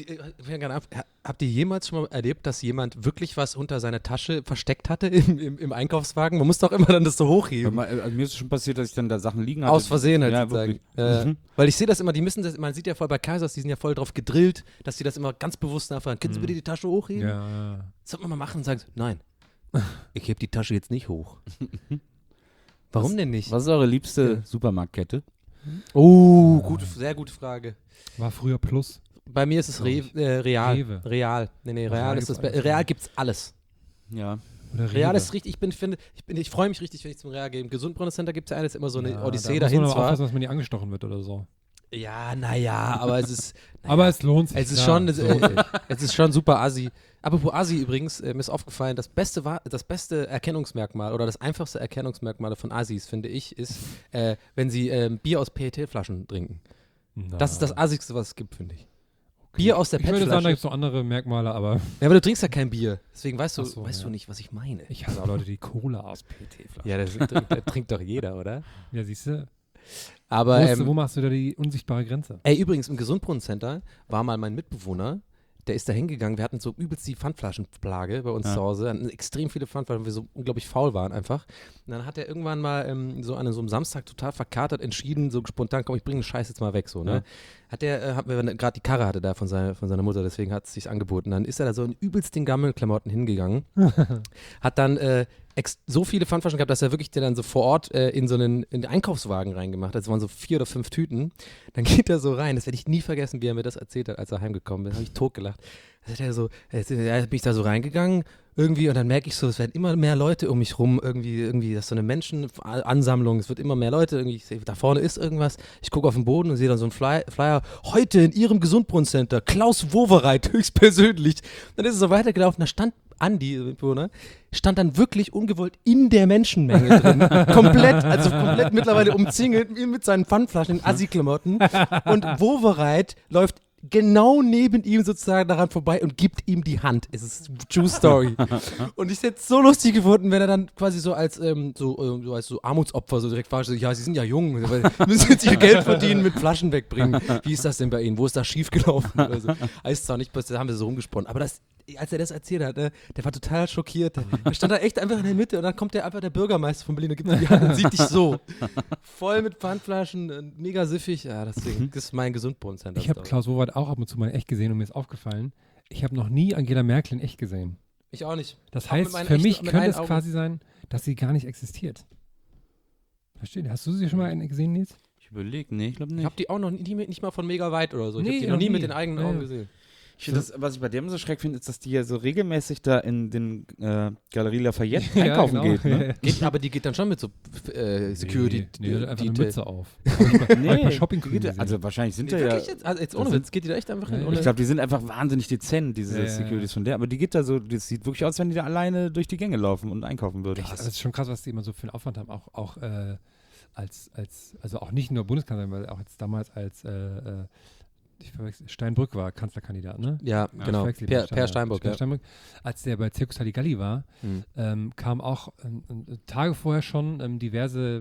Habt ihr jemals schon mal erlebt, dass jemand wirklich was unter seiner Tasche versteckt hatte im Einkaufswagen? Man muss doch immer dann das so hochheben. Mir ist es schon passiert, dass ich dann da Sachen liegen hatte. Aus Versehen halt Ja, sozusagen. wirklich. Weil ich sehe das immer, die müssen das, man sieht ja voll bei Kaisers, die sind ja voll drauf gedrillt, dass die das immer ganz bewusst nachfragen. Können Sie bitte die Tasche hochheben? Ja. Das sollte man mal machen und sagen, nein, ich heb die Tasche jetzt nicht hoch. Warum denn nicht? Was ist eure liebste Supermarktkette? Oh, sehr gute Frage. War früher Plus. Bei mir ist es Real. Rewe. Real. Nee, Ach, Real Real ist das. gibt's alles, Real ja. gibt's alles. Ja. Oder Real Rewe. ist richtig, ich freue mich richtig, wenn ich zum Real gehe. Im Gesundbrunnen Center gibt es ja alles immer so eine Ja, Odyssee da dahin muss man aber zwar. aufpassen, dass man nicht angestochen wird oder so. Ja, naja, aber es ist. Aber es lohnt sich. Es ist klar. schon, es ist schon super assi. Apropos assi übrigens, mir ist aufgefallen, das beste Erkennungsmerkmal oder das einfachste Erkennungsmerkmal von Assis, finde ich, ist, wenn sie Bier aus PET-Flaschen trinken. Das ist das Assigste, was es gibt, finde ich. Bier aus der Ich würde sagen, da PET-Flasche. gibt es noch andere Merkmale, aber Ja, aber du trinkst ja kein Bier. Deswegen weißt Ach so, du ja. nicht, was ich meine. ich hasse auch Leute, die Cola aus PET-Flaschen. Ja, das trinkt doch jeder, oder? Ja, siehst du. Aber Wo machst du da die unsichtbare Grenze? übrigens, im Gesundbrunnen-Center war mal mein Mitbewohner, der ist da hingegangen. Wir hatten so übelst die Pfandflaschenplage bei uns zu Hause. Hatten extrem viele Pfandflaschen, weil wir so unglaublich faul waren einfach. Und dann hat er irgendwann mal an so einem Samstag total verkatert entschieden, so spontan, komm, ich bringe den Scheiß jetzt mal weg. So, ne? Haben wir gerade die Karre hatte da von seiner Mutter, deswegen hat es sich angeboten. Dann ist er da so in übelst den Gammelklamotten hingegangen, hat dann so viele Pfandflaschen gehabt, dass er wirklich der dann so vor Ort in den Einkaufswagen reingemacht hat. Das waren so 4 oder 5 Tüten. Dann geht er so rein. Das werde ich nie vergessen, wie er mir das erzählt hat, als er heimgekommen ist. Da habe ich totgelacht. Bin ich da so reingegangen irgendwie und dann merke ich so, es werden immer mehr Leute um mich rum, irgendwie, das ist so eine Menschenansammlung, es wird immer mehr Leute, irgendwie, ich sehe, da vorne ist irgendwas, ich gucke auf den Boden und sehe dann so einen Flyer, heute in Ihrem Gesundbrunnen-Center, Klaus Wowereit, höchstpersönlich. Dann ist es so weitergelaufen, da stand Andi, Mitbewohner, stand dann wirklich ungewollt in der Menschenmenge drin, komplett mittlerweile umzingelt mit seinen Pfandflaschen in Assi-Klamotten und Wowereit läuft genau neben ihm sozusagen daran vorbei und gibt ihm die Hand. Es ist True Story. Und ich hätte es so lustig gefunden, wenn er dann quasi so als so Armutsopfer so direkt war, so, ja, sie sind ja jung, müssen jetzt ihr Geld verdienen mit Flaschen wegbringen. Wie ist das denn bei Ihnen? Wo ist das schiefgelaufen? Oder so. Heißt zwar nicht, da haben wir so rumgesponnen. Aber als er das erzählt hat, der war total schockiert. Er stand da echt einfach in der Mitte und dann kommt der Bürgermeister von Berlin und gibt ihm die Hand und sieht dich so. Voll mit Pfandflaschen, mega siffig. Ja, deswegen, das ist mein Gesundbrunnen-Center. Ich habe Klaus Wowereit auch ab und zu mal in echt gesehen und mir ist aufgefallen, ich habe noch nie Angela Merkel in echt gesehen. Ich auch nicht. Das Auch heißt, mit meinen für mich echten- mit könnte meinen es Augen. quasi sein, dass sie gar nicht existiert. Versteht ihr? Hast du sie schon mal gesehen, Nils? Ich überlege, nee, ich glaube nicht. Ich habe die auch noch nicht mal von mega weit oder so. Ich habe Nee, die noch noch nie mit nie. den eigenen Ja, Augen ja. gesehen. Ich finde was ich bei dem so schreck finde, ist, dass die ja so regelmäßig da in den Galerie Lafayette Ja, einkaufen genau. geht. Ne? Aber die geht dann schon mit so Security. Nee, die hat einfach eine Detail. Mütze auf. Manchmal Shopping die geht ja, also wahrscheinlich sind da ja. Wirklich jetzt? Also jetzt ohne Witz, geht die da echt einfach hin? Ja, Ohne Ich glaube, die sind einfach wahnsinnig dezent, diese Ja, ja, Securities von der. Aber die geht da so, das sieht wirklich aus, wenn die da alleine durch die Gänge laufen und einkaufen würde. Das ist schon krass, was die immer so für einen Aufwand haben. Auch also auch nicht nur Bundeskanzler, weil auch jetzt damals als ich verwechsel, Steinbrück war Kanzlerkandidat, ne? Ja, genau. Ich verwechsel ihn Per mit Steinbrück, Per ja. Steinbrück. Als der bei Circus Halligalli war, kam auch Tage vorher schon diverse,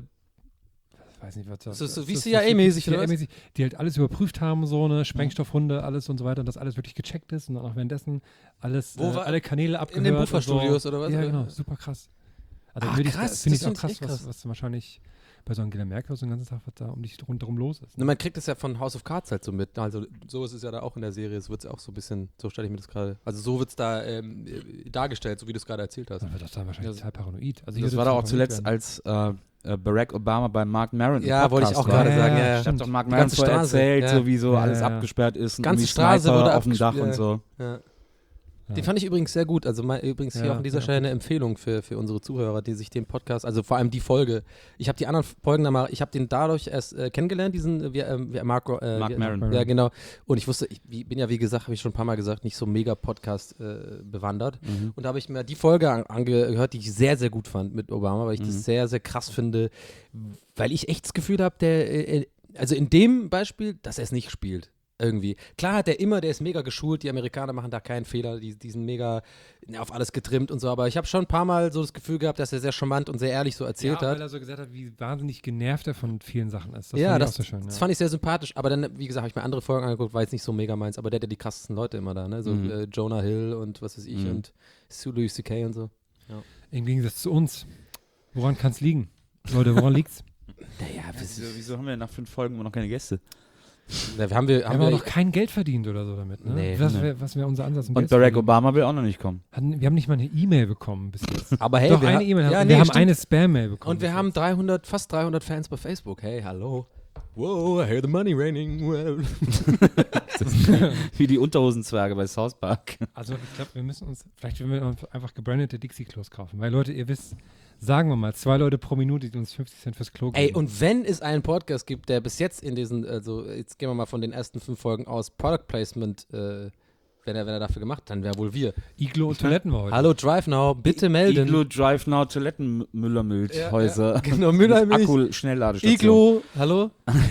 ich weiß nicht, was das So wie CIA-mäßig, oder was? CIA-mäßig, die halt alles überprüft haben, so eine Sprengstoffhunde, alles und so weiter, und das alles wirklich gecheckt ist und dann auch währenddessen alles, alle Kanäle abgehört. In den Buffer-Studios oder was? Ja, genau, super krass. Also krass, finde ich das auch krass, echt krass. was wahrscheinlich bei so Angela Merkel so den ganzen Tag, was da um dich rundherum los ist. Na, man kriegt es ja von House of Cards halt so mit. Also so ist es ja da auch in der Serie. Es wird auch so ein bisschen, so stelle ich mir das gerade, also so wird es da dargestellt, so wie du es gerade erzählt hast. Dann wird das dann wahrscheinlich total paranoid. Also Das war doch auch zuletzt, als Barack Obama bei Mark Maron im Ja, wollte ich Podcast auch war. gerade sagen. Ja, Ja, Ich ja. habe doch Mark Die Maron ganze vorher Straße, erzählt, ja. so wie so Ja, alles ja. abgesperrt ist. Ganze und Straße Sniper wurde auf dem Dach und so. Ja. Ja. Den fand ich übrigens sehr gut. Also übrigens hier Ja, auch an dieser ja, Stelle eine Empfehlung für unsere Zuhörer, die sich den Podcast, also vor allem die Folge, ich habe die anderen Folgen dann mal, ich habe den dadurch erst kennengelernt, diesen Mark Maron. Ja, genau. Und ich wusste, ich bin ja, wie gesagt, habe ich schon ein paar Mal gesagt, nicht so mega Podcast bewandert. Und da habe ich mir die Folge angehört, die ich sehr, sehr gut fand mit Obama, weil ich das sehr, sehr krass finde, weil ich echt das Gefühl habe, also in dem Beispiel, dass er es nicht spielt. Irgendwie. Klar hat der ist mega geschult, die Amerikaner machen da keinen Fehler, die sind mega auf alles getrimmt und so, aber ich habe schon ein paar Mal so das Gefühl gehabt, dass er sehr charmant und sehr ehrlich so erzählt ja, hat. weil er so gesagt hat, wie wahnsinnig genervt er von vielen Sachen ist. Das Ja, fand ich das, auch so schön. das fand ich sehr sympathisch, aber dann, wie gesagt, habe ich mir andere Folgen angeguckt, war jetzt nicht so mega meins, aber der hat ja die krassesten Leute immer da, ne? So Jonah Hill und was weiß ich und Louis C.K. und so. Ja. Im Gegensatz zu uns. Woran kann es liegen? Leute, woran liegt's? Naja, Wieso haben wir nach 5 Folgen immer noch keine Gäste? wir haben Wir haben auch noch kein Geld verdient oder so damit. Ne? Nee. Was wäre unser Ansatz? Und Barack Obama will auch noch nicht kommen. Wir haben nicht mal eine E-Mail bekommen bis jetzt. aber hey, Doch, wir eine E-Mail. ja, wir nee, haben stimmt. eine Spam-Mail bekommen. Und wir haben fast 300 Fans bei Facebook. Hey, hallo. Whoa, I hear the money raining. Well. Wie die Unterhosenzwerge bei South Park. Also ich glaube, vielleicht werden wir uns einfach gebrandete Dixie-Klos kaufen. Weil Leute, ihr wisst, sagen wir mal, 2 Leute pro Minute, die uns 50 Cent fürs Klo geben. Ey, und wenn es einen Podcast gibt, der bis jetzt in diesen, also jetzt gehen wir mal von den ersten 5 Folgen aus, Product Placement, wenn er dafür gemacht hat, dann wäre wohl wir. Iglo und Toiletten war heute. Hallo, Drive Now, bitte melden. Iglo Drive Now Toilettenmüllermilchhäuser. Ja, genau, Müllermilch. Akku-Schnellladestation. Iglo, hallo?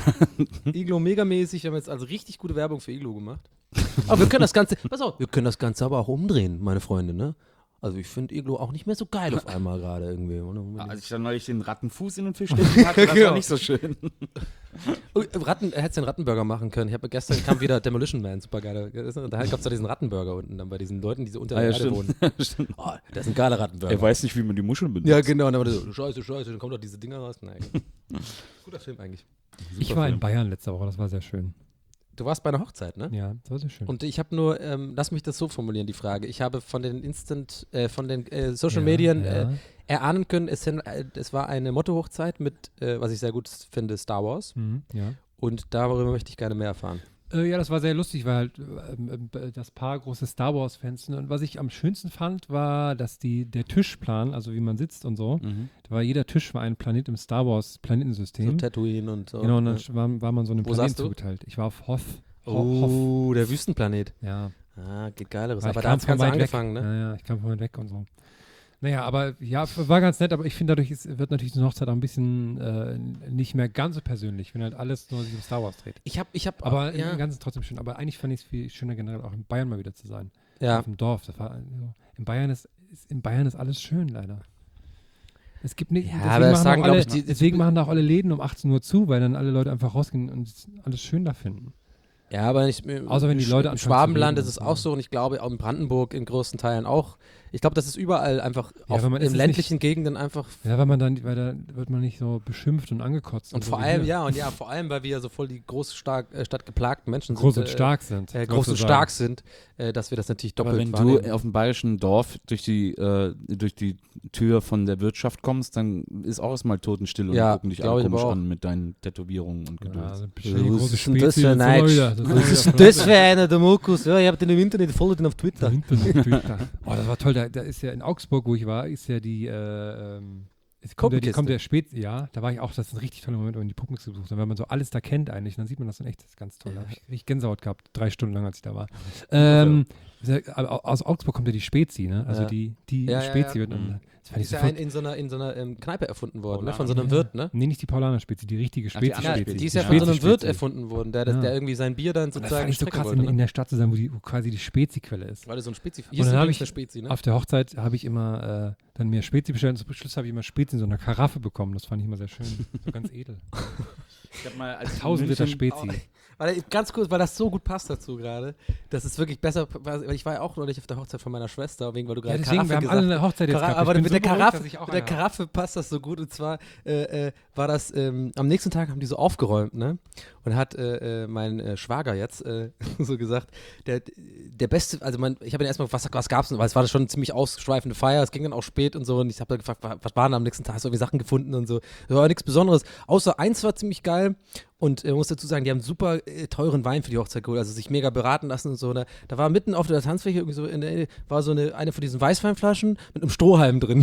Iglo megamäßig, wir haben jetzt also richtig gute Werbung für Iglo gemacht. Aber wir können das Ganze, pass auf, wir können das Ganze aber auch umdrehen, meine Freunde, ne? Also ich finde Iglo auch nicht mehr so geil auf einmal gerade irgendwie. Als ich dann neulich den Rattenfuß in den Fisch stecken hatte, das war nicht so schön. Oh, hättest den Rattenburger machen können. Gestern kam wieder Demolition Man, super geil. Da gab es da diesen Rattenburger unten dann bei diesen Leuten, die so unter der Erde wohnen. Oh, das ist ein geiler Rattenburger. Er weiß nicht, wie man die Muscheln benutzt. Ja, genau. Und dann war der so, scheiße, dann kommen doch diese Dinger raus. Nein. Guter Film eigentlich. Ich war in Bayern letzte Woche, das war sehr schön. Du warst bei einer Hochzeit, ne? Ja, das war sehr schön. Und ich habe nur, lass mich das so formulieren, die Frage. Ich habe von den Social Medien erahnen können, es war eine Motto-Hochzeit mit, was ich sehr gut finde, Star Wars. Ja. Und darüber möchte ich gerne mehr erfahren. Ja, das war sehr lustig, weil halt das Paar große Star Wars-Fans sind. Und was ich am schönsten fand, war, dass der Tischplan, also wie man sitzt und so, jeder Tisch war ein Planet im Star Wars-Planetensystem. So Tatooine und so. Genau, und dann war man so einem Wo Planeten saßt du? zugeteilt. Ich war auf Hoth. Oh, der Wüstenplanet. Ja. Ah, geht geileres. Aber Aber ich da kam hat es von ganz weit angefangen, weg. ne? Ja, ich kam von weit weg und so. Naja, aber ja, war ganz nett, aber ich finde, dadurch wird natürlich so eine Hochzeit auch ein bisschen nicht mehr ganz so persönlich, wenn halt alles nur sich um Star Wars dreht. Ich hab Aber ja. im Ganzen trotzdem schön. Aber eigentlich fand ich es viel schöner, generell auch in Bayern mal wieder zu sein. Ja. Auf dem Dorf. Das war, in Bayern ist alles schön, leider. Es gibt nicht. Ja, aber das sagen, glaube ich, deswegen machen da auch alle Läden um 18 Uhr zu, weil dann alle Leute einfach rausgehen und alles schön da finden. Ja, aber Außer wenn die Leute im anfangen zu Schwabenland reden ist es und auch so. so und ich glaube auch in Brandenburg in großen Teilen auch. ich glaube, das ist überall einfach in ländlichen Gegenden einfach. Ja, weil da wird man nicht so beschimpft und angekotzt. Und vor allem, vor allem, weil wir ja so voll die stadtgeplagten Menschen groß sind. Und stark sind. Groß und stark sind, dass wir das natürlich doppelt wenn wahrnehmen. du auf dem bayerischen Dorf durch die Tür von der Wirtschaft kommst, dann ist auch erstmal Totenstille und die gucken dich alle komisch an mit deinen Tätowierungen und Geduld. Was ist denn das für ein Neitsch? Was ist das für einer, der Markus? Ja, ich habe den im Internet, folge den auf Twitter. Oh, das war toll. Da ist ja in Augsburg, wo ich war, ist ja die kommt der Spezi, ja, da war ich auch, das ist ein richtig toller Moment, wenn man die Puppenx besucht hat, wenn man so alles da kennt eigentlich, dann sieht man das dann echt, das ist ganz toll. Da habe ich richtig Gänsehaut gehabt, 3 Stunden lang, als ich da war. Aus Augsburg kommt ja die Spezi, ne? Also die Spezi wird dann, das fand ich ist in so einer Kneipe erfunden worden, ne? Von so einem Wirt, ne? Nee, nicht die Paulaner Spezi, die richtige Spezi. Die ist ja von so einem Wirt erfunden worden, der irgendwie sein Bier dann sozusagen. Das fand ich so krass, in der Stadt zu sein, wo quasi die Spezi-Quelle ist. Weil so ein Spezi. Hier ist übrigens eine Spezi, ne? Auf der Hochzeit habe ich immer dann mir Spezi bestellt und zum Schluss habe ich immer Spezi in so einer Karaffe bekommen. Das fand ich immer sehr schön. So ganz edel. Ich habe mal als 1000 Liter Spezi. Ganz kurz, weil das so gut passt dazu gerade. Das ist wirklich besser, weil ich war ja auch neulich auf der Hochzeit von meiner Schwester, weil du gerade Karaffe wir haben alle eine Hochzeit jetzt gehabt. Aber mit der Karaffe passt das so gut. Und zwar war das, am nächsten Tag haben die so aufgeräumt, ne? Und hat mein Schwager jetzt so gesagt, der beste, also ich habe ihn erstmal gefragt, was gab's denn? Weil es war schon eine ziemlich ausschweifende Feier, es ging dann auch spät und so. Und ich habe dann gefragt, was waren am nächsten Tag? So irgendwie Sachen gefunden und so. Das war nichts Besonderes. Außer eins war ziemlich geil. Und ich muss dazu sagen, die haben super teuren Wein für die Hochzeit geholt, also sich mega beraten lassen und so. Da war mitten auf der Tanzfläche irgendwie so war so eine von diesen Weißweinflaschen mit einem Strohhalm drin.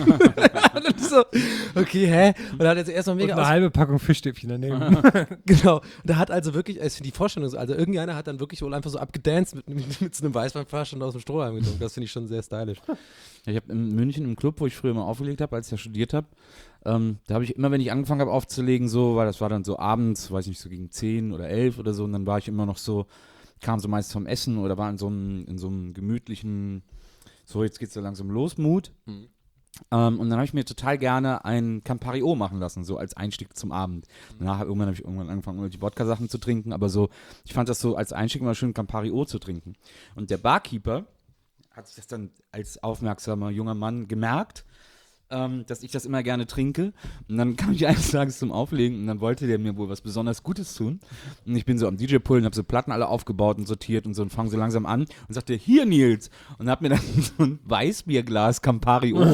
Und so, okay, hä? Und da hat jetzt erstmal mega. Und eine halbe Packung Fischstäbchen daneben. Genau. Und da hat also wirklich, für die Vorstellung so, also irgendeiner hat dann wirklich wohl einfach so abgedanced mit so einem Weißweinflaschen und aus dem Strohhalm getrunken. Das finde ich schon sehr stylisch. Ja, ich habe in München im Club, wo ich früher mal aufgelegt habe, als ich ja studiert habe, da habe ich immer, wenn ich angefangen habe aufzulegen, so, weil das war dann so abends, weiß nicht, so gegen 10 oder 11 oder so, und dann war ich immer noch so, kam so meist vom Essen oder war in so einem gemütlichen, so jetzt geht's so langsam los, Mut. Mhm. Und dann habe ich mir total gerne ein Campari O machen lassen, so als Einstieg zum Abend. Danach habe ich irgendwann angefangen, die Wodka-Sachen zu trinken, aber so, ich fand das so als Einstieg immer schön, Campari O zu trinken. Und der Barkeeper hat sich das dann als aufmerksamer junger Mann gemerkt, dass ich das immer gerne trinke. Und dann kam ich eines Tages zum Auflegen und dann wollte der mir wohl was besonders Gutes tun. Und ich bin so am DJ-Pool und habe so Platten alle aufgebaut und sortiert und so und fange so langsam an und sagte, hier Nils. Und habe mir dann so ein Weißbierglas Campari O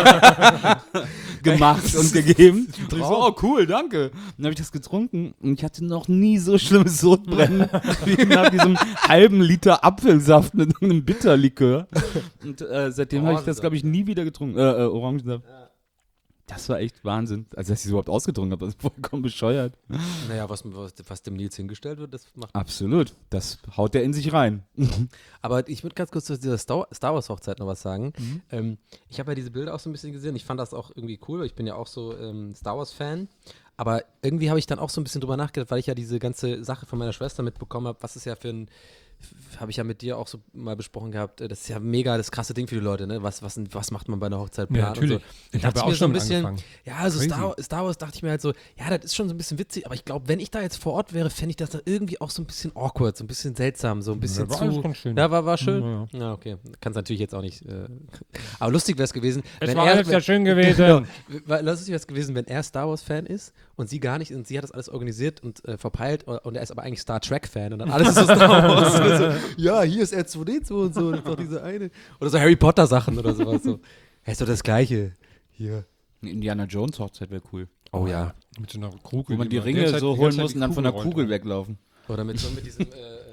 gemacht und gegeben. Und ich so, oh cool, danke. Und dann habe ich das getrunken und ich hatte noch nie so schlimmes Sodbrennen wie nach diesem halben Liter Apfelsaft mit einem Bitterlikör. Und seitdem habe ich das, glaube ich, nie wieder getrunken. Orangensaft. Das war echt Wahnsinn. Also, dass ich es überhaupt ausgetrunken habe, das ist vollkommen bescheuert. Naja, was dem Nils hingestellt wird, das macht. Absolut. Das haut der in sich rein. Aber ich würde ganz kurz zu dieser Star Wars Hochzeit noch was sagen. Ich habe ja diese Bilder auch so ein bisschen gesehen. Ich fand das auch irgendwie cool, weil ich bin ja auch so Star Wars Fan. Aber irgendwie habe ich dann auch so ein bisschen drüber nachgedacht, weil ich ja diese ganze Sache von meiner Schwester mitbekommen habe, was ist ja für ein, habe ich ja mit dir auch so mal besprochen gehabt, das ist ja mega das krasse Ding für die Leute, ne? Was macht man bei einer Hochzeit planen? Ja, natürlich. Und so. Ich habe auch schon angefangen. Ja, also Star Wars dachte ich mir halt so, ja, das ist schon so ein bisschen witzig, aber ich glaube, wenn ich da jetzt vor Ort wäre, fände ich das da irgendwie auch so ein bisschen awkward, so ein bisschen seltsam, so ein bisschen ja, war zu. Schön. Ja, war schön. Ja, okay. Kann es natürlich jetzt auch nicht. Aber lustig wäre es gewesen. Es war alles ja schön gewesen. Lustig wäre es gewesen, wenn er Star Wars Fan ist und sie gar nicht, und sie hat das alles organisiert und verpeilt und er ist aber eigentlich Star Trek Fan und dann alles ist so Star Wars. So, ja, hier ist R2D2 und so, das ist doch diese eine. Oder so Harry Potter Sachen oder sowas. So. Ja, ist doch das Gleiche. Hier. Eine Indiana Jones Hochzeit wäre cool. Oh ja. Mit so einer Kugel. Wo man die Ringe so holen muss und dann von der Kugel weglaufen. Oder mit diesem,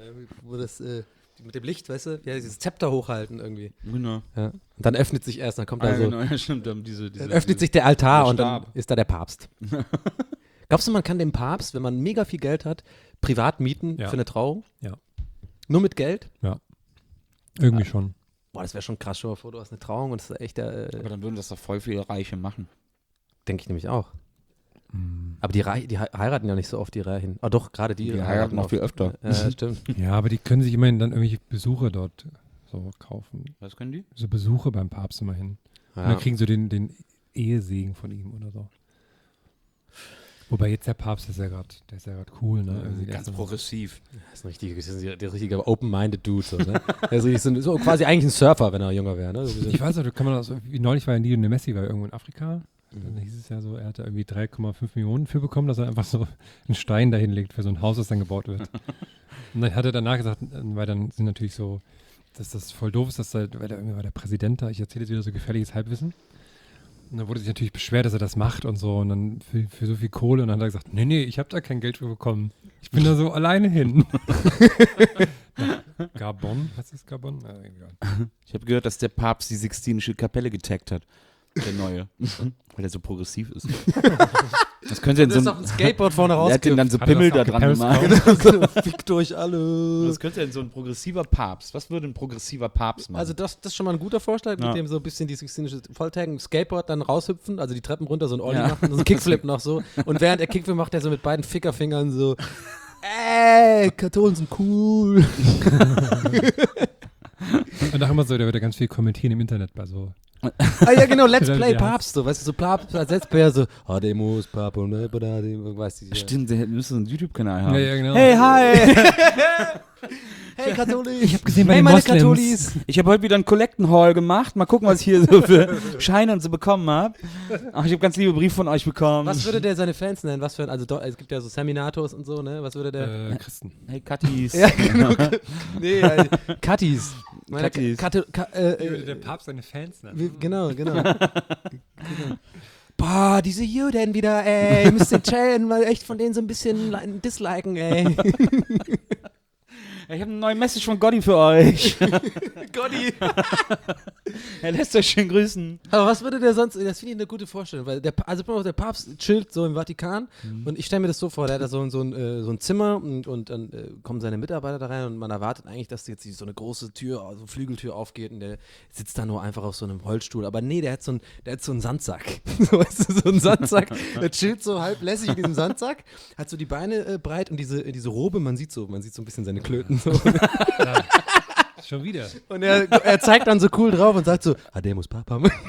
mit dem Licht, weißt du? Ja, dieses Zepter hochhalten irgendwie. Genau. Ja. Und dann öffnet sich erst, dann kommt da so. Genau, ja, stimmt. Dann öffnet sich der Altar der und dann ist da der Papst. Glaubst du, man kann den Papst, wenn man mega viel Geld hat, privat mieten für eine Trauung? Ja. Nur mit Geld? Ja. Irgendwie schon. Boah, das wäre schon krass. Stell dir mal vor, du hast eine Trauung und das ist echt der. Aber dann würden das doch voll viele Reiche machen. Denke ich nämlich auch. Aber die heiraten ja nicht so oft, die Reichen. Ah, doch, gerade die heiraten noch viel öfter. Stimmt. Ja, aber die können sich immerhin dann irgendwelche Besuche dort so kaufen. Was können die? So Besuche beim Papst immerhin. Ja. Und dann kriegen sie den Ehesegen von ihm oder so. Wobei jetzt der Papst der ist ja gerade cool, ne? Also Ganz progressiv. Das ist der richtige open-minded Dude. So, ne? Der ist richtig so quasi eigentlich ein Surfer, wenn er jünger wäre. Ne? Ich weiß noch, kann man das, wie neulich war ja Lionel Messi, war irgendwo in Afrika. Dann hieß es ja so, er hatte irgendwie 3,5 Millionen für bekommen, dass er einfach so einen Stein dahin legt für so ein Haus, das dann gebaut wird. Und dann hat er danach gesagt, weil dann sind natürlich so, dass das voll doof ist, weil irgendwie war der Präsident da, ich erzähle jetzt wieder so gefährliches Halbwissen. Und dann wurde sich natürlich beschwert, dass er das macht und so und dann für so viel Kohle und dann hat er gesagt, nee, ich habe da kein Geld für bekommen. Ich bin da so alleine hin. Gabon, was ist Gabon? Egal. Ich habe gehört, dass der Papst die Sixtinische Kapelle getaggt hat. Der neue. Weil er so progressiv ist. Das könnte in so auf ein Skateboard vorne er hat den dann so Hat er Pimmel das da auch dran geperiscope? gemacht. Fickt euch alle. Das könnte denn so ein progressiver Papst. Was würde ein progressiver Papst machen? Also das ist schon mal ein guter Vorschlag, Ja. mit dem so ein bisschen die Sixtinische Volltaggen, Skateboard dann raushüpfen, also die Treppen runter, so ein Ollie Ja. machen, so ein Kickflip noch so. Und während er Kickflip macht, er so mit beiden Fickerfingern so, ey, Katholen sind cool. Und auch immer so, der wird ja ganz viel kommentieren im Internet bei so. Ah ja, genau, Let's Play Ja. Papst, so, weißt du, so Papst als Let's Player, so, Hademus, Papa, weißt du, Stimmt, der müsste einen YouTube-Kanal haben. Ja, genau. Hey, hi! hey Katholik, Ich habe gesehen, bei hey den meine Moslems. Katholis. Ich habe heute wieder einen Collecten Haul gemacht. Mal gucken, was ich hier so für Scheine und so bekommen habe. Ach, ich habe ganz liebe Briefe von euch bekommen. Was würde der seine Fans nennen? Was für ein, also es gibt ja so Seminators und so, ne? Was würde der? Christen. Hey, Kattis. Ja, genau. Nee, Kattis. Meine Kattis. Der Papst seine Fans nennt. Genau. Boah, diese Juden wieder, ey. Müsst ihr chillen, weil echt von denen so ein bisschen disliken, ey. Ich habe eine neue Message von Gotti für euch. Gotti. Er lässt euch schön grüßen. Aber was würde der sonst, das finde ich eine gute Vorstellung, weil der Papst chillt so im Vatikan und ich stelle mir das so vor, der hat da so ein Zimmer und dann kommen seine Mitarbeiter da rein und man erwartet eigentlich, dass jetzt so eine große Tür, also Flügeltür aufgeht und der sitzt da nur einfach auf so einem Holzstuhl, aber nee, der hat so einen Sandsack, so, weißt du, so einen Sandsack, der chillt so halb lässig in diesem Sandsack, hat so die Beine breit und diese Robe, man sieht so ein bisschen seine Klöten so. Ja. Schon wieder. Und er zeigt dann so cool drauf und sagt so, Hademus Papa. Und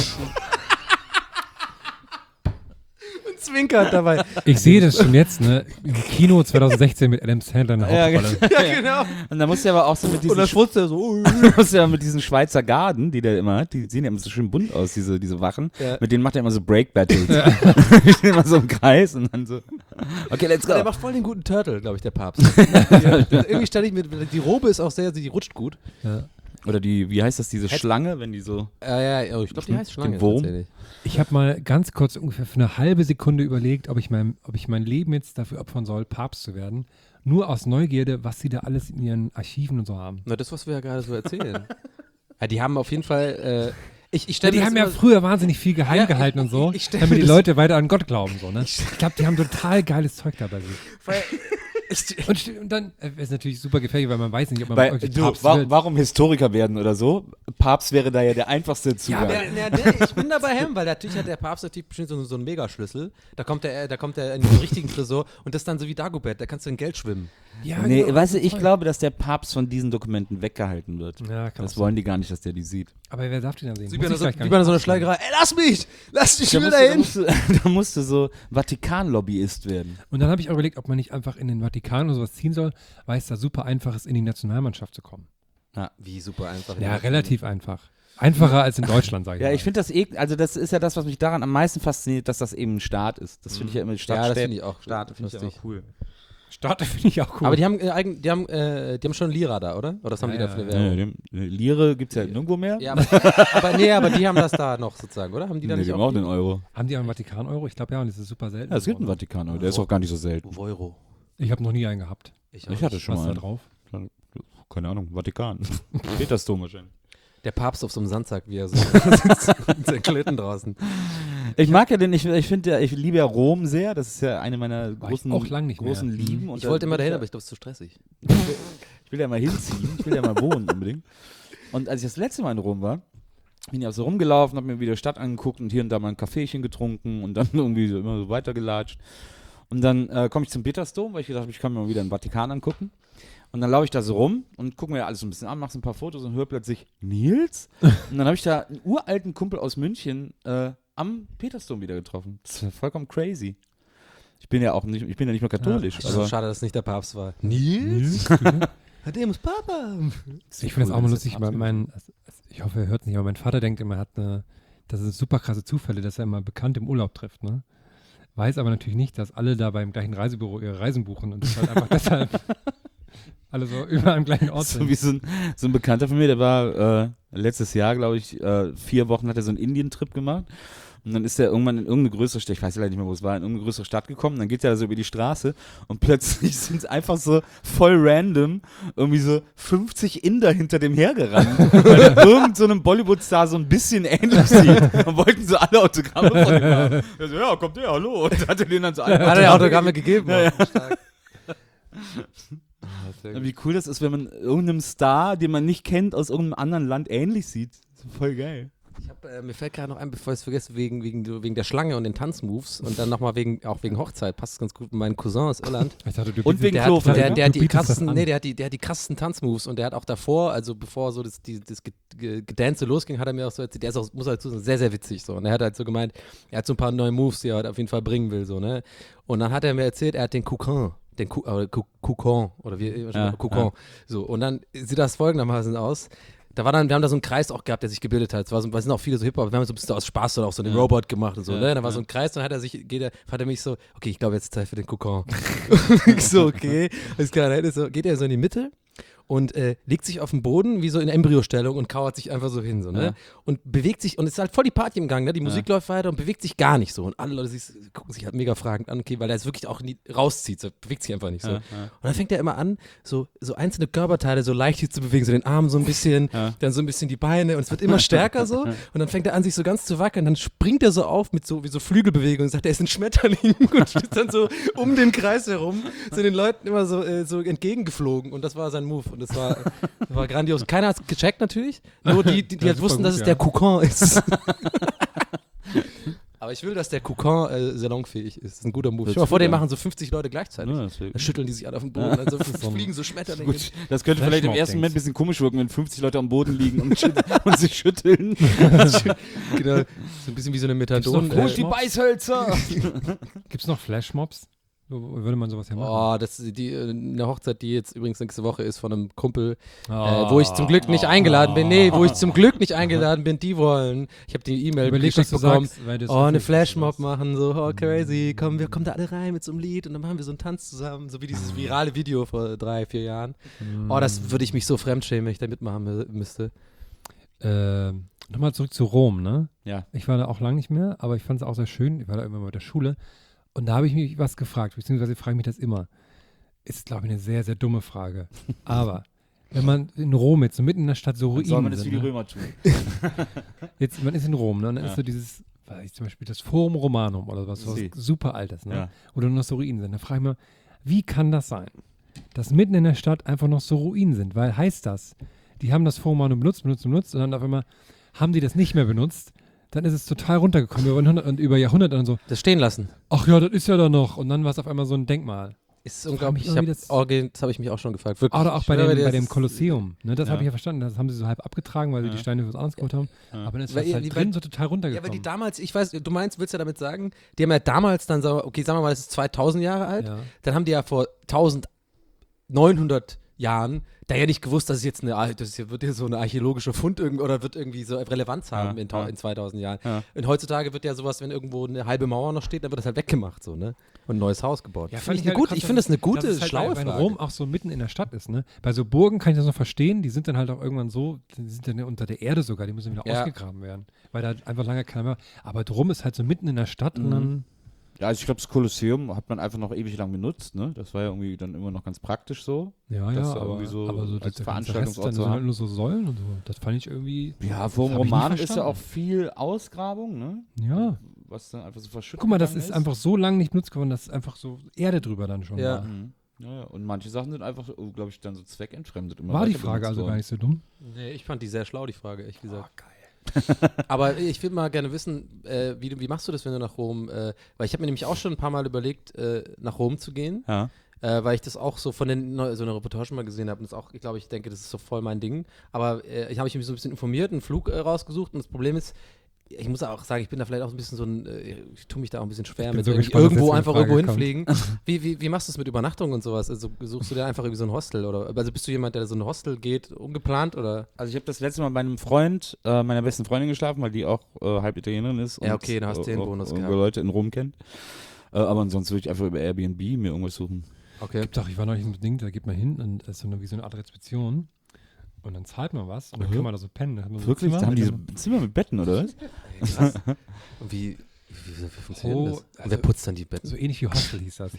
zwinkert dabei. Ich sehe das schon jetzt, ne? Im Kino 2016 mit Adam Sandler in der Ja, Hauptrolle. Ja, genau. Und da muss er aber auch so mit Und diesen, dann schwutzt er so, muss ja mit diesen Schweizer Garden, die der immer hat, die sehen ja immer so schön bunt aus, diese Wachen. Ja. Mit denen macht er immer so Break-Battles. Die stehen immer so im Kreis und dann so, okay, let's Der go. macht voll den guten Turtle, glaube ich, der Papst. Irgendwie stelle ich mir, die Robe ist auch die rutscht gut. Ja. Oder wie heißt das, diese Schlange, wenn die so... Ja, ich glaube, die heißt Schlange. Wurm? tatsächlich. Ich habe mal ganz kurz ungefähr für eine halbe Sekunde überlegt, ob ich mein Leben jetzt dafür opfern soll, Papst zu werden. Nur aus Neugierde, was sie da alles in ihren Archiven und so haben. Na, das, was wir ja gerade so erzählen. Ja, die haben auf jeden Fall, ich Ja, stelle die mir haben das ja immer- früher wahnsinnig viel geheim Ja, gehalten und so, ich stell damit mir die das- Leute weiter an Gott glauben. So, ne? Ich glaube, die haben total geiles Zeug da bei sich. Und dann ist natürlich super gefährlich, weil man weiß nicht, ob man wirklich Papst wird. Warum Historiker werden oder so? Papst wäre da ja der einfachste Zugang. Ich bin da bei Hem, weil natürlich hat der Papst natürlich bestimmt so einen Megaschlüssel. Da kommt er in den richtigen Tresor und das ist dann so wie Dagobert, da kannst du in Geld schwimmen. Ja, Nee, genau, weißt du, das ich ist glaube, dass der Papst von diesen Dokumenten weggehalten wird. Ja, kann Das auch wollen die gar nicht, dass der die sieht. Aber wer darf die dann sehen? Wie Muss bei ich vielleicht gar so einer nicht Schlägerei. Ey, lass mich, ich Da will musste, dahin. da musste so Vatikan-Lobbyist werden. Und dann habe ich auch überlegt, ob man nicht einfach in den Vatikan oder sowas ziehen soll, weil es da super einfach ist, in die Nationalmannschaft zu kommen. Wie super einfach. Ja, relativ einfach. Einfacher als in Deutschland, sage ich Ja, mal. ich finde also das ist ja das, was mich daran am meisten fasziniert, dass das eben ein Staat ist. Das finde ich ja immer Ja, das finde ich auch Staat finde ich lustig. immer cool. Starte finde ich auch cool. Aber die haben schon Lira da, oder? Oder was haben die da für eine Währung? Lire gibt es ja nirgendwo mehr. Ja, aber die haben das da noch sozusagen, oder? Haben die da Nee, nicht die haben auch den Euro. Haben die auch einen Vatikan-Euro? Ich glaube ja, und das ist super selten. Ja, es gibt einen Vatikan-Euro, der ist auch gar nicht so selten. Euro. Ich habe noch nie einen gehabt. Ich hatte schon Was ist mal da drauf? Keine Ahnung, Vatikan. Petersdom wahrscheinlich. Der Papst auf so einem Sandsack, wie er so sitzt mit seinen Klöten draußen. Ich mag ja ich liebe ja Rom sehr. Das ist ja eine meiner War ich großen, auch lang nicht mehr. großen Lieben. Und Ich wollte immer da- dahin, aber ich glaube, es ist zu stressig. Ich will ja mal hinziehen, ich will ja mal wohnen unbedingt. Und als ich das letzte Mal in Rom war, bin ich auch so rumgelaufen, habe mir wieder Stadt angeguckt und hier und da mal ein Kaffeechen getrunken und dann irgendwie so immer so weitergelatscht. Und dann komme ich zum Petersdom, weil ich gedacht habe, ich kann mir mal wieder den Vatikan angucken. Und dann laufe ich da so rum und gucke mir alles so ein bisschen an, mache so ein paar Fotos und höre plötzlich Nils. Und dann habe ich da einen uralten Kumpel aus München am Petersdom wieder getroffen. Das ist ja vollkommen crazy. Ich bin ja nicht mal katholisch. Ist so Aber schade, dass es nicht der Papst war. Nils? Der muss Papa. Ich finde das auch mal lustig. Ich hoffe, er hört nicht, aber mein Vater denkt immer, das sind super krasse Zufälle, dass er immer bekannt im Urlaub trifft, ne? Weiß aber natürlich nicht, dass alle da beim gleichen Reisebüro ihre Reisen buchen und das halt einfach deshalb alle so überall am gleichen Ort so sind. wie so ein Bekannter von mir, der war letztes Jahr, glaube ich, 4 Wochen hat er so einen Indien-Trip gemacht. Und dann ist er irgendwann in irgendeine größere Stadt, ich weiß leider nicht mehr, wo es war, in irgendeine größere Stadt gekommen. Dann geht er da so über die Straße und plötzlich sind es einfach so voll random irgendwie so 50 Inder hinter dem hergerannt, weil er irgend so einem Bollywood-Star so ein bisschen ähnlich sieht. Und wollten so alle Autogramme von ihm haben. Er so, ja, kommt der, hallo. Und hatte denen dann so alle Hat er Autogramme gegeben? Ja, ja. Stark. Wie cool das ist, wenn man irgendeinem Star, den man nicht kennt, aus irgendeinem anderen Land ähnlich sieht. Das ist voll geil. Mir fällt gerade noch ein, bevor ich es vergesse, wegen der Schlange und den Tanzmoves und dann nochmal wegen Hochzeit, passt ganz gut mit meinem Cousin aus Irland. Und wegen Klofeld. Der hat die krassesten Tanzmoves und der hat auch davor, also bevor so das Gedance losging, hat er mir auch so erzählt, der ist auch, muss halt dazu sagen, sehr, sehr witzig so. Und er hat halt so gemeint, er hat so ein paar neue Moves, die er halt auf jeden Fall bringen will, so, ne? Und dann hat er mir erzählt, er hat den Kokon, oder wie, Kokon. So, und dann sieht das folgendermaßen aus. Wir haben da so einen Kreis auch gehabt, der sich gebildet hat. Es sind auch viele so Hip-Hop, wir haben so ein bisschen aus Spaß dann auch so den Robot gemacht und so, ne? Da war so ein Kreis, dann hat er mich so, okay, ich glaube, jetzt ist Zeit für den Kokon. So, okay, alles klar, dann geht er so in die Mitte und legt sich auf den Boden, wie so in Embryostellung und kauert sich einfach so hin, so, ne? Ja. Und bewegt sich, und es ist halt voll die Party im Gang, ne? Die Musik läuft weiter und bewegt sich gar nicht so. Und alle Leute gucken sich halt mega fragend an, okay, weil er es wirklich auch nie rauszieht, so, bewegt sich einfach nicht so. Ja. Und dann fängt er immer an, so einzelne Körperteile so leicht zu bewegen, so den Arm so ein bisschen, dann so ein bisschen die Beine, und es wird immer stärker so. Und dann fängt er an, sich so ganz zu wackeln, dann springt er so auf mit so, wie so Flügelbewegungen und sagt, er ist ein Schmetterling und steht dann so um den Kreis herum, so den Leuten immer so entgegengeflogen, und das war sein Move. Und das war grandios. Keiner hat es gecheckt natürlich, nur die halt wussten, dass es der Kokon ist. Aber ich will, dass der Kokon salonfähig ist. Das ist ein guter Move. Stell dir mal vor, den machen so 50 Leute gleichzeitig. Ja, dann schütteln die sich alle auf den Boden, dann so fliegen so Schmetterlinge. Gut, das könnte vielleicht im ersten Moment ein bisschen komisch wirken, wenn 50 Leute am Boden liegen und sich schütteln. Genau, so ein bisschen wie so eine Methadon. Wo ist die Beißhölzer? Gibt's noch Flashmobs? Würde man sowas ja machen? Oh, das ist eine Hochzeit, die jetzt übrigens nächste Woche ist von einem Kumpel, wo ich zum Glück nicht eingeladen bin. Nee, wo ich zum Glück nicht eingeladen bin, die wollen. Ich habe die E-Mail geschickt bekommen. Eine Flashmob machen, so, crazy. Komm, wir kommen da alle rein mit so einem Lied und dann machen wir so einen Tanz zusammen, so wie dieses virale Video vor 3-4 Jahren. Oh, das würde ich mich so fremdschämen, wenn ich da mitmachen müsste. Nochmal zurück zu Rom, ne? Ja. Ich war da auch lange nicht mehr, aber ich fand es auch sehr schön. Ich war da immer mit der Schule. Und da habe ich mich was gefragt, beziehungsweise frage ich mich das immer. Ist, glaube ich, eine sehr, sehr dumme Frage. Aber wenn man in Rom jetzt so mitten in der Stadt so Ruinen soll man das sind, wie die Römer tun. Jetzt, man ist in Rom, ne? Und dann ist so dieses, weiß ich, zum Beispiel das Forum Romanum oder was super Altes, ne? Ja. Oder noch so Ruinen sind. Da frage ich mich, wie kann das sein, dass mitten in der Stadt einfach noch so Ruinen sind? Weil heißt das, die haben das Forum Romanum benutzt und dann auf einmal haben die das nicht mehr benutzt. Dann ist es total runtergekommen über Jahrhunderte und so. Das stehen lassen. Ach ja, das ist ja da noch. Und dann war es auf einmal so ein Denkmal. Ist unglaublich. Das habe ich mich auch schon gefragt. Wirklich. Oder auch bei dem Kolosseum. Ne, das habe ich ja verstanden. Das haben sie so halb abgetragen, weil sie die Steine für was anderes geholt haben. Ja. Aber dann ist das halt drin so total runtergekommen. Ja, weil die damals, ich weiß, willst du damit sagen, die haben ja damals dann so, okay, sagen wir mal, das ist 2000 Jahre alt. Ja. Dann haben die ja vor 1900 Jahren da ja nicht gewusst, dass es jetzt wird hier so eine archäologische Fund oder wird irgendwie so Relevanz haben in 2000 Jahren. Ja. Und heutzutage wird ja sowas, wenn irgendwo eine halbe Mauer noch steht, dann wird das halt weggemacht so, ne? Und ein neues Haus gebaut. Ja, ich finde das eine gute, schlaue Frage. Weil Rom auch so mitten in der Stadt ist, ne? Bei so Burgen kann ich das noch verstehen, die sind dann halt auch irgendwann so, die sind dann unter der Erde sogar, die müssen wieder ausgegraben werden, weil da einfach lange keiner mehr, aber drum ist halt so mitten in der Stadt und dann... Ja, also ich glaube, das Kolosseum hat man einfach noch ewig lang benutzt, ne? Das war ja irgendwie dann immer noch ganz praktisch so. Ja, aber so als Veranstaltungsort so halt nur so Säulen und so. Das fand ich irgendwie... Ja, vor dem Roman ist ja auch viel Ausgrabung, ne? Ja. Was dann einfach so verschüttet. Guck mal, das ist einfach so lange nicht benutzt geworden, dass einfach so Erde drüber dann schon war. Ja, und manche Sachen sind einfach, glaube ich, dann so zweckentfremdet. War die Frage also gar nicht so dumm? Nee, ich fand die sehr schlau, die Frage, ehrlich gesagt. Geil. Aber ich würde mal gerne wissen, wie machst du das, wenn du nach Rom, weil ich habe mir nämlich auch schon ein paar Mal überlegt, nach Rom zu gehen, weil ich das auch so von so einer Reportage mal gesehen habe und das auch, ich denke, das ist so voll mein Ding, aber ich habe mich so ein bisschen informiert, einen Flug rausgesucht und das Problem ist, ich muss auch sagen, ich bin da vielleicht auch ein bisschen so ein, ich tue mich da auch ein bisschen schwer bin mit so irgendwie gespannt, was irgendwo jetzt für einfach eine irgendwo Frage hinfliegen. Wie machst du es mit Übernachtung und sowas? Also suchst du dir einfach irgendwie so ein Hostel oder, also bist du jemand, der so ein Hostel geht, ungeplant oder? Also ich habe das letzte Mal bei einem Freund, meiner besten Freundin geschlafen, weil die auch halb Italienerin ist. Ja, und, okay, da hast du den Bonus gehabt. Leute in Rom kennt. Aber ansonsten würde ich einfach über Airbnb mir irgendwas suchen. Okay. Gibt auch, ich war neulich in so einem Ding, da geht man hin und das ist so wie so eine Art Rezeption und dann zahlt man was und dann kann man da so pennen. Da hat man so Wirklich? Zimmer, Da haben mit diese einem- Zimmer mit Betten, oder was? Krass. Und wie funktioniert das? Und wer also- putzt dann die Betten? so ähnlich wie Hostel hieß das.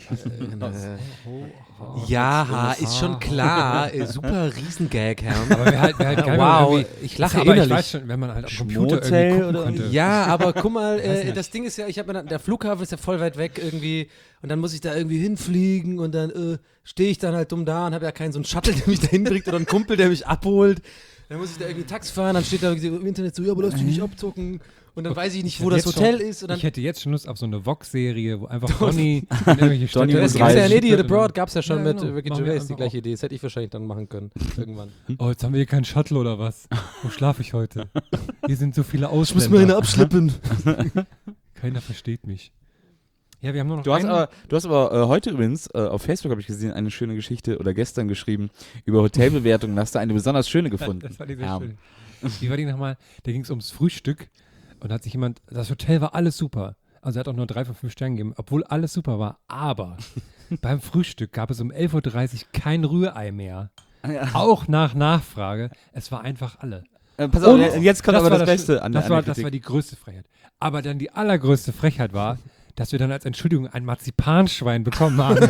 Ja, ist schon klar. Super Riesengag, Herr. Aber wäre halt geil, wenn man Wow, irgendwie- ich lache aber ich innerlich. weiß schon, wenn man halt am Computer Schmotel irgendwie gucken oder- könnte. Ja, aber guck mal, nicht. das Ding ist ja, der Flughafen ist ja voll weit weg irgendwie und dann muss ich da irgendwie hinfliegen und dann stehe ich dann halt dumm da und habe ja keinen so einen Shuttle, der mich da hinbringt oder einen Kumpel, der mich abholt. Dann muss ich da irgendwie Taxi fahren, dann steht da irgendwie im Internet so, ja, aber lass dich nicht abzocken. Und dann weiß ich nicht, wo das Jetzt Hotel schon- ist. Und dann, Ich hätte jetzt schon Lust auf so eine Vox-Serie, wo einfach Donny in irgendwelche Städte... Donny das und gibt's ja Reich. in Idiot Abroad, gab's ja schon Ja, mit genau. Ricky Machen wir Gervais, die einfach gleiche Idee. Das hätte ich wahrscheinlich dann machen können, irgendwann. Oh, jetzt haben wir hier keinen Shuttle oder was? Wo schlafe ich heute? Hier sind so viele Ausländer. abschleppen. Keiner versteht mich. Ja, wir haben nur noch Du hast einen. aber heute übrigens, auf Facebook habe ich gesehen, eine schöne Geschichte oder gestern geschrieben über Hotelbewertungen. Hast du eine besonders schöne gefunden? Das war die sehr Ja. schön. Wie war die nochmal? Da ging es ums Frühstück und da hat sich jemand, das Hotel war alles super. Also er hat auch nur 3 von 5 Sternen gegeben, obwohl alles super war. Aber beim Frühstück gab es um 11.30 Uhr kein Rührei mehr. Ja. Auch nach Nachfrage. Es war einfach alle. Pass auf, Und jetzt kommt aber war das Beste an das der war, Kritik. das war die größte Frechheit. Aber dann die allergrößte Frechheit war, dass wir dann als Entschuldigung ein Marzipanschwein bekommen haben.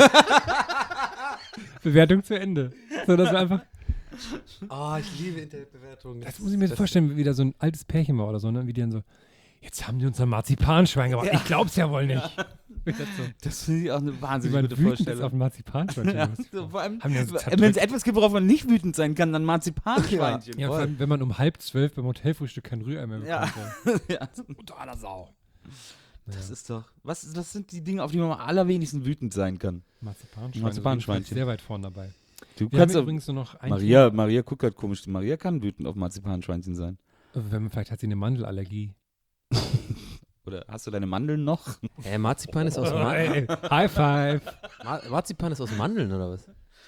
Bewertung zu Ende. So, das war einfach, Oh, ich liebe Internetbewertungen. das muss ich mir vorstellen, wie wieder so ein altes Pärchen war oder so, ne? Wie die dann so, jetzt haben die uns ein Marzipanschwein gemacht. Ich glaub's ja wohl nicht. Das finde ich auch eine Wie wahnsinnig man gute wütend ist Vorstellung. auf ein Marzipanschwein. Ja, so, vor allem, Haben die uns wenn es zerdrückt. etwas gibt, worauf man nicht wütend sein kann, dann Marzipanschweinchen. Ja, vor allem, wenn man um 11:30 beim Hotelfrühstück kein Rührei mehr Ja. bekommt. Ja. Totaler Sau. Das ist doch, das sind die Dinge, auf die man am allerwenigsten wütend sein kann. Marzipanschwein. Marzipanschweinchen. Sehr weit vorne dabei. Du Wir kannst haben auch, übrigens nur noch ein Maria guckt halt komisch. Maria kann wütend auf Marzipanschweinchen sein. Vielleicht hat sie eine Mandelallergie. Oder hast du deine Mandeln noch? Marzipan ist aus Mandeln. Ey, High five. Marzipan ist aus Mandeln, oder was?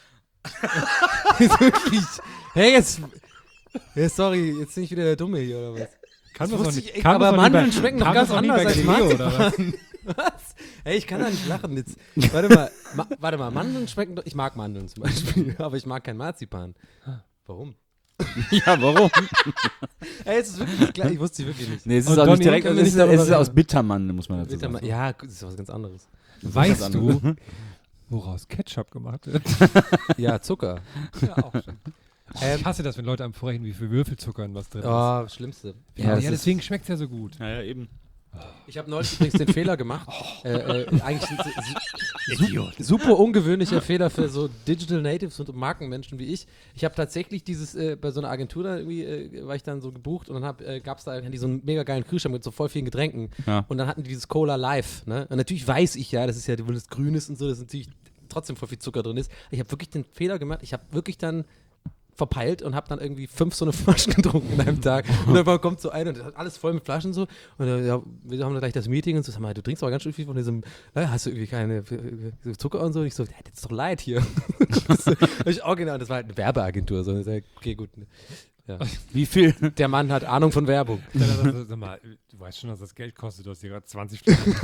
Wirklich? Hey, jetzt. Ja, sorry, jetzt bin ich wieder der Dumme hier, oder was? Kann Das man wusste doch ich nicht. echt, Kann aber man doch Mandeln nie bei- schmecken doch kann ganz man doch nie anders bei als Galileo, oder was? Was? Hey, ich kann da nicht lachen jetzt. Warte mal, Mandeln schmecken doch. Ich mag Mandeln zum Beispiel, aber ich mag kein Marzipan. Warum? Ja, warum? Ey, es ist wirklich nicht klar. Ich wusste es wirklich nicht. Nee, es ist Und auch Donny, nicht direkt, können es wir ist, nicht darüber es ist aus reden? Bittermandeln, muss man dazu sagen. Ja, das ist was ganz anderes. Weißt du, woraus Ketchup gemacht wird? Ja, Zucker. Ja, auch schon. Ich hasse das, wenn Leute einem vorrechnen, wie viel Würfelzucker in was drin ist. Oh, Schlimmste. Ja, das ist- deswegen schmeckt es ja so gut. Ja, eben. Ich habe neulich übrigens den Fehler gemacht. Eigentlich ein super ungewöhnlicher Fehler für so Digital Natives und Markenmenschen wie ich. Ich habe tatsächlich bei so einer Agentur da irgendwie, war ich dann so gebucht und dann gab es da irgendwie so einen mega geilen Kühlschrank mit so voll vielen Getränken. Ja. Und dann hatten die dieses Cola Live. Ne? Und natürlich weiß ich ja, das ist ja, wenn das grün ist und so, dass natürlich trotzdem voll viel Zucker drin ist. Ich habe wirklich den Fehler gemacht. Ich habe wirklich dann verpeilt und habe dann irgendwie 5 so eine Flaschen getrunken in einem Tag. Und dann kommt so einer und das hat alles voll mit Flaschen so. Und ja, wir haben dann gleich das Meeting und so, sag mal, du trinkst aber ganz schön viel von diesem, hast du irgendwie keine Zucker und so? Und ich so, ja, das ist doch leid hier. Das ich auch genau, das war halt eine Werbeagentur. So. Ich sag, okay, gut. Ja. Wie viel? Der Mann hat Ahnung von Werbung. Sag mal, du weißt schon, dass das Geld kostet. Du hast hier gerade 20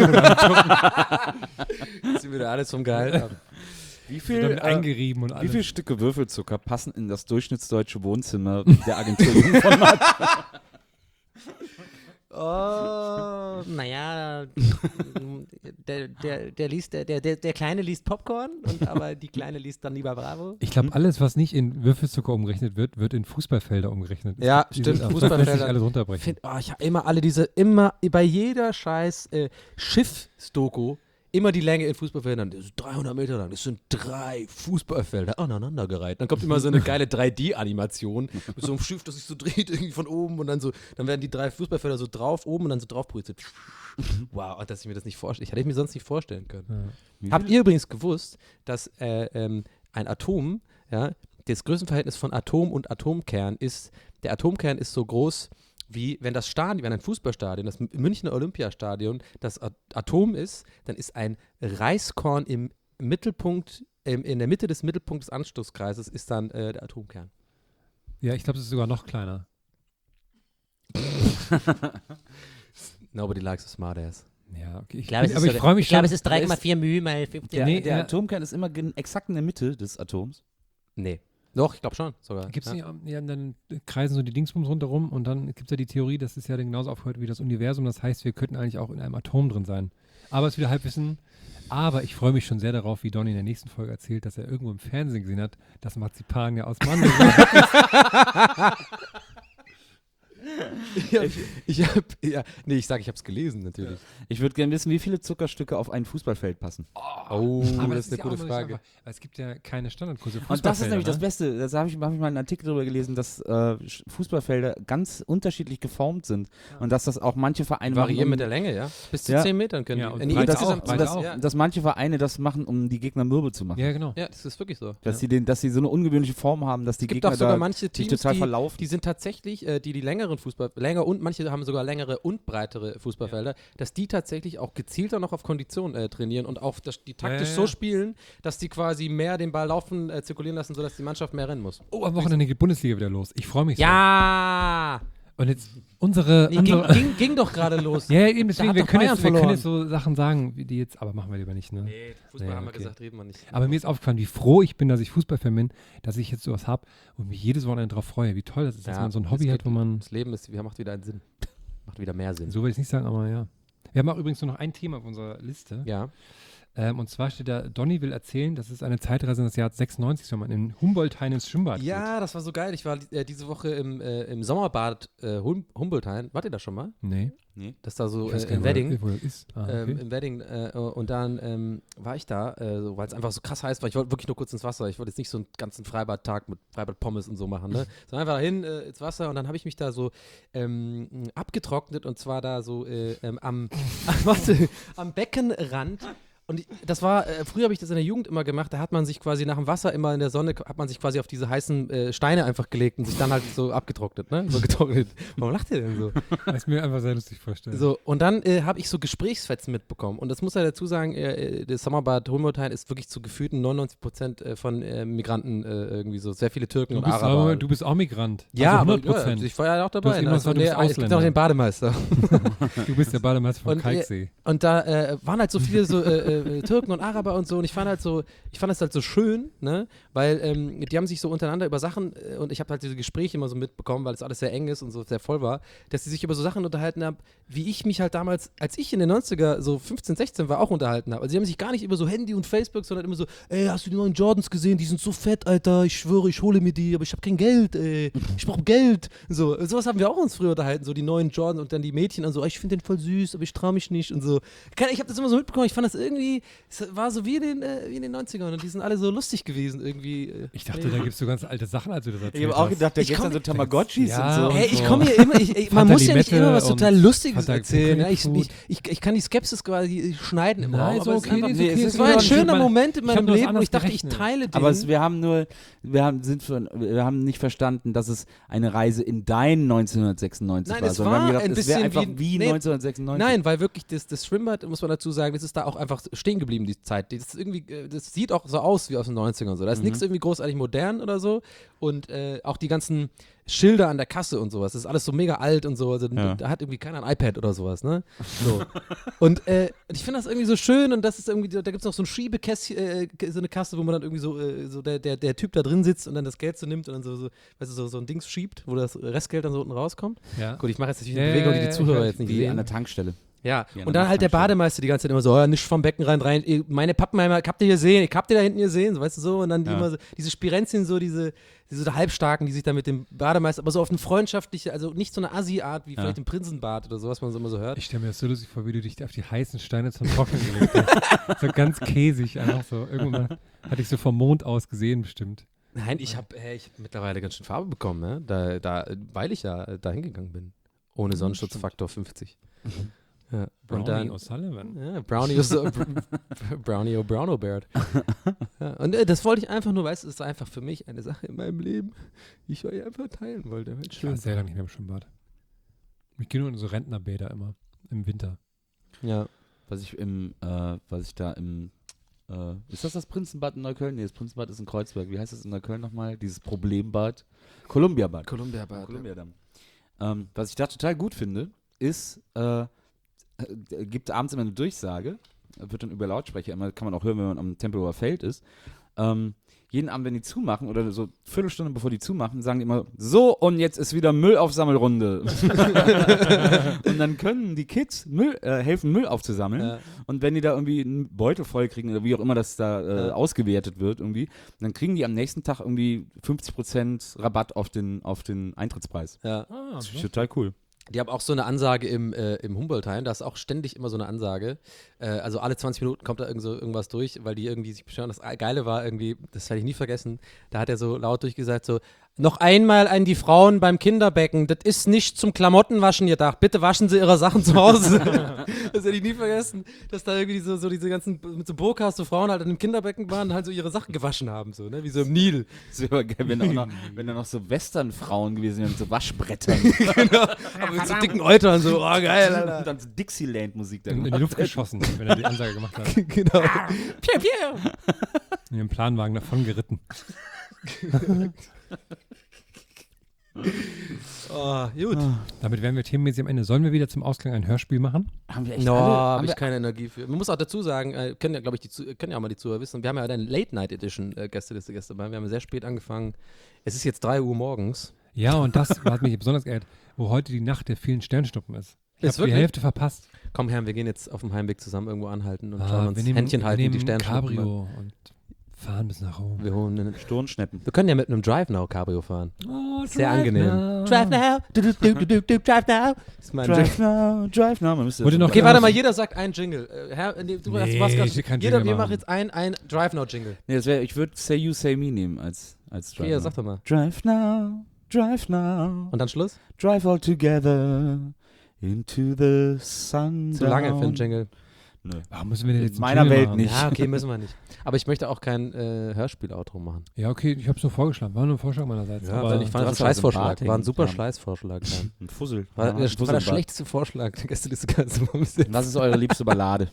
Ziehen wir da alles vom Gehalt ab. Wie Stunden viel, eingerieben und wie alles. viele Stücke Würfelzucker passen in das durchschnittsdeutsche Wohnzimmer der Agentur Jungformat? Oh, naja, der Kleine liest Popcorn, aber die Kleine liest dann lieber Bravo. Ich glaube, alles, was nicht in Würfelzucker umgerechnet wird, wird in Fußballfelder umgerechnet. Ja, Die stimmt, sind- das Fußballfelder. lässt sich alles runterbrechen. Ich habe immer bei jeder scheiß Schiff-Doku immer die Länge in Fußballfeldern. Das ist 300 Meter lang. Das sind 3 Fußballfelder aneinandergereiht. Dann kommt immer so eine geile 3D-Animation mit so einem Schiff, das sich so dreht irgendwie von oben und dann werden die 3 Fußballfelder so drauf oben und dann so drauf projiziert. Wow, dass ich mir das nicht vorstelle. Hätte ich mir sonst nicht vorstellen können. Habt ihr übrigens gewusst, dass ein Atom, ja, das Größenverhältnis von Atom und Atomkern ist, der Atomkern ist so groß wie wenn das Stadion, wenn ein Fußballstadion, das Münchner Olympiastadion, das Atom ist, dann ist ein Reiskorn im Mittelpunkt, in der Mitte des Mittelpunkts des Anstoßkreises ist dann der Atomkern. Ja, ich glaube, es ist sogar noch kleiner. Nobody likes a smart ass. Ja, okay. Ich glaube, aber ich freue mich schon. es ist 3,4 μ mal 15. Der Atomkern ist immer exakt in der Mitte des Atoms. Nee. Doch, ich glaube schon sogar. Gibt es nicht, ja, dann kreisen so die Dingsbums rundherum und dann gibt es ja die Theorie, dass es ja dann genauso aufhört wie das Universum. Das heißt, wir könnten eigentlich auch in einem Atom drin sein. Aber es ist wieder Halbwissen. Aber ich freue mich schon sehr darauf, wie Donny in der nächsten Folge erzählt, dass er irgendwo im Fernsehen gesehen hat, dass Marzipan ja aus Mandeln ist. Ich habe es gelesen natürlich. Ich würde gerne wissen, wie viele Zuckerstücke auf ein Fußballfeld passen. Oh, Aber das ist eine ja gute auch mal Frage. nicht einfach, weil es gibt ja keine Standardkurse. Und das ist nämlich das Beste. Da habe ich mal einen Artikel darüber gelesen, dass Fußballfelder ganz unterschiedlich geformt sind. Und dass das auch manche Vereine Variieren mit der Länge, ja? Bis zu 10 Metern können Ja, die. und Nee, Breite insgesamt auch, Breite das, auch. ja. dass manche Vereine das machen, um die Gegner mürbe zu machen. Ja, genau. Ja, das ist wirklich so. Dass sie so eine ungewöhnliche Form haben, dass die Es gibt Gegner auch sogar da manche sich Teams, total verlaufen. die sind tatsächlich, die längeren länger und manche haben sogar längere und breitere Fußballfelder, dass die tatsächlich auch gezielter noch auf Kondition trainieren und auch die taktisch so spielen, dass die quasi mehr den Ball laufen, zirkulieren lassen, sodass die Mannschaft mehr rennen muss. Oh, am Wochenende geht Bundesliga wieder los. Ich freue mich so. Ja! Und jetzt unsere... Ging doch gerade los. ja, eben deswegen, hat wir doch können Bayern jetzt verloren. so Sachen sagen, wie die jetzt, aber machen wir lieber nicht, ne? Nee, Fußball Ja, haben wir okay. gesagt, reden wir nicht. Aber mir ist aufgefallen, wie froh ich bin, dass ich Fußballfan bin, dass ich jetzt sowas habe und mich jedes Wochenende drauf freue. Wie toll das ist, dass man so ein Hobby hat, wo man... Das Leben macht wieder einen Sinn. Macht wieder mehr Sinn. So will ich es nicht sagen, aber ja. Wir haben auch übrigens nur noch ein Thema auf unserer Liste. Ja. Und zwar steht da, Donny will erzählen, das ist eine Zeitreise in das Jahr 96, wenn man in Humboldt-Hain ins Schwimmbad geht. Ja, das war so geil. Ich war diese Woche im Sommerbad Humboldt-Hain. Wart ihr da schon mal? Nee. Das da so Ich weiß gar in nicht, Wedding. wo das ist. Okay. Im Wedding. Und dann war ich da, weil es einfach so krass heiß war. Ich wollte wirklich nur kurz ins Wasser. Ich wollte jetzt nicht so einen ganzen Freibadtag mit Freibad-Pommes und so machen, ne? Sondern einfach dahin ins Wasser und dann habe ich mich da so abgetrocknet und zwar da so am Beckenrand. Und das war, früher habe ich das in der Jugend immer gemacht, da hat man sich quasi nach dem Wasser immer in der Sonne, hat man sich quasi auf diese heißen Steine einfach gelegt und sich dann halt so abgetrocknet, ne? So getrocknet. Warum lacht ihr denn so? Das ist mir einfach sehr lustig vorstellen. So, und dann habe ich so Gesprächsfetzen mitbekommen. Und das muss er dazu sagen, das Sommerbad Humboldt-Hain ist wirklich zu gefühlten 99% von Migranten irgendwie so, sehr viele Türken und Araber. Du bist auch Migrant. Ja, also aber 100%. ich war ja auch Du dabei. hast Ne? immer gesagt, du bist es gibt Ausländer. noch den Bademeister. Du bist der Bademeister von Kalksee. Und da waren halt so viele so Türken und Araber und so und ich fand das halt so schön, ne, weil die haben sich so untereinander über Sachen und ich habe halt diese Gespräche immer so mitbekommen, weil es alles sehr eng ist und so sehr voll war, dass sie sich über so Sachen unterhalten haben, wie ich mich halt damals, als ich in den 90er so 15, 16 war, auch unterhalten habe. Also sie haben sich gar nicht über so Handy und Facebook, sondern immer so, ey, hast du die neuen Jordans gesehen? Die sind so fett, Alter, ich schwöre, ich hole mir die, aber ich habe kein Geld, ey. Ich brauche Geld. So, sowas haben wir auch uns früher unterhalten, so die neuen Jordans und dann die Mädchen und so, ich finde den voll süß, aber ich traue mich nicht und so. Ich habe das immer so mitbekommen, ich fand das irgendwie, es war so wie in den 90ern und die sind alle so lustig gewesen irgendwie. Ich dachte, da gibt es so ganz alte Sachen, als du das erzählt Ich habe auch hast. gedacht, da Ich gibt es komm- dann so Tamagotchis Ja, und so. Ey, ich komme hier immer, man muss ja nicht Limette immer was total und Lustiges Fanta erzählen. Ja, Food. ich kann die Skepsis quasi schneiden im Nein, Raum. so aber es ist okay, einfach- nee, ist nee, okay. es Es war ein Ich schöner hab mal- Moment in ich hab meinem nur was Leben, wo anderes ich dachte, ich gerechnet. teile den. Aber wir haben nicht verstanden, dass es eine Reise in dein 1996 Nein, war, es sondern wir haben war gedacht, ein es wäre bisschen einfach wie nee, 1996. Nein, weil wirklich das Schwimmbad, muss man dazu sagen, das ist da auch einfach stehen geblieben, die Zeit. Das ist irgendwie, das sieht auch so aus wie aus den 90ern so. Da ist nichts irgendwie großartig modern oder so. Und auch die ganzen Schilder an der Kasse und sowas, das ist alles so mega alt und so. Also, Ja. da hat irgendwie keiner ein iPad oder sowas, ne? So. Und ich finde das irgendwie so schön und das ist irgendwie, da gibt es noch so ein Schiebekästchen, so eine Kasse, wo man dann irgendwie so der Typ da drin sitzt und dann das Geld so nimmt und dann weißt du, so ein Dings schiebt, wo das Restgeld dann so unten rauskommt. Ja. Gut, ich mache jetzt natürlich Ja, eine Bewegung, die ja, die Zuhörer ja, jetzt nicht Wie sehen. an der Tankstelle. Ja, Wie an und einer dann halt der Tankstelle. Bademeister die ganze Zeit immer so, nicht vom Becken rein, meine Pappenheimer, ich hab die gesehen, ich hab die da hinten gesehen, so, weißt du so, und dann die Ja. immer so, diese Spirenzchen so, diese Halbstarken, die sich dann mit dem Bademeister, aber so auf eine freundschaftliche, also nicht so eine Assi-Art wie vielleicht im Prinzenbad oder so, was man so immer so hört. Ich stelle mir das so lustig vor, wie du dich auf die heißen Steine zum Trocknen gelegt hast. So ganz käsig, einfach so. Irgendwann mal hatte ich so vom Mond aus gesehen, bestimmt. Nein, ich hab mittlerweile ganz schön Farbe bekommen, ne? Weil ich ja da hingegangen bin. Ohne Sonnenschutzfaktor 50. Ja. Und dann, O'Sullivan. ja, Brownie O'Browno Beard. Ja, und das wollte ich einfach nur, weißt du, es ist einfach für mich eine Sache in meinem Leben, die ich euch einfach teilen wollte. Halt Ich war schön. sehr lange nicht mehr im Schwimmbad. Ich gehe nur in so Rentnerbäder immer im Winter. Ja. Was ich da im ist das Prinzenbad in Neukölln? Nee, das Prinzenbad ist in Kreuzberg. Wie heißt das in Neukölln nochmal? Dieses Problembad? Columbiabad. Columbiadamm. Was ich da total gut finde, ist, gibt abends immer eine Durchsage, wird dann über Lautsprecher, immer kann man auch hören, wenn man am Tempelhofer Feld ist. Jeden Abend, wenn die zumachen, oder so Viertelstunde bevor die zumachen, sagen die immer, so, und jetzt ist wieder Müllaufsammelrunde. Und dann können die Kids helfen, Müll aufzusammeln. Ja. Und wenn die da irgendwie einen Beutel voll kriegen, oder wie auch immer das da ausgewertet wird irgendwie, dann kriegen die am nächsten Tag irgendwie 50% Rabatt auf den Eintrittspreis. Ja. Das ist total cool. Die haben auch so eine Ansage im Humboldt-Hain, da ist auch ständig immer so eine Ansage. Also alle 20 Minuten kommt da irgendwas durch, weil die irgendwie sich beschweren. Das Geile war irgendwie, das werde ich nie vergessen, da hat er so laut durchgesagt, so, noch einmal an die Frauen beim Kinderbecken, das ist nicht zum Klamottenwaschen gedacht, bitte waschen Sie Ihre Sachen zu Hause. Das werde ich nie vergessen, dass da irgendwie so diese ganzen, mit so Burkas, so Frauen halt an dem Kinderbecken waren und halt so ihre Sachen gewaschen haben, so, ne, wie so im Nil. Das wäre geil, wenn da noch so Western-Frauen gewesen wären, mit so Waschbrettern. Genau, aber mit so dicken Eutern, so, oh geil, Alter. Und dann so Dixieland-Musik da In die Luft geschossen, wenn er die Ansage gemacht hat. Genau. Piu, piu. In dem Planwagen davon geritten. Oh, gut. Damit wären wir themenmäßig am Ende. Sollen wir wieder zum Ausklang ein Hörspiel machen? Haben wir echt No, alle? habe ich keine Energie für. Man muss auch dazu sagen, können ja, glaube ich, können ja auch mal die Zuhörer wissen, wir haben ja eine Late-Night-Edition Gästeliste gestern bei. Wir haben ja sehr spät angefangen. Es ist jetzt 3 Uhr morgens. Ja, und das hat mich besonders geehrt, wo heute die Nacht der vielen Sternschnuppen ist. Ich habe die Hälfte verpasst. Komm her, wir gehen jetzt auf dem Heimweg zusammen irgendwo anhalten und schauen uns Händchen halten, die Sternschnuppen. Cabrio und fahren bis nach Rom. Wir holen einen Sturmschneppen. Wir können ja mit einem Drive Now Cabrio fahren. Oh, sehr angenehm. Now. Drive now. Drive now. Das ist mein Drive now, drive now. Man müsste Noch okay, warte mal, jeder sagt einen Jingle. Du Nee, hast ich will keinen jeder, Jingle wir machen machen. jetzt ein Drive Now Jingle. Nee, ich würde Say You, Say Me nehmen als Drive Ja, now. sag doch mal. Drive now, drive now. Und dann Schluss? Drive all together into the sun. Zu lange für einen Jingle. Nö. Warum müssen wir denn jetzt In einen meiner Jingle Welt machen? nicht. Ja, okay, müssen wir nicht. Aber ich möchte auch kein Hörspiel-Outro machen. Ja, okay, ich habe es nur vorgeschlagen. War nur ein Vorschlag meinerseits. Ja, aber weil ich fand das ein Scheißvorschlag. War ein super Scheißvorschlag. Ein Fussel. War der Fusselbad. schlechteste Vorschlag der Gästeliste. Was ist eure liebste Ballade?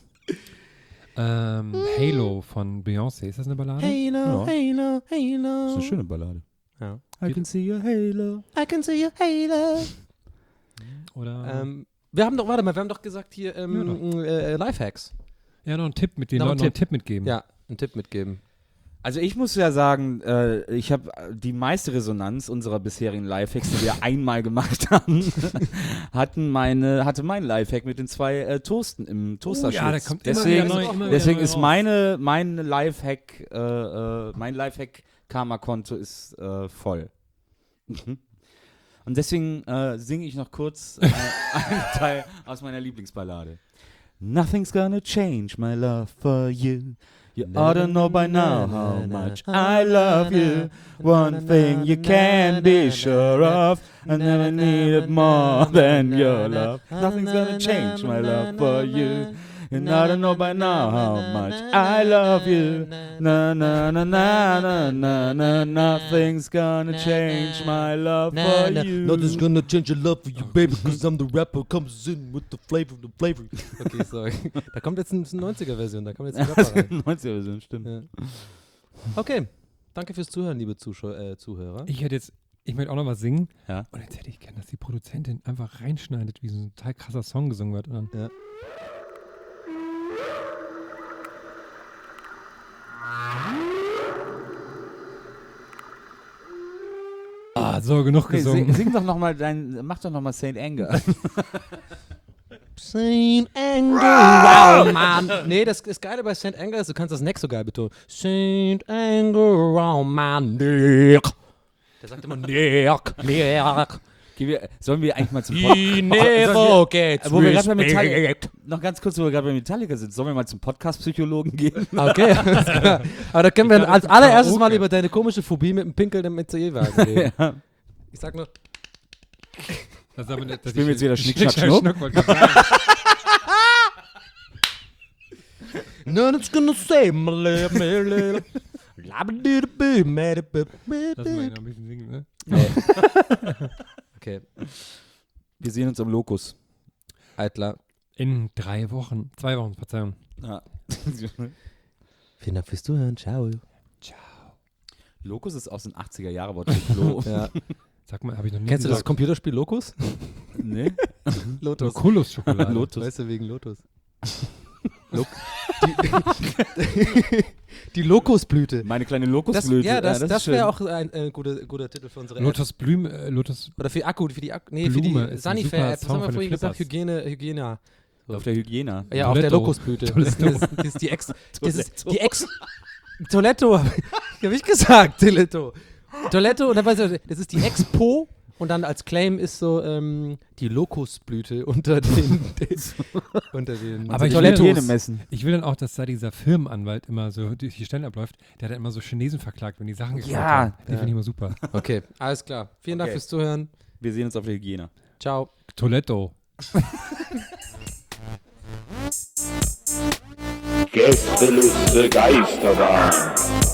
Halo von Beyoncé. Ist das eine Ballade? Halo, Halo, Das ist Halo. eine schöne Ballade. Ja. I can see your halo. I can see your Halo. Oder? Wir haben doch gesagt hier Lifehacks. Ja, noch einen Tipp mit den Noch Leuten einen einen Tipp mitgeben. Ja, einen Tipp mitgeben. Also ich muss ja sagen, ich habe die meiste Resonanz unserer bisherigen Lifehacks, die wir einmal gemacht haben, hatte mein Lifehack mit den 2 Toasten im Toasterschlitz. Ja, da kommt deswegen immer ist wieder mein Lifehack Karma-Konto ist voll. Und deswegen singe ich noch kurz einen Teil aus meiner Lieblingsballade. Nothing's gonna change my love for you. You ought to know by now how much I love you. One thing you can be sure of, I never needed more than your love. Nothing's gonna change my love for you. You ought to know by now how much I love you. Na na na na na na na. Nothing's gonna change my love for you. Nothing's gonna change your love for you, baby, cause I'm the rapper, comes in with the flavor. Okay, sorry. Da kommt jetzt eine 90er-Version, da kommt jetzt ein Rapper rein. 90er-Version, stimmt. Ja. Okay, danke fürs Zuhören, liebe Zuhörer. Ich möchte auch noch was singen. Ja. Und jetzt hätte ich gern, dass die Produzentin einfach reinschneidet, wie so ein total krasser Song gesungen wird. Und dann, Ja. so, genug gesungen. Sing doch noch mal mach doch noch mal Saint Anger. Saint Anger, wow, Mann. Nee, das Geile bei Saint Anger ist, du kannst das Neck so geil betonen. Saint Anger, wow, Mann, Nick. Der sagt immer Nick. Sollen wir eigentlich mal zum He never gets wo wir gerade bei respect. noch ganz kurz, wo wir gerade bei Metallica sind, sollen wir mal zum Podcast-Psychologen gehen? Okay, alles klar. Aber da können wir als allererstes mal über deine komische Phobie mit dem Pinkeln im ECE-Wagen reden. Ja. Ich sag nur, Das ist aber nicht, dass Spielen wir jetzt wieder Schnick, Schnack, Schnuck. wollte ich sagen. nothing's gonna say, Das ist mal noch ein bisschen singen, ne? Okay. Wir sehen uns am Locus. Eitler. In 3 Wochen. 2 Wochen, Verzeihung. Ja. Vielen Dank fürs Zuhören. Ciao. Locus ist aus den 80er-Jahre-Wort für Klo. Ja. Sag mal, habe ich noch nie Kennst du das gesagt. Computerspiel Locus? Nee? Lotus. Lokulus-Schokolade. Lotus. Weißt du, wegen Lotus. Die Lokusblüte. Meine kleine Lokusblüte. Das ist schön. wäre auch ein guter Titel für unsere App. Lotus Blüme, Lotus Oder für die Blume für die ist ein Sanifair-App. super Was haben wir Song von vorhin den gesagt? Flippers. Hygiene. Auf der Hygiene. Ja, auf der Toiletto. Lokusblüte. Toiletto. Das ist die Ex... Das ist die Ex... Toiletto. Hab ich gesagt, Toiletto. Toiletto, und dann weiß ich, das ist die Expo und dann als Claim ist so die Lokusblüte unter den Aber ich Toilettos. Hygiene messen. Ich will dann auch, dass da dieser Firmenanwalt immer so durch die Stellen abläuft. Der hat dann immer so Chinesen verklagt, wenn die Sachen geklaut haben. Die finde ich immer super. Okay, alles klar. Vielen Dank Okay. fürs Zuhören. Wir sehen uns auf der Hygiene. Ciao. Toiletto. Gästeliste Geisterbahn.